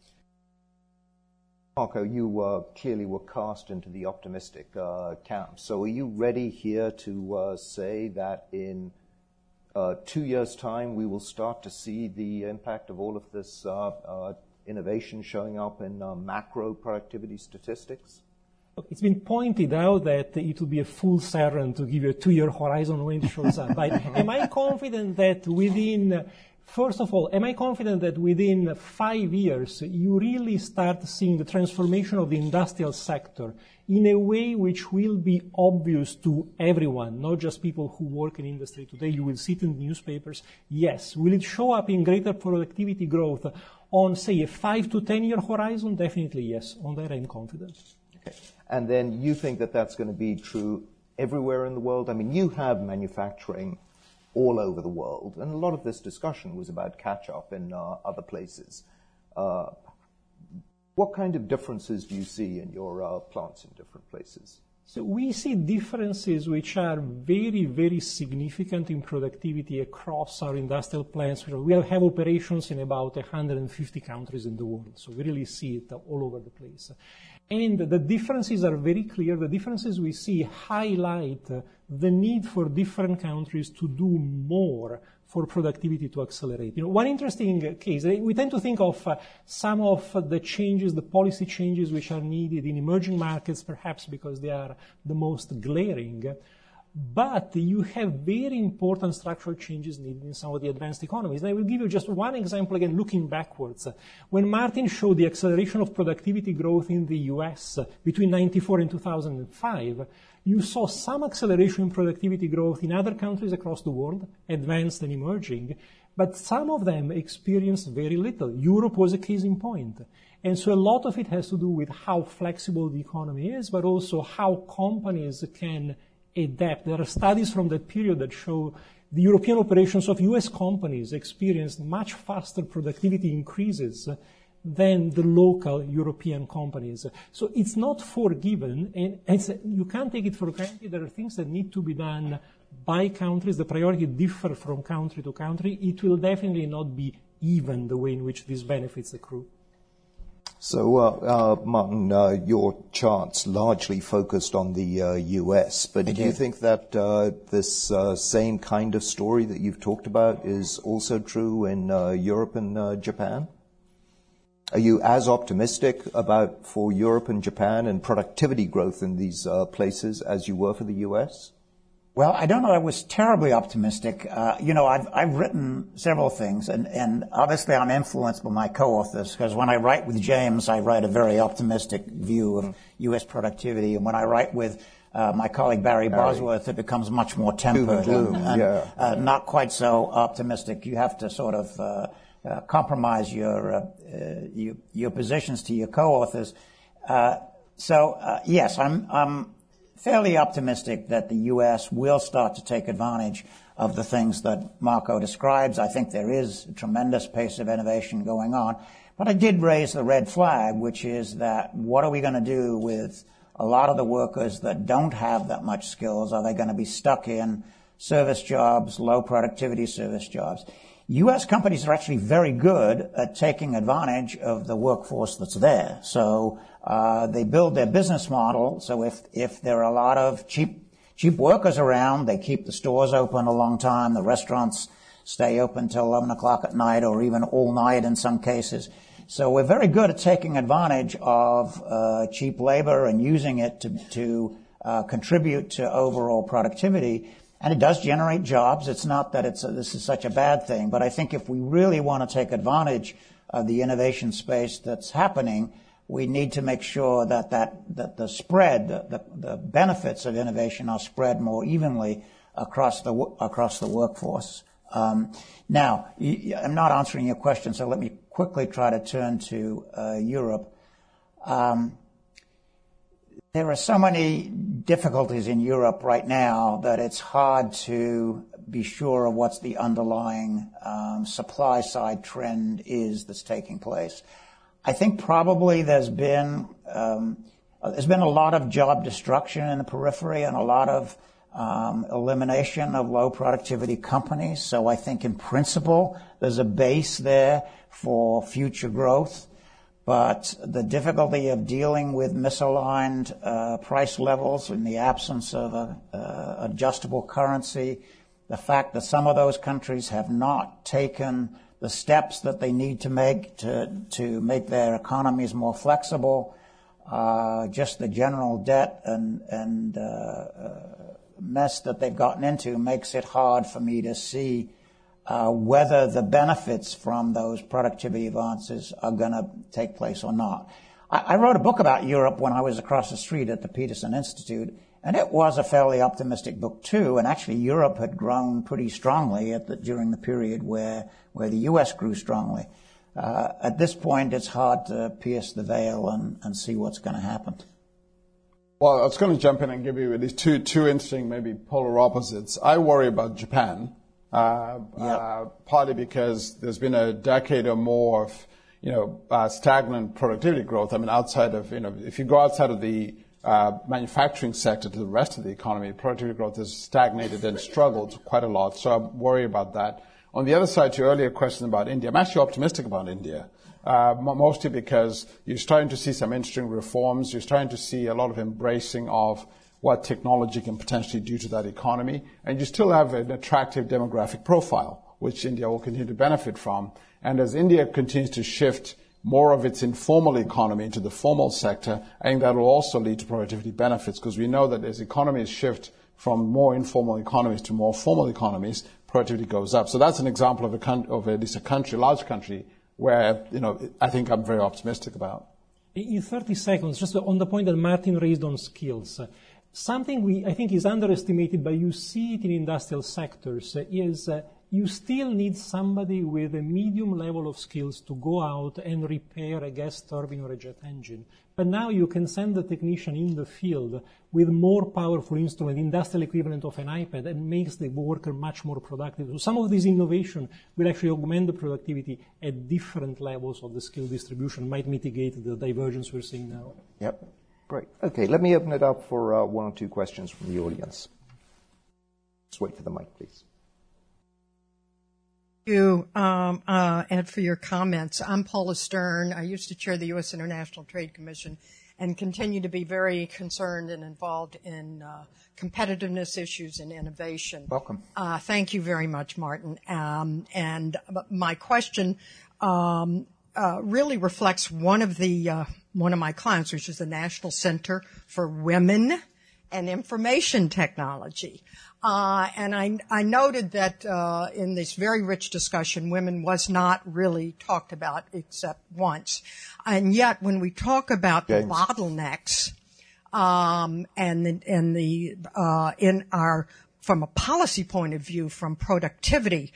Marco, you clearly were cast into the optimistic camp. So are you ready here to say that in 2 years' time we will start to see the impact of all of this innovation showing up in macro productivity statistics? It's been pointed out that it would be a fool's errand to give you a 2-year horizon when it shows up. But am I confident that First of all, am I confident that within 5 years you really start seeing the transformation of the industrial sector in a way which will be obvious to everyone, not just people who work in industry today? You will see it in the newspapers. Yes. Will it show up in greater productivity growth on, say, a 5 to 10 year horizon? Definitely yes. On that I'm confident. Okay. And then you think that that's going to be true everywhere in the world? I mean, you have manufacturing all over the world, and a lot of this discussion was about catch-up in other places. What kind of differences do you see in your plants in different places? So we see differences which are very, very significant in productivity across our industrial plants. We have operations in about 150 countries in the world, so we really see it all over the place. And the differences are very clear. The differences we see highlight the need for different countries to do more for productivity to accelerate. One interesting case, we tend to think of some of the changes, the policy changes which are needed in emerging markets, perhaps because they are the most glaring. But you have very important structural changes needed in some of the advanced economies. And I will give you just one example, again, looking backwards. When Martin showed the acceleration of productivity growth in the US between 1994 and 2005, you saw some acceleration in productivity growth in other countries across the world, advanced and emerging, but some of them experienced very little. Europe was a case in point. And so a lot of it has to do with how flexible the economy is, but also how companies can adapt. There are studies from that period that show the European operations of US companies experienced much faster productivity increases than the local European companies. So it's not forgiven, and you can't take it for granted. There are things that need to be done by countries. The priority differ from country to country. It will definitely not be even the way in which these benefits accrue. So, Martin, your charts largely focused on the U.S., but do you think that this same kind of story that you've talked about is also true in Europe and Japan? Are you as optimistic for Europe and Japan and productivity growth in these places as you were for the U.S.? Well, I don't know. I was terribly optimistic. I've written several things, and obviously I'm influenced by my co-authors, because when I write with James, I write a very optimistic view of U.S. productivity, and when I write with my colleague Barry Bosworth, it becomes much more tempered and not quite so optimistic. You have to sort of compromise your positions to your co-authors. Yes, I'm fairly optimistic that the U.S. will start to take advantage of the things that Marco describes. I think there is a tremendous pace of innovation going on. But I did raise the red flag, which is that what are we going to do with a lot of the workers that don't have that much skills? Are they going to be stuck in service jobs, low productivity service jobs? U.S. companies are actually very good at taking advantage of the workforce that's there. So they build their business model. So if there are a lot of cheap workers around, they keep the stores open a long time. The restaurants stay open till 11 o'clock at night or even all night in some cases. So we're very good at taking advantage of cheap labor and using it to contribute to overall productivity. And it does generate jobs. It's not that this is such a bad thing, but I think if we really want to take advantage of the innovation space that's happening, we need to make sure that the spread, the benefits of innovation are spread more evenly across the workforce. Now, I'm not answering your question, so let me quickly try to turn to Europe. There are so many difficulties in Europe right now that it's hard to be sure of what's the underlying supply side trend is that's taking place. I think probably there's been a lot of job destruction in the periphery and a lot of elimination of low productivity companies. So I think in principle there's a base there for future growth. But the difficulty of dealing with misaligned price levels in the absence of an adjustable currency, the fact that some of those countries have not taken the steps that they need to make their economies more flexible, just the general debt and mess that they've gotten into makes it hard for me to see whether the benefits from those productivity advances are going to take place or not. I wrote a book about Europe when I was across the street at the Peterson Institute, and it was a fairly optimistic book too. And actually, Europe had grown pretty strongly during the period where the U.S. grew strongly. At this point, it's hard to pierce the veil and see what's going to happen. Well, I was going to jump in and give you at least two interesting, maybe polar opposites. I worry about Japan. Partly because there's been a decade or more of, stagnant productivity growth. I mean, outside of, if you go outside of the manufacturing sector to the rest of the economy, productivity growth has stagnated and struggled quite a lot. So I worry about that. On the other side, to your earlier question about India, I'm actually optimistic about India. Mostly because you're starting to see some interesting reforms. You're starting to see a lot of embracing of what technology can potentially do to that economy. And you still have an attractive demographic profile, which India will continue to benefit from. And as India continues to shift more of its informal economy into the formal sector, I think that will also lead to productivity benefits, because we know that as economies shift from more informal economies to more formal economies, productivity goes up. So that's an example of at least a country, a large country, where, I think I'm very optimistic about. In 30 seconds, just on the point that Martin raised on skills, something I think is underestimated, but you see it in industrial sectors, is you still need somebody with a medium level of skills to go out and repair a gas turbine or a jet engine. But now you can send the technician in the field with more powerful instrument, industrial equivalent of an iPad, and makes the worker much more productive. So some of this innovation will actually augment the productivity at different levels of the skill distribution, might mitigate the divergence we're seeing now. Yep. Great. Okay, let me open it up for one or two questions from the audience. Just wait for the mic, please. Thank you, Ed, for your comments. I'm Paula Stern. I used to chair the U.S. International Trade Commission and continue to be very concerned and involved in competitiveness issues and innovation. Welcome. Thank you very much, Martin. And my question really reflects one of my clients, which is the National Center for Women and Information Technology. And I noted that in this very rich discussion, women was not really talked about except once. And yet, when we talk about the bottlenecks from a policy point of view, from productivity,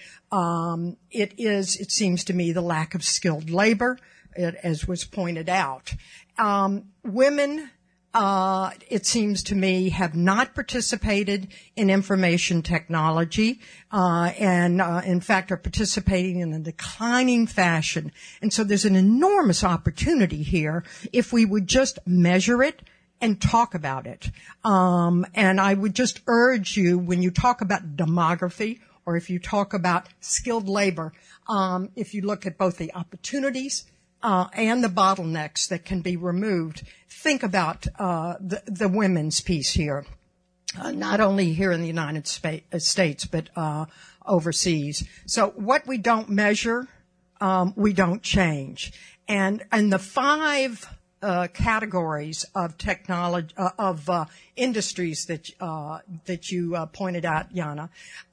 it seems to me, the lack of skilled labor, as was pointed out. Women, it seems to me, have not participated in information technology, and in fact are participating in a declining fashion. And so there's an enormous opportunity here if we would just measure it and talk about it. And I would just urge you, when you talk about demography, or if you talk about skilled labor, if you look at both the opportunities and the bottlenecks that can be removed, think about the women's piece here, not only here in the United States, but overseas. So what we don't measure, we don't change. And the 5 categories of technology, industries that you pointed out, Jana,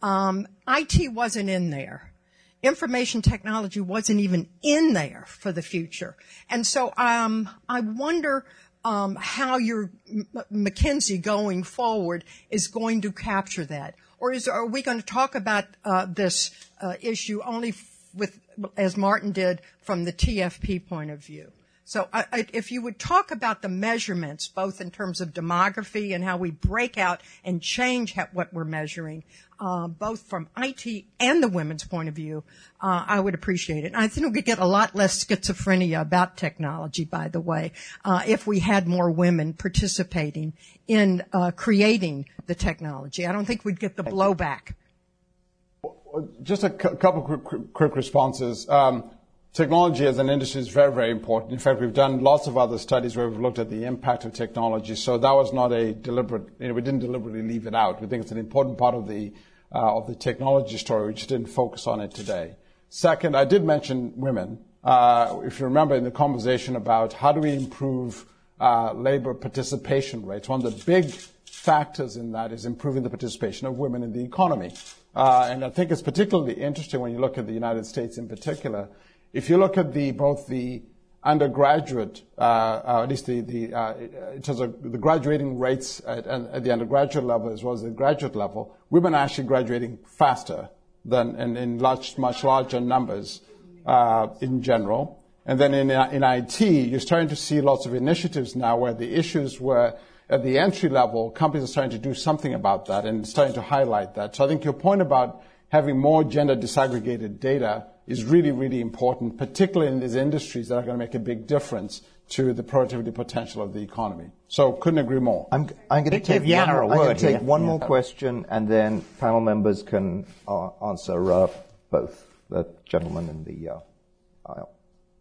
IT wasn't in there. Information technology wasn't even in there for the future. And so I wonder how your McKinsey going forward is going to capture that. Or are we going to talk about this issue only as Martin did, from the TFP point of view? So if you would talk about the measurements, both in terms of demography and how we break out and change what we're measuring, both from IT and the women's point of view, I would appreciate it. And I think we could get a lot less schizophrenia about technology, by the way, if we had more women participating in creating the technology. I don't think we'd get the blowback. Just a couple quick responses. Technology as an industry is very, very important. In fact, we've done lots of other studies where we've looked at the impact of technology. So that was not a deliberate, we didn't deliberately leave it out. We think it's an important part of the technology story. We just didn't focus on it today. Second, I did mention women. If you remember in the conversation about how do we improve labor participation rates, one of the big factors in that is improving the participation of women in the economy. And I think it's particularly interesting when you look at the United States in particular. If you look at both the undergraduate, at least in terms of the graduating rates at the undergraduate level as well as the graduate level, women are actually graduating faster than in much larger numbers in general. And then in IT, you're starting to see lots of initiatives now where the issues were at the entry level, companies are starting to do something about that and starting to highlight that. So I think your point about having more gender disaggregated data is really, really important, particularly in these industries that are going to make a big difference to the productivity potential of the economy. So couldn't agree more. I'm going to take one more question, and then panel members can answer both, the gentleman in the aisle.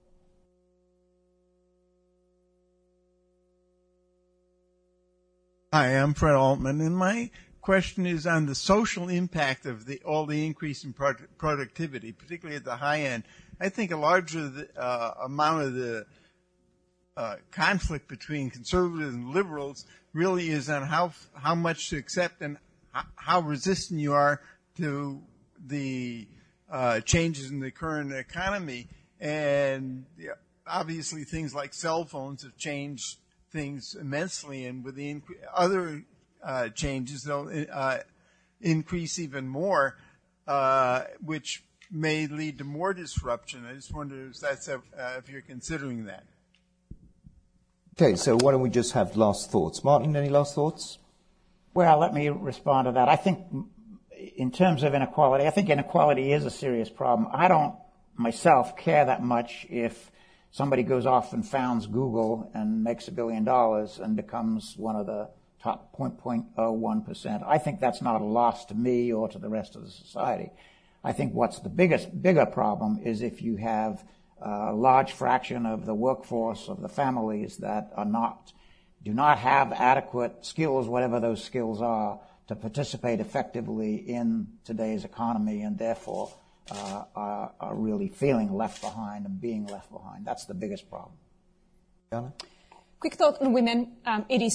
Hi, I'm Fred Altman, and my question is on the social impact of all the increase in productivity, particularly at the high end. I think a larger amount of the conflict between conservatives and liberals really is on how much to accept and how resistant you are to the changes in the current economy. And obviously things like cell phones have changed things immensely, and with the other changes, they'll increase even more, which may lead to more disruption. I just wonder if you're considering that. Okay, so why don't we just have last thoughts? Martin, any last thoughts? Well, let me respond to that. I think in terms of inequality, I think inequality is a serious problem. I don't myself care that much if somebody goes off and founds Google and makes $1 billion and becomes one of the top 0.01%. I think that's not a loss to me or to the rest of the society. I think what's the bigger problem is if you have a large fraction of the workforce of the families that do not have adequate skills, whatever those skills are, to participate effectively in today's economy, and therefore are really feeling left behind and being left behind. That's the biggest problem. Quick thought on women. It is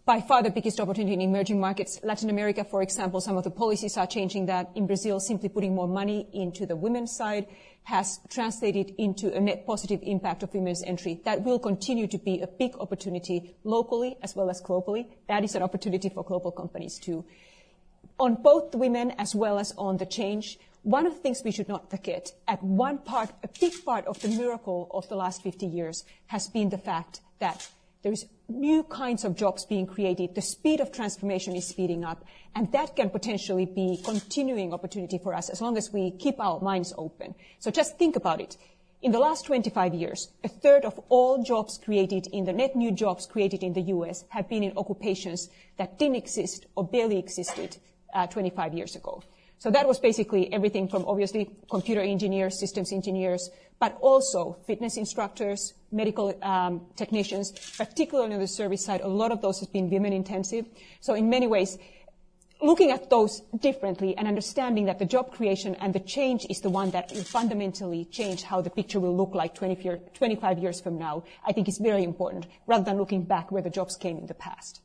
by far the biggest opportunity in emerging markets. Latin America, for example, some of the policies are changing that. In Brazil, simply putting more money into the women's side has translated into a net positive impact of women's entry. That will continue to be a big opportunity locally as well as globally. That is an opportunity for global companies too. On both the women as well as on the change, one of the things we should not forget, a big part of the miracle of the last 50 years has been the fact that there's new kinds of jobs being created. The speed of transformation is speeding up, and that can potentially be continuing opportunity for us as long as we keep our minds open. So just think about it. In the last 25 years, a third of all jobs created in the net new jobs created in the U.S. have been in occupations that didn't exist or barely existed 25 years ago. So that was basically everything from obviously computer engineers, systems engineers, but also fitness instructors, medical technicians, particularly on the service side. A lot of those have been women intensive. So in many ways, looking at those differently and understanding that the job creation and the change is the one that will fundamentally change how the picture will look like 25 years from now, I think is very important, rather than looking back where the jobs came in the past.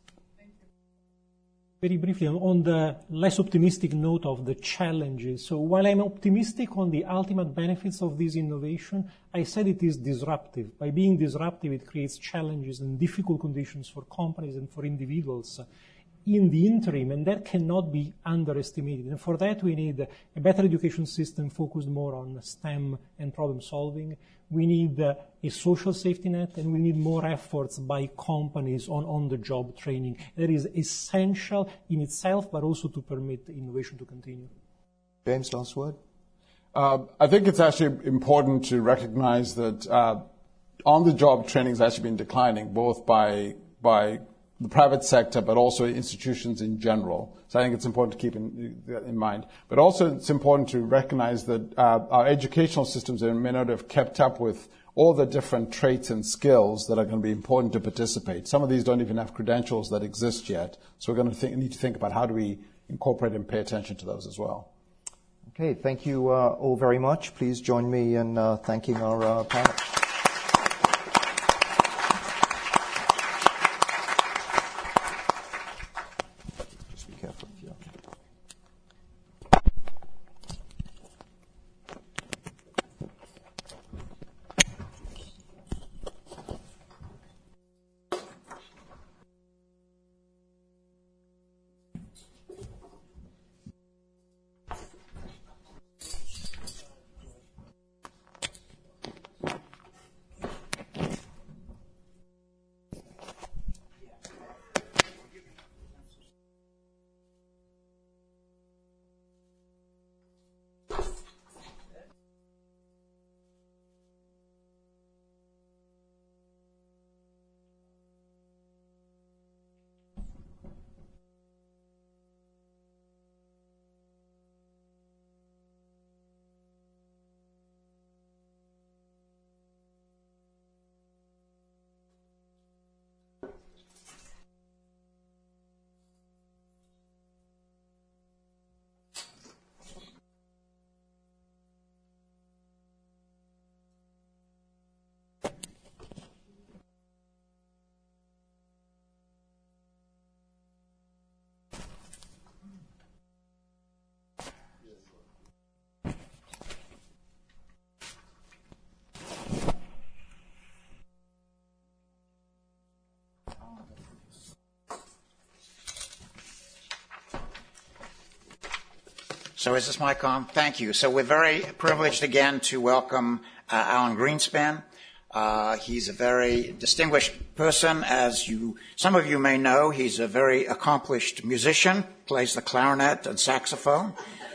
Very briefly, on the less optimistic note of the challenges. So while I'm optimistic on the ultimate benefits of this innovation, I said it is disruptive. By being disruptive, it creates challenges and difficult conditions for companies and for individuals in the interim, and that cannot be underestimated. And for that, we need a better education system focused more on STEM and problem solving. We need a social safety net, and we need more efforts by companies on on-the-job training. That is essential in itself, but also to permit innovation to continue. James, last word? I think it's actually important to recognize that on-the-job training has actually been declining, both by the private sector, but also institutions in general. So I think it's important to keep in mind. But also it's important to recognize that our educational systems may not have kept up with all the different traits and skills that are going to be important to participate. Some of these don't even have credentials that exist yet. So we're going to need to think about how do we incorporate and pay attention to those as well. Okay, thank you all very much. Please join me in thanking our panel. So is this mic on? Thank you. So we're very privileged again to welcome Alan Greenspan. He's a very distinguished person, as some of you may know. He's a very accomplished musician, plays the clarinet and saxophone.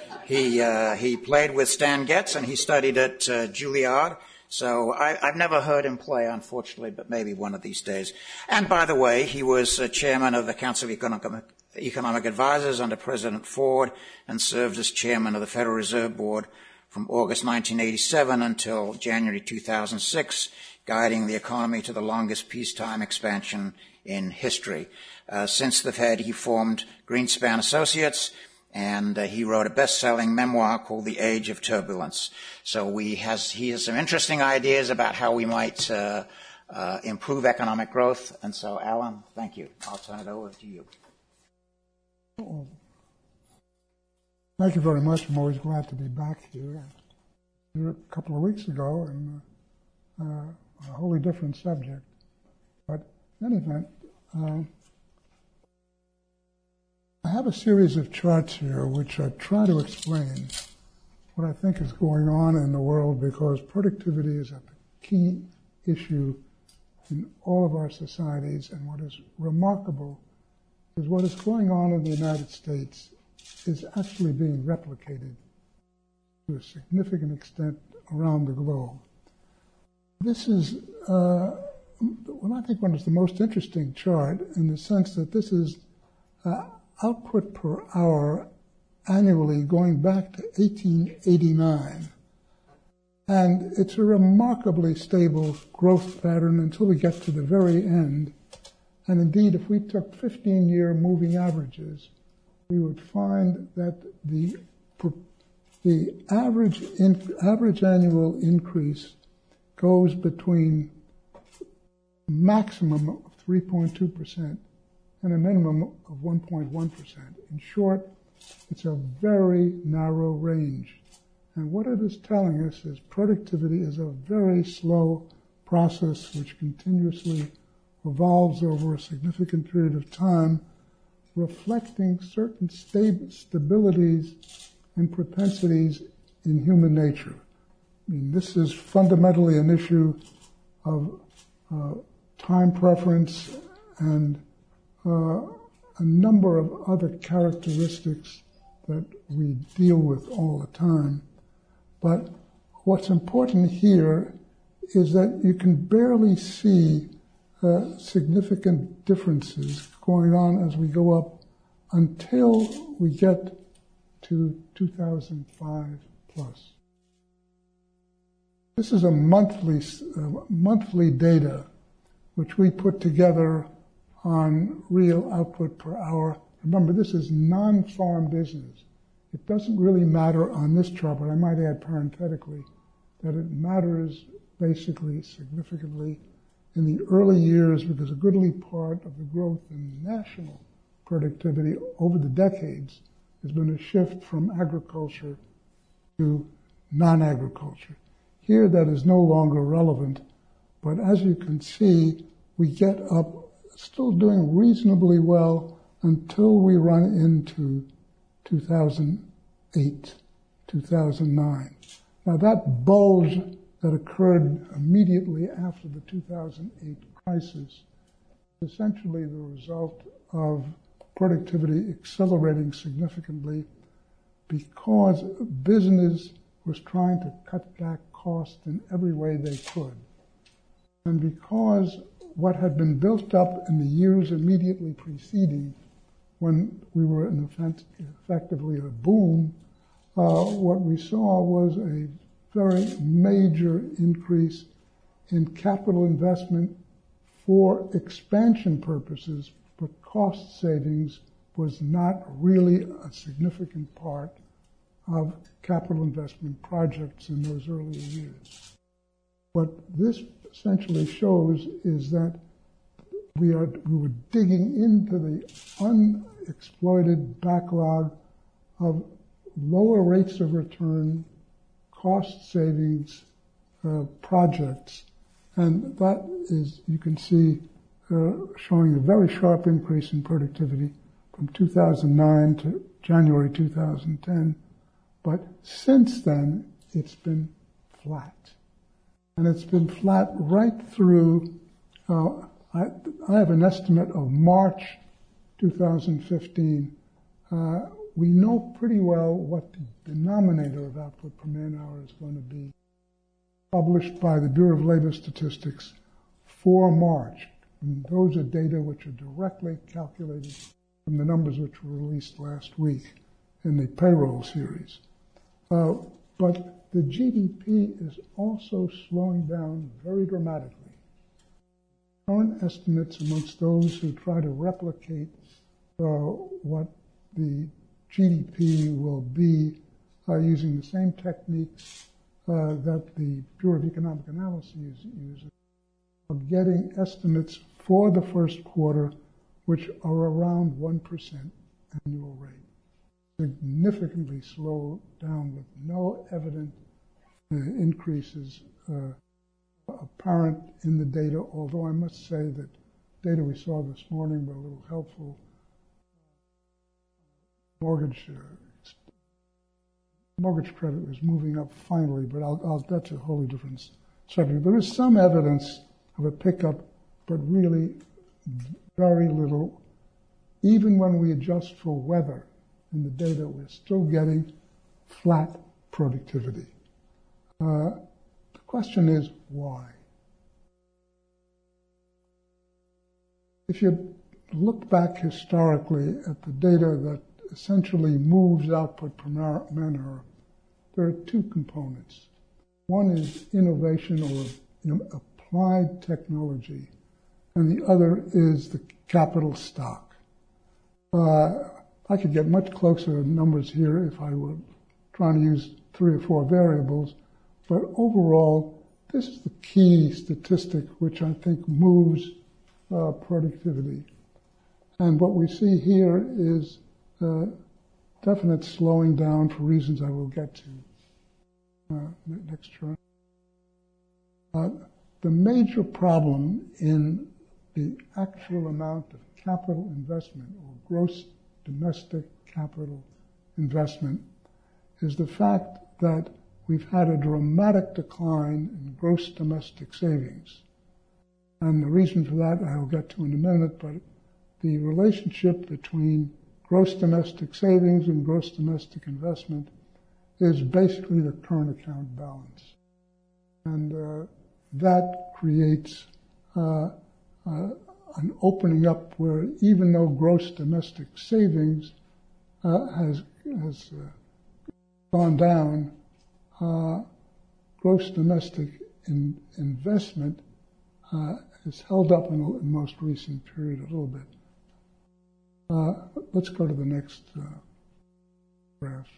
He played with Stan Getz, and he studied at Juilliard. So I've never heard him play, unfortunately, but maybe one of these days. And by the way, he was chairman of the Council of Economic Advisors under President Ford and served as chairman of the Federal Reserve Board from August 1987 until January 2006, guiding the economy to the longest peacetime expansion in history. Since the Fed, he formed Greenspan Associates, and he wrote a best-selling memoir called The Age of Turbulence. So he has some interesting ideas about how we might improve economic growth. And so, Alan, thank you. I'll turn it over to you. Thank you very much. I'm always glad to be back here. A couple of weeks ago, and a wholly different subject. But in any event, I have a series of charts here which I try to explain what I think is going on in the world, because productivity is a key issue in all of our societies, and what is remarkable is what is going on in the United States is actually being replicated to a significant extent around the globe. This is, I think, one is the most interesting chart in the sense that this is output per hour annually going back to 1889. And it's a remarkably stable growth pattern until we get to the very end. And indeed, if we took 15-year moving averages, we would find that the average annual increase goes between a maximum of 3.2% and a minimum of 1.1%. In short, it's a very narrow range. And what it is telling us is productivity is a very slow process which continuously evolves over a significant period of time, reflecting certain stabilities and propensities in human nature. I mean, this is fundamentally an issue of time preference and a number of other characteristics that we deal with all the time. But what's important here is that you can barely see significant differences going on as we go up until we get to 2005 plus. This is a monthly data which we put together on real output per hour. Remember, this is non-farm business. It doesn't really matter on this chart, but I might add parenthetically that it matters basically significantly in the early years, because a goodly part of the growth in national productivity over the decades has been a shift from agriculture to non-agriculture. Here that is no longer relevant, but as you can see, we get up still doing reasonably well until we run into 2008, 2009. Now that bulge that occurred immediately after the 2008 crisis is essentially the result of productivity accelerating significantly because business was trying to cut back costs in every way they could. And because what had been built up in the years immediately preceding, when we were in effectively a boom, what we saw was a very major increase in capital investment for expansion purposes, but cost savings was not really a significant part of capital investment projects in those earlier years. What this essentially shows is that we were digging into the unexploited backlog of lower rates of return, cost savings projects, and that is, you can see, showing a very sharp increase in productivity from 2009 to January 2010. But since then, it's been flat. And it's been flat right through, I have an estimate of March 2015. We know pretty well what the denominator of output per man hour is going to be, published by the Bureau of Labor Statistics for March. And those are data which are directly calculated from the numbers which were released last week in the payroll series. But the GDP is also slowing down very dramatically. Current estimates amongst those who try to replicate what the GDP will be using the same techniques that the Bureau of Economic Analysis uses are getting estimates for the first quarter which are around 1% annual rate. Significantly slowed down with no evident increases apparent in the data, although I must say that data we saw this morning were a little helpful. Mortgage credit was moving up finally, but that's a wholly different subject. There is some evidence of a pickup, but really very little. Even when we adjust for weather in the data, we're still getting flat productivity. The question is why? If you look back historically at the data that essentially moves output per manner, there are two components. One is innovation or applied technology, and the other is the capital stock. I could get much closer numbers here if I were trying to use 3 or 4 variables, but overall, this is the key statistic which I think moves productivity. And what we see here is definite slowing down for reasons I will get to. Next chart. The major problem in the actual amount of capital investment or gross domestic capital investment is the fact that we've had a dramatic decline in gross domestic savings. And the reason for that I'll get to in a minute, but the relationship between gross domestic savings and gross domestic investment is basically the current account balance. And that creates an opening up where even though gross domestic savings has gone down, gross domestic investment is held up in the most recent period a little bit. Let's go to the next graph.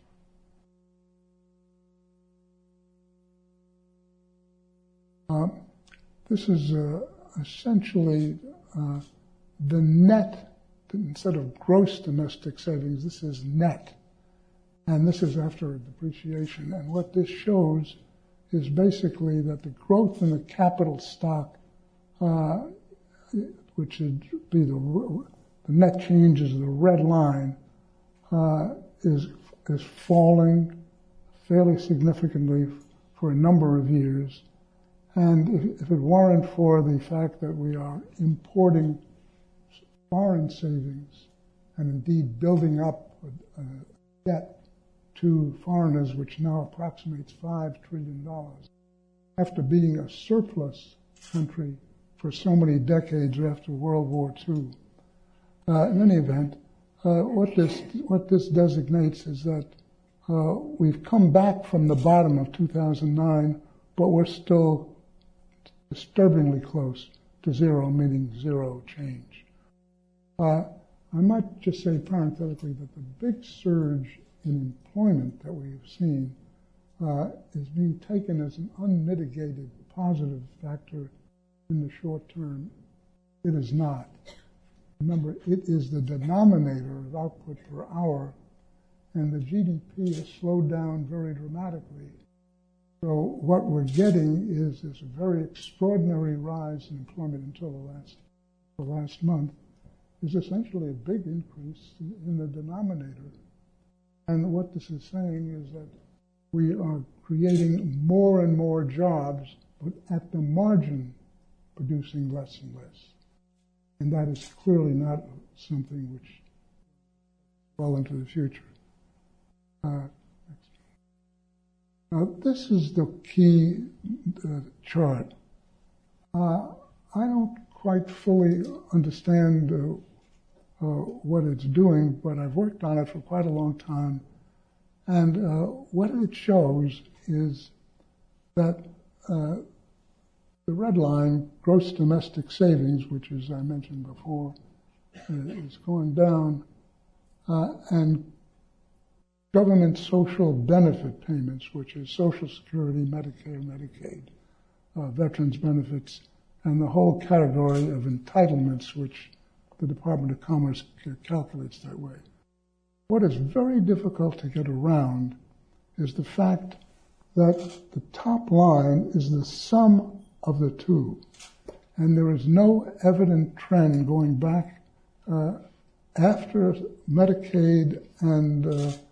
This is essentially the net, instead of gross domestic savings, this is net. And this is after depreciation. And what this shows is basically that the growth in the capital stock, which would be the net change is the red line, is falling fairly significantly for a number of years. And if it weren't for the fact that we are importing foreign savings and indeed building up debt to foreigners, which now approximates $5 trillion, after being a surplus country for so many decades after World War II. In any event, what this designates is that we've come back from the bottom of 2009, but we're still disturbingly close to zero, meaning zero change. I might just say parenthetically that the big surge in employment that we have seen is being taken as an unmitigated positive factor in the short term. It is not. Remember, it is the denominator of output per hour, and the GDP has slowed down very dramatically. So what we're getting is this very extraordinary rise in employment until the last month is essentially a big increase in the denominator. And what this is saying is that we are creating more and more jobs, but at the margin producing less and less. And that is clearly not something which well into the future. Now, this is the key chart. I don't quite fully understand what it's doing, but I've worked on it for quite a long time. And what it shows is that the red line, gross domestic savings, which, as I mentioned before, is going down, and government social benefit payments, which is Social Security, Medicare, Medicaid, veterans benefits, and the whole category of entitlements, which the Department of Commerce calculates that way. What is very difficult to get around is the fact that the top line is the sum of the two. And there is no evident trend going back after Medicaid and,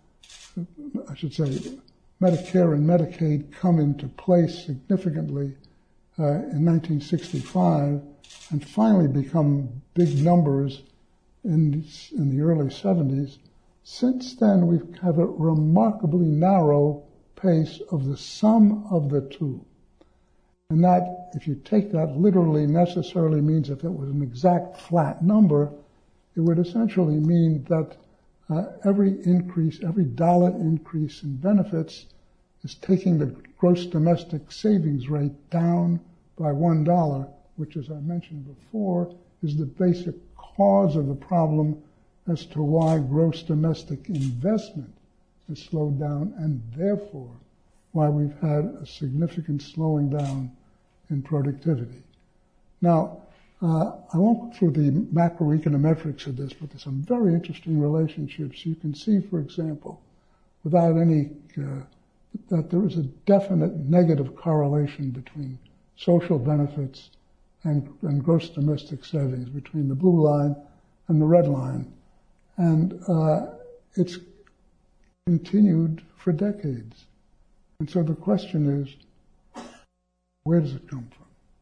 Medicare and Medicaid come into place significantly in 1965 and finally become big numbers in the early 70s. Since then, we've had a remarkably narrow pace of the sum of the two. And that, if you take that literally, necessarily means if it was an exact flat number, it would essentially mean that every dollar increase in benefits is taking the gross domestic savings rate down by $1, which, as I mentioned before, is the basic cause of the problem as to why gross domestic investment has slowed down, and therefore why we've had a significant slowing down in productivity. Now, I won't go through the macroeconometrics of this, but there's some very interesting relationships. You can see, for example, without any, that there is a definite negative correlation between social benefits and gross domestic savings, between the blue line and the red line. And it's continued for decades. And so the question is, where does it come from?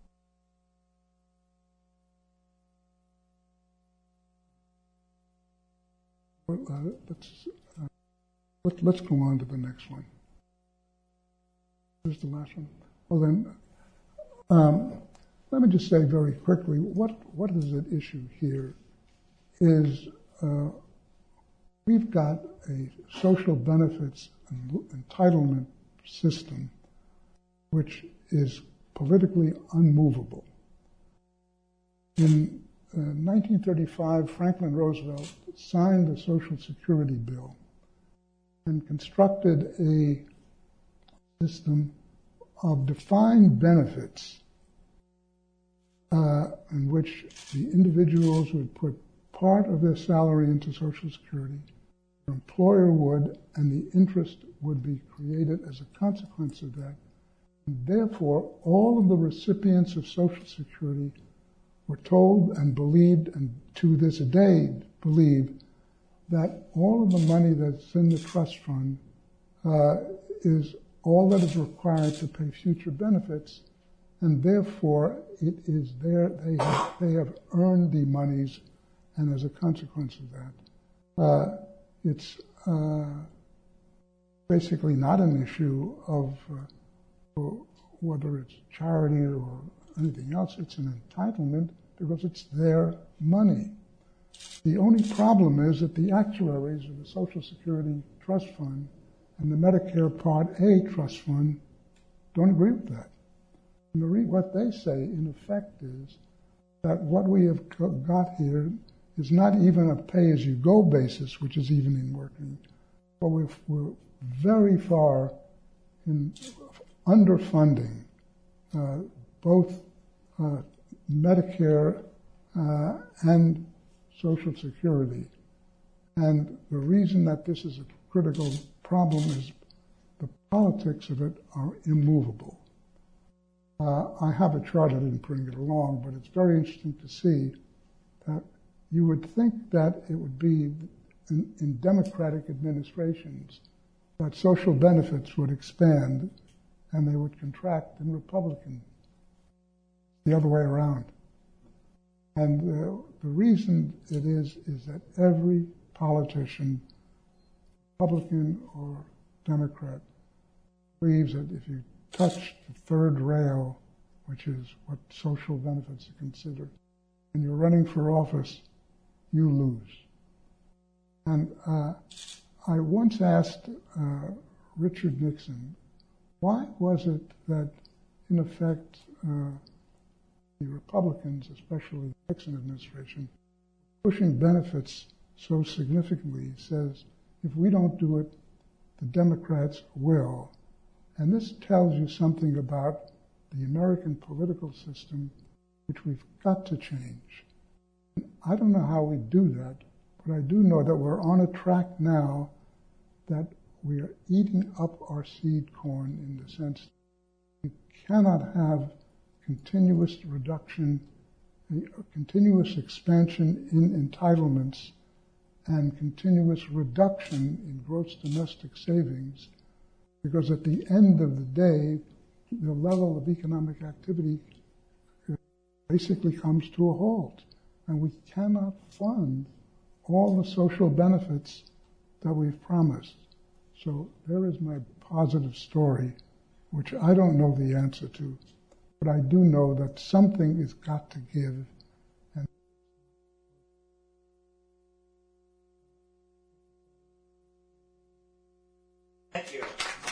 Let's go on to the next one. Here's the last one. Well then, let me just say very quickly, what is at issue here is we've got a social benefits entitlement system which is politically unmovable. In 1935, Franklin Roosevelt signed the Social Security Bill and constructed a system of defined benefits in which the individuals would put part of their salary into Social Security, the employer would, and the interest would be created as a consequence of that. And therefore, all of the recipients of Social Security were told and believed, and to this day believe, that all of the money that's in the trust fund is all that is required to pay future benefits, and therefore it is there, they have earned the monies, and as a consequence of that, it's basically not an issue of whether it's charity or anything else. It's an entitlement because it's their money. The only problem is that the actuaries of the Social Security Trust Fund and the Medicare Part A Trust Fund don't agree with that. And what they say, in effect, is that what we have got here is not even a pay-as-you-go basis, which is even in working, but we're very far in underfunding both Medicare and Social Security. And the reason that this is a critical problem is the politics of it are immovable. I have a chart, I didn't bring it along, but it's very interesting to see that you would think that it would be in democratic administrations that social benefits would expand and they would contract in Republican, the other way around. And the reason it is that every politician, Republican or Democrat, believes that if you touch the third rail, which is what social benefits are considered, and you're running for office, you lose. And I once asked Richard Nixon, why was it that, in effect, the Republicans, especially the Nixon administration, pushing benefits so significantly? He says, if we don't do it, the Democrats will. And this tells you something about the American political system which we've got to change. I don't know how we do that, but I do know that we're on a track now that we are eating up our seed corn in the sense that we cannot have continuous reduction, continuous expansion in entitlements and continuous reduction in gross domestic savings, because at the end of the day, the level of economic activity basically comes to a halt, and we cannot fund all the social benefits that we've promised. So there is my positive story, which I don't know the answer to, but I do know that something has got to give. And thank you.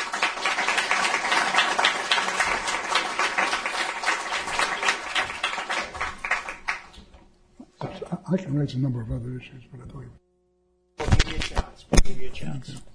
I can raise a number of other issues, but I thought We'll give you a chance. We'll give you a chance. Okay.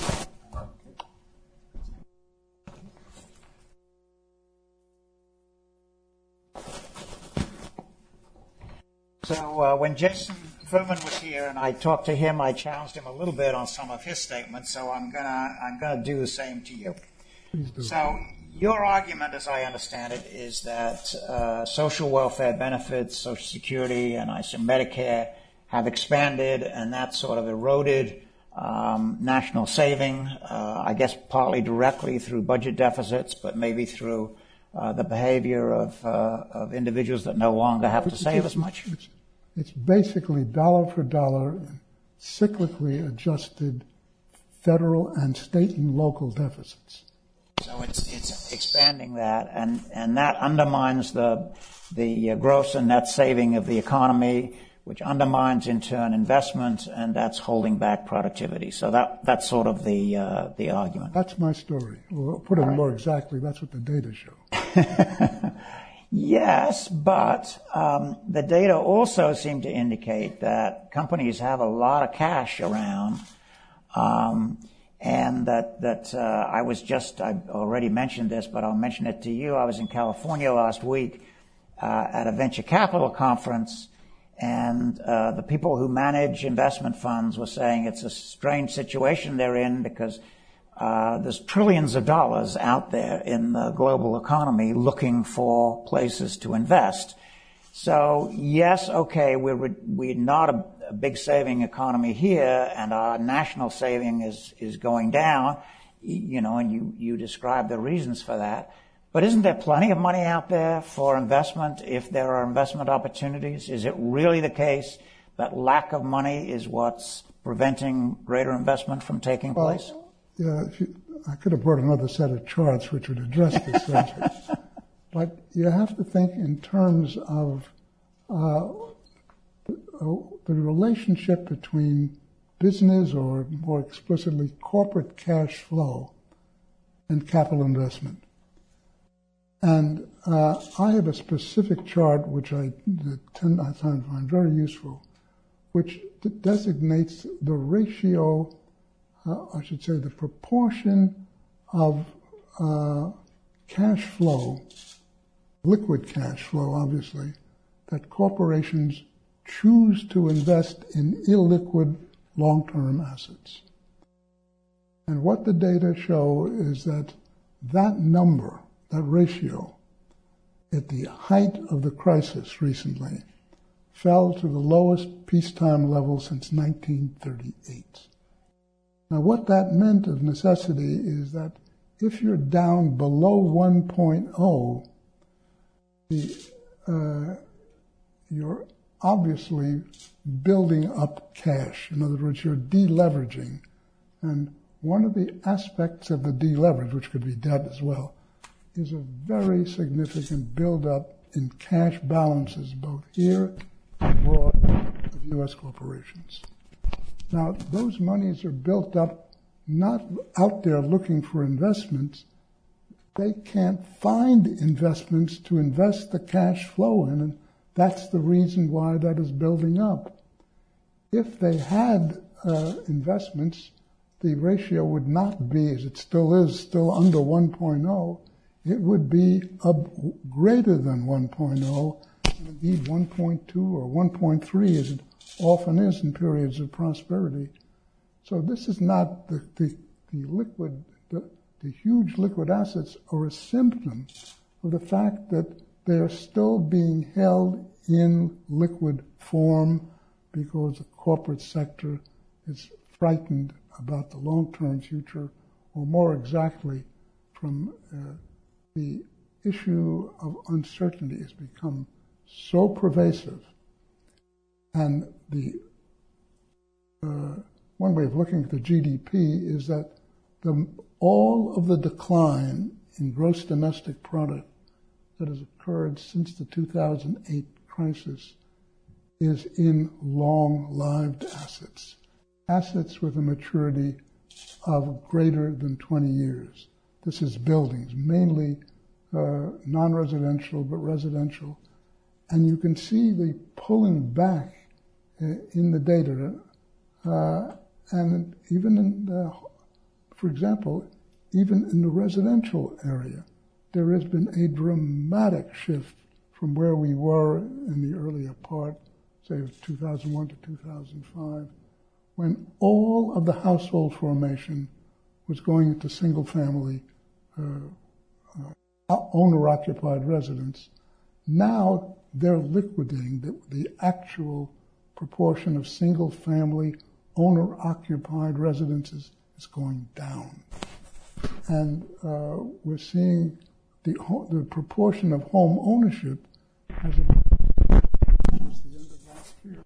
So when Jason Furman was here and I talked to him, I challenged him a little bit on some of his statements, so I'm gonna do the same to you. Please do. So your argument, as I understand it, is that social welfare benefits, Social Security, and I assume Medicare have expanded, and that sort of eroded national saving, I guess partly directly through budget deficits, but maybe through the behavior of individuals that no longer have to save as much? It's basically dollar for dollar, cyclically adjusted federal and state and local deficits. So it's expanding that, and that undermines the gross and net saving of the economy, which undermines in turn investment, and that's holding back productivity. So that's sort of the argument. That's my story. Well, put it more exactly, that's what the data show. Yes, but the data also seem to indicate that companies have a lot of cash around, and that I already mentioned this, but I'll mention it to you. I was in California last week at a venture capital conference, and the people who manage investment funds were saying it's a strange situation they're in because there's trillions of dollars out there in the global economy looking for places to invest. So yes, okay, we're not a big saving economy here, and our national saving is going down, and you describe the reasons for that. But isn't there plenty of money out there for investment if there are investment opportunities? Is it really the case that lack of money is what's preventing greater investment from taking place? Yeah, I could have brought another set of charts which would address this subject. But you have to think in terms of the relationship between business, or more explicitly corporate cash flow, and capital investment. And I have a specific chart which I find very useful, which designates the ratio, the proportion of cash flow, liquid cash flow, obviously, that corporations choose to invest in illiquid long-term assets. And what the data show is that number, that ratio, at the height of the crisis recently, fell to the lowest peacetime level since 1938. Now, what that meant of necessity is that if you're down below 1.0, you're obviously building up cash. In other words, you're deleveraging. And one of the aspects of the deleverage, which could be debt as well, is a very significant buildup in cash balances, both here and abroad, of U.S. corporations. Now, those monies are built up not out there looking for investments. They can't find investments to invest the cash flow in, and that's the reason why that is building up. If they had investments, the ratio would not be, as it still is, still under 1.0. It would be greater than 1.0, and indeed 1.2 or 1.3 as it often is in periods of prosperity. So this is not the huge liquid assets are a symptom of the fact that they are still being held in liquid form because the corporate sector is frightened about the long-term future, or more exactly, from the issue of uncertainty has become so pervasive. And the one way of looking at the GDP is that all of the decline in gross domestic product that has occurred since the 2008 crisis is in long-lived assets, assets with a maturity of greater than 20 years. This is buildings, mainly non-residential but residential. And you can see the pulling back in the data. And even in, for example, even in the residential area, there has been a dramatic shift from where we were in the earlier part, say of 2001 to 2005, when all of the household formation was going into single-family owner-occupied residence. Now they're liquidating the actual proportion of single-family owner-occupied residences is going down. And we're seeing the proportion of home ownership as of the end of last year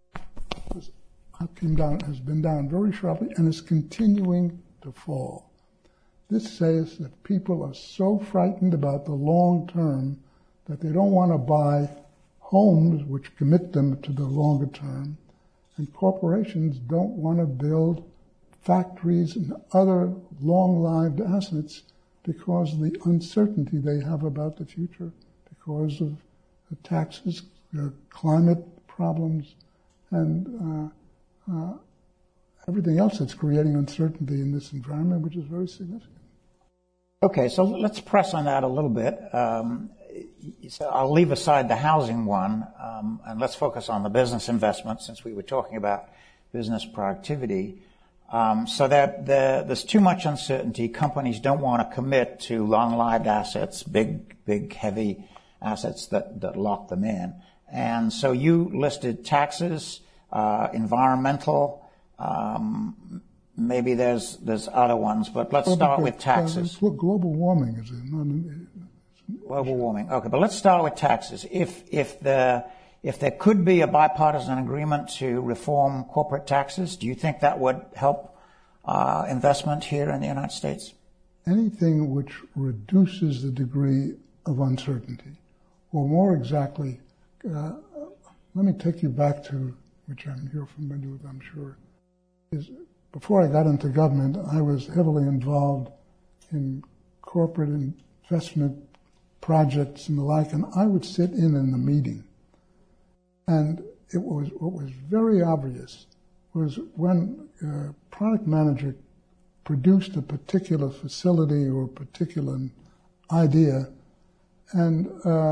has been down very sharply and is continuing to fall. This says that people are so frightened about the long term that they don't want to buy homes which commit them to the longer term, and corporations don't want to build factories and other long-lived assets because of the uncertainty they have about the future, because of the taxes, climate problems, and everything else that's creating uncertainty in this environment, which is very significant. Okay, so let's press on that a little bit. So I'll leave aside the housing one, and let's focus on the business investment, since we were talking about business productivity. So that there's too much uncertainty. Companies don't want to commit to long-lived assets, big, heavy assets that lock them in. And so you listed taxes, environmental, maybe there's other ones, but let's start with taxes. Global warming is it? Global warming. Okay, but let's start with taxes. If there could be a bipartisan agreement to reform corporate taxes, do you think that would help investment here in the United States? Anything which reduces the degree of uncertainty, or more exactly, let me take you back to, which you're familiar with, I'm sure, is before I got into government, I was heavily involved in corporate investment projects and the like, and I would sit in the meeting. And what was very obvious was when a product manager produced a particular facility or a particular idea, and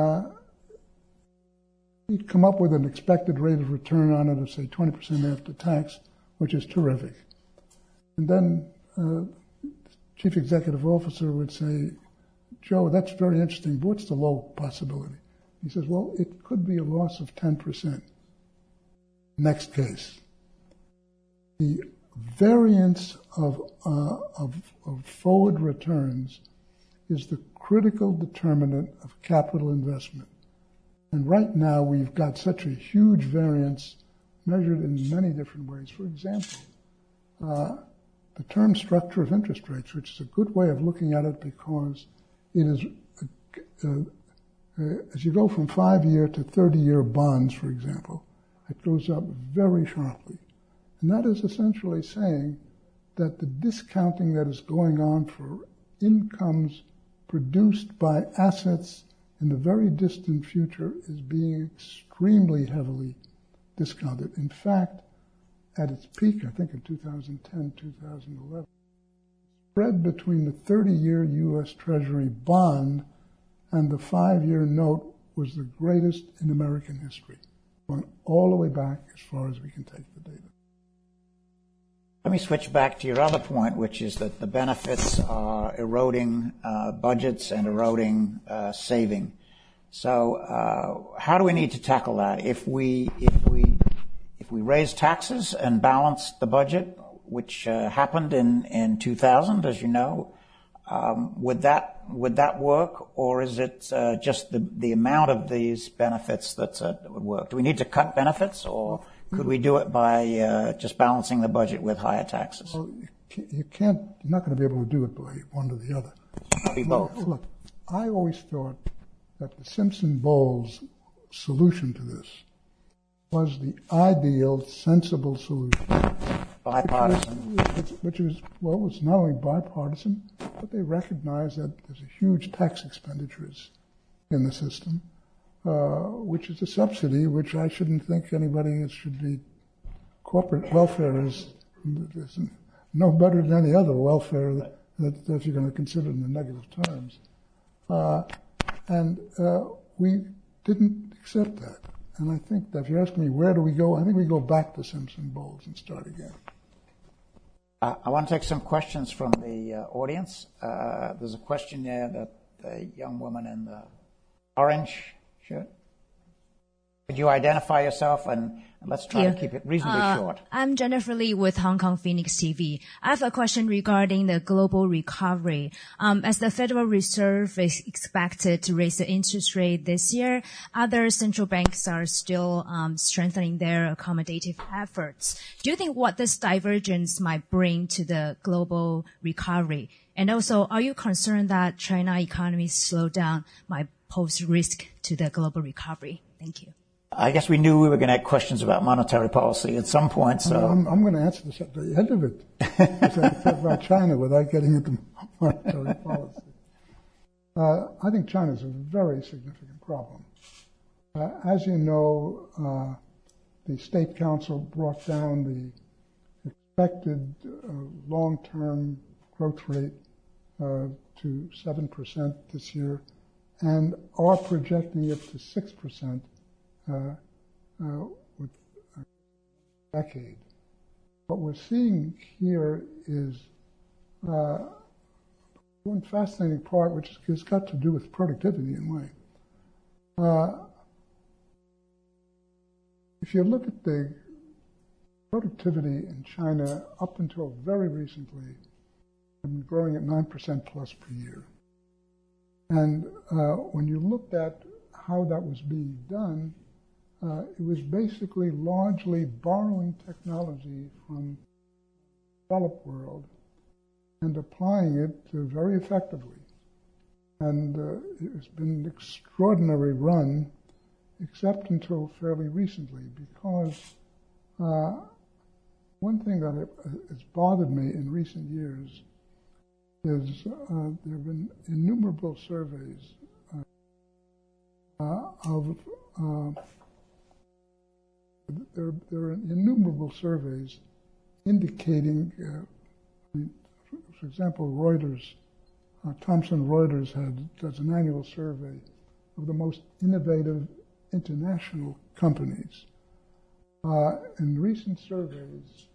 he'd come up with an expected rate of return on it of, say, 20% after tax, which is terrific. And then the chief executive officer would say, Joe, that's very interesting, but what's the low possibility? He says, well, it could be a loss of 10%. Next case. The variance of forward returns is the critical determinant of capital investment. And right now we've got such a huge variance measured in many different ways. For example, the term structure of interest rates, which is a good way of looking at it because it is, as you go from 5-year to 30-year bonds, for example, it goes up very sharply. And that is essentially saying that the discounting that is going on for incomes produced by assets in the very distant future is being extremely heavily discounted. In fact, at its peak, I think in 2010, 2011, spread between the 30-year U.S. Treasury bond and the 5-year note was the greatest in American history, going all the way back as far as we can take the data. Let me switch back to your other point, which is that the benefits are eroding budgets and eroding saving. So how do we need to tackle that? If we raise taxes and balance the budget, which happened in 2000, as you know, would that work, or is it just the amount of these benefits that would work? Do we need to cut benefits, or could we do it by just balancing the budget with higher taxes? Well, you're not going to be able to do it by one or the other. Be both. Look, I always thought that the Simpson-Bowles solution to this was the ideal, sensible solution. Bipartisan. Which was not only bipartisan, but they recognized that there's a huge tax expenditures in the system, which is a subsidy, which I shouldn't think anybody should be. Corporate welfare is no better than any other welfare that you're going to consider in the negative terms. And we didn't accept that. And I think that if you ask me where do we go, I think we go back to Simpson-Bowles and start again. I want to take some questions from the audience. There's a question there that the young woman in the orange shirt. Could you identify yourself, and let's try to keep it reasonably short. I'm Jennifer Lee with Hong Kong Phoenix TV. I have a question regarding the global recovery. As the Federal Reserve is expected to raise the interest rate this year, other central banks are still strengthening their accommodative efforts. Do you think what this divergence might bring to the global recovery? And also, are you concerned that China economy's slowdown might pose risk to the global recovery? Thank you. I guess we knew we were going to have questions about monetary policy at some point. So I'm going to answer this at the end of it. Talk about China without getting into monetary policy. I think China is a very significant problem. As you know, the State Council brought down the expected long-term growth rate to 7% this year, and are projecting it to 6%. With a decade. What we're seeing here is one fascinating part, which has got to do with productivity in a way. If you look at the productivity in China up until very recently, had been growing at 9% plus per year. And when you looked at how that was being done, it was basically largely borrowing technology from the developed world and applying it very effectively. And it's been an extraordinary run, except until fairly recently, because one thing that has bothered me in recent years is there have been innumerable surveys there are innumerable surveys indicating, for example, Reuters, Thomson Reuters does an annual survey of the most innovative international companies. In recent surveys,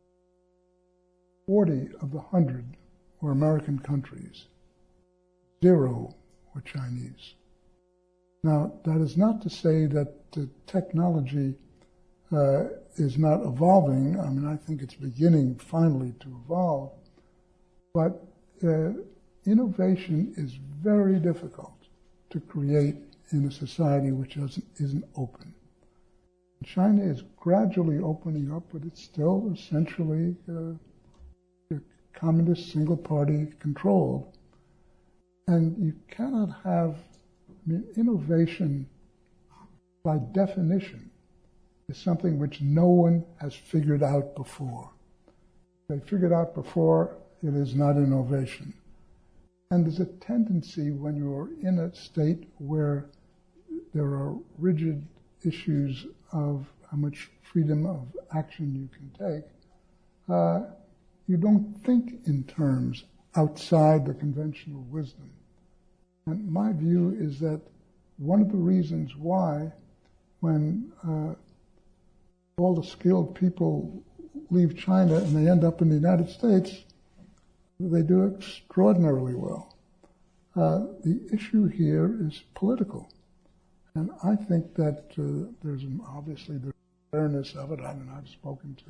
40 of the 100 were American countries. 0 were Chinese. Now, that is not to say that the technology is not evolving. I mean, I think it's beginning finally to evolve. But innovation is very difficult to create in a society which isn't open. China is gradually opening up, but it's still essentially communist single-party controlled. And you cannot have, innovation by definition is something which no one has figured out before. If they figured out before, it is not innovation. And there's a tendency when you're in a state where there are rigid issues of how much freedom of action you can take, you don't think in terms outside the conventional wisdom. And my view is that one of the reasons why when all the skilled people leave China and they end up in the United States, they do extraordinarily well. The issue here is political. And I think that there's obviously the awareness of it. I mean, I've spoken to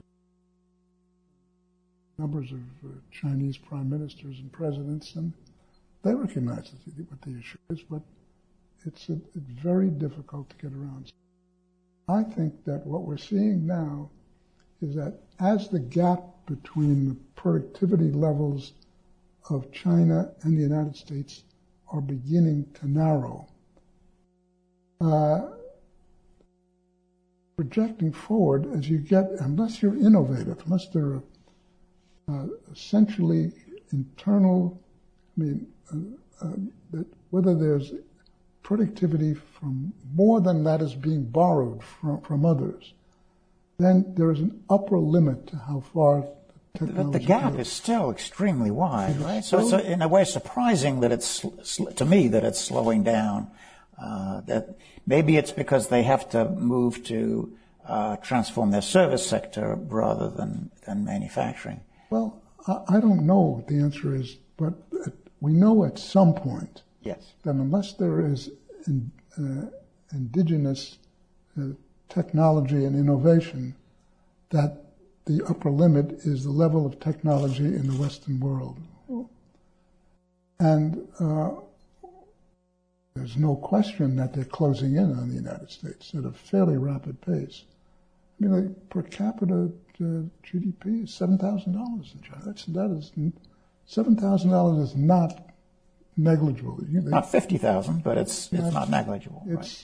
numbers of Chinese prime ministers and presidents, and they recognize what the issue is, but it's very difficult to get around. I think that what we're seeing now is that as the gap between the productivity levels of China and the United States are beginning to narrow, projecting forward as you get, unless you're innovative, unless there are essentially internal, that whether there's productivity from more than that is being borrowed from others, then there is an upper limit to how far the technology But the gap is still extremely wide, right? So it's in a way surprising that to me, that it's slowing down. That maybe it's because they have to move to transform their service sector rather than manufacturing. Well, I don't know what the answer is, but we know at some point that unless there is indigenous technology and innovation, that the upper limit is the level of technology in the Western world. And there's no question that they're closing in on the United States at a fairly rapid pace. I mean, like, per capita GDP is $7,000 in China. That is $7,000 is not negligible. Not 50,000, but it's not negligible. It's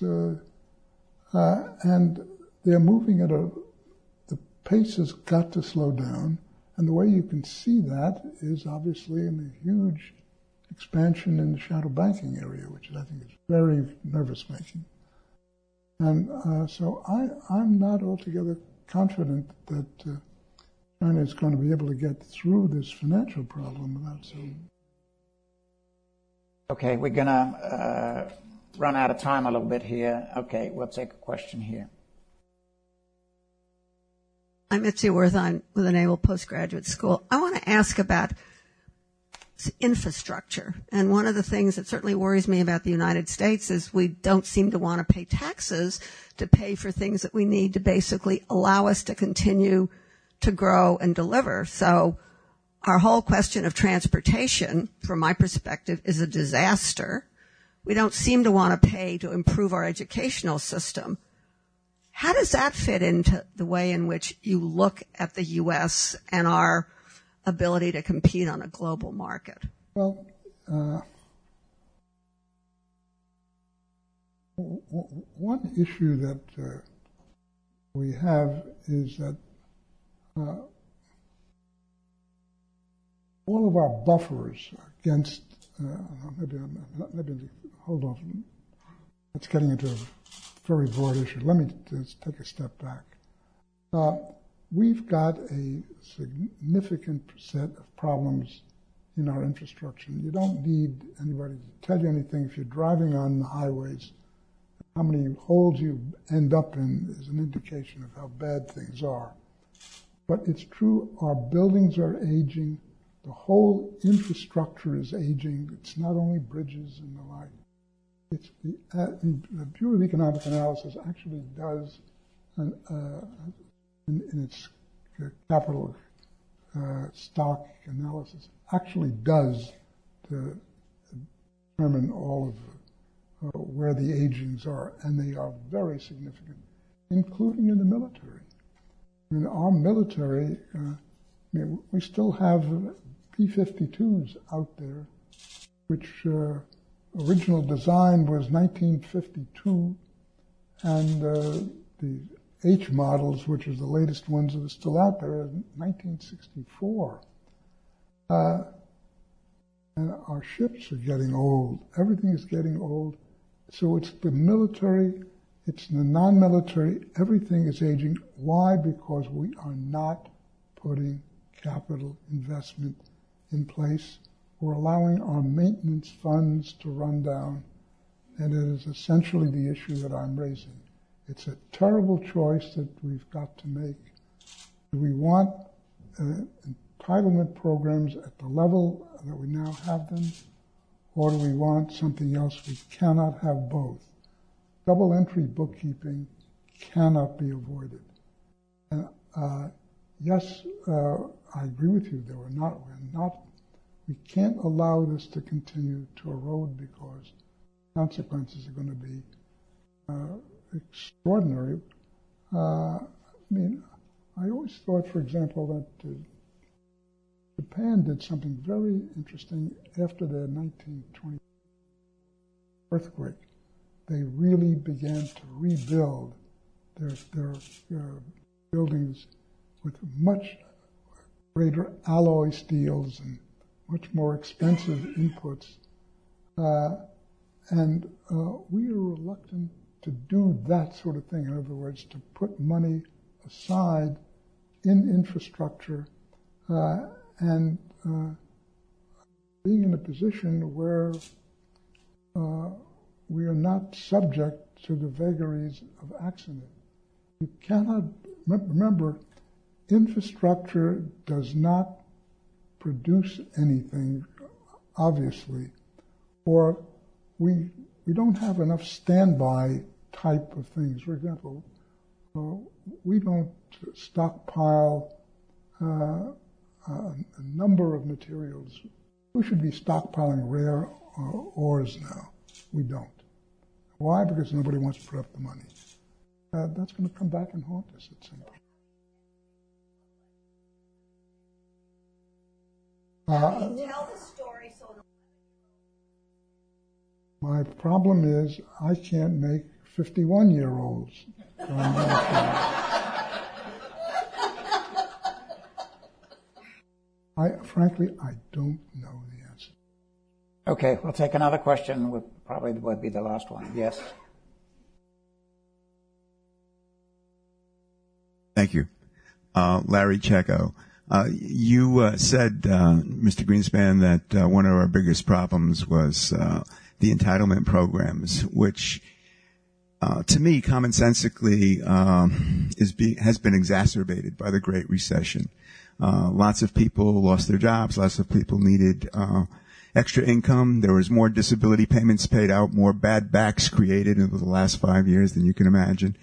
and they're moving at the pace has got to slow down, and the way you can see that is obviously in the huge expansion in the shadow banking area, which I think is very nervous-making. And so I'm not altogether confident that China is going to be able to get through this financial problem without some. Okay, we're going to run out of time a little bit here. Okay, we'll take a question here. I'm Mitzi Wertheim with the Naval Postgraduate School. I want to ask about infrastructure. And one of the things that certainly worries me about the United States is we don't seem to want to pay taxes to pay for things that we need to basically allow us to continue to grow and deliver. So our whole question of transportation, from my perspective, is a disaster. We don't seem to want to pay to improve our educational system. How does that fit into the way in which you look at the U.S. and our ability to compete on a global market? Well, one issue that we have is that all of our buffers against hold on, that's getting into a very broad issue. Let me just take a step back. We've got a significant set of problems in our infrastructure. You don't need anybody to tell you anything. If you're driving on the highways, how many holes you end up in is an indication of how bad things are. But it's true, our buildings are aging. The whole infrastructure is aging. It's not only bridges and the like. It's the Bureau of Economic Analysis actually does in its capital stock analysis, actually does to determine all of where the agings are, and they are very significant, including in the military. I mean, our military, we still have P-52s out there, which original design was 1952, and the H models, which is the latest ones that are still out there, are 1964. And our ships are getting old. Everything is getting old. So it's the military, it's the non-military, everything is aging. Why? Because we are not putting capital investment in place. We're allowing our maintenance funds to run down. and it is essentially the issue that I'm raising. It's a terrible choice that we've got to make. Do we want entitlement programs at the level that we now have them, or do we want something else? We cannot have both. Double entry bookkeeping cannot be avoided. And yes, I agree with you. We can't allow this to continue to erode because consequences are going to be extraordinary. I always thought, for example, that Japan did something very interesting after the 1920 earthquake. They really began to rebuild their buildings with much greater alloy steels and much more expensive inputs. And we are reluctant to do that sort of thing. In other words, to put money aside in infrastructure and being in a position where we are not subject to the vagaries of accident. You cannot, remember, infrastructure does not produce anything, obviously, or we don't have enough standby type of things. For example, we don't stockpile a number of materials. We should be stockpiling rare ores now. We don't. Why? Because nobody wants to put up the money. That's going to come back and haunt us at some point. Tell the story so my problem is I can't make 51-year-olds. Frankly, I don't know the answer. Okay, we'll take another question. Probably would be the last one. Yes. Thank you. Larry Checco. You said, Mr. Greenspan, that one of our biggest problems was the entitlement programs, which, to me, commonsensically, has been exacerbated by the Great Recession. Lots of people lost their jobs. Lots of people needed extra income. There was more disability payments paid out, more bad backs created over the last 5 years than you can imagine.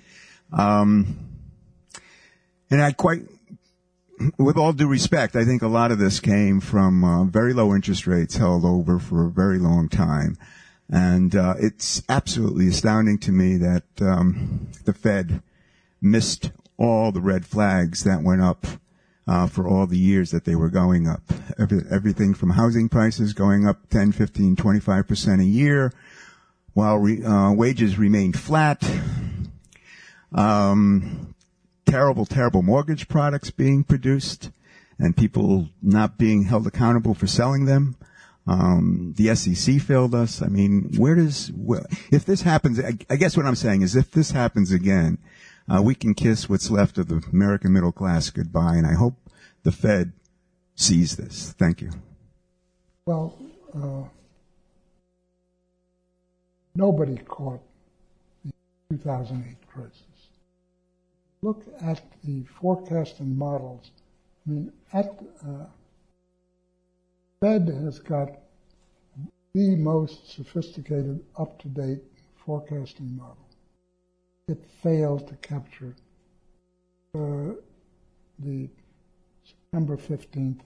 And with all due respect, I think a lot of this came from very low interest rates held over for a very long time. And it's absolutely astounding to me that the Fed missed all the red flags that went up for all the years that they were going up. Everything from housing prices going up 10, 15, 25% a year, while wages remained flat. Terrible mortgage products being produced and people not being held accountable for selling them. The SEC failed us. I mean, if this happens, I guess what I'm saying is if this happens again, we can kiss what's left of the American middle class goodbye, and I hope the Fed sees this. Thank you. Well, nobody caught the 2008 crisis. Look at the forecasting models. I mean, Fed has got the most sophisticated, up-to-date forecasting model. It failed to capture the September 15th,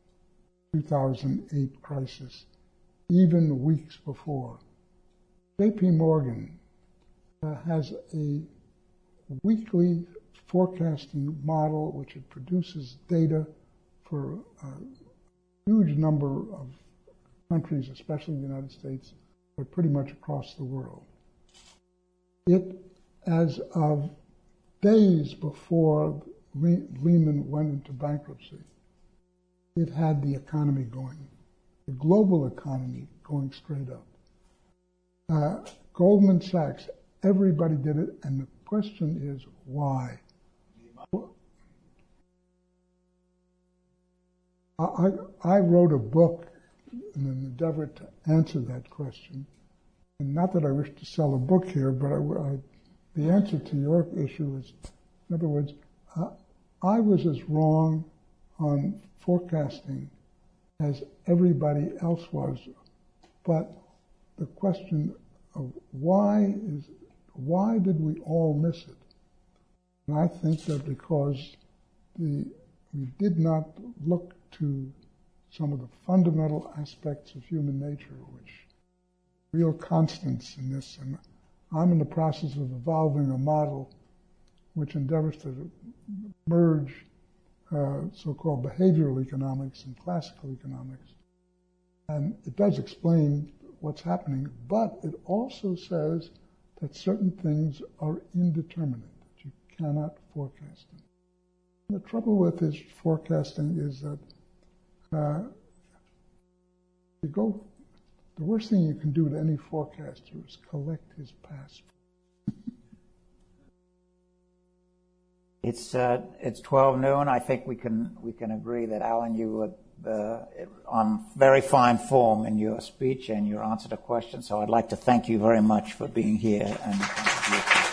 2008 crisis, even weeks before. J.P. Morgan has a weekly forecasting model which it produces data for a huge number of countries, especially the United States, but pretty much across the world. It, as of days before Lehman went into bankruptcy, it had the economy going, the global economy going straight up. Goldman Sachs, everybody did it, and the question is why? I wrote a book in an endeavor to answer that question, And not that I wish to sell a book here, but the answer to your issue is, in other words, I was as wrong on forecasting as everybody else was, but the question of why did we all miss it? And I think that because we did not look to some of the fundamental aspects of human nature, which real constants in this, and I'm in the process of evolving a model which endeavors to merge so-called behavioral economics and classical economics. And it does explain what's happening, but it also says that certain things are indeterminate, that you cannot forecast them. And the trouble with this forecasting is that the worst thing you can do to any forecaster is collect his passport. It's 12 noon. I think we can agree that, Alan, you were on very fine form in your speech and your answer to questions. So I'd like to thank you very much for being here and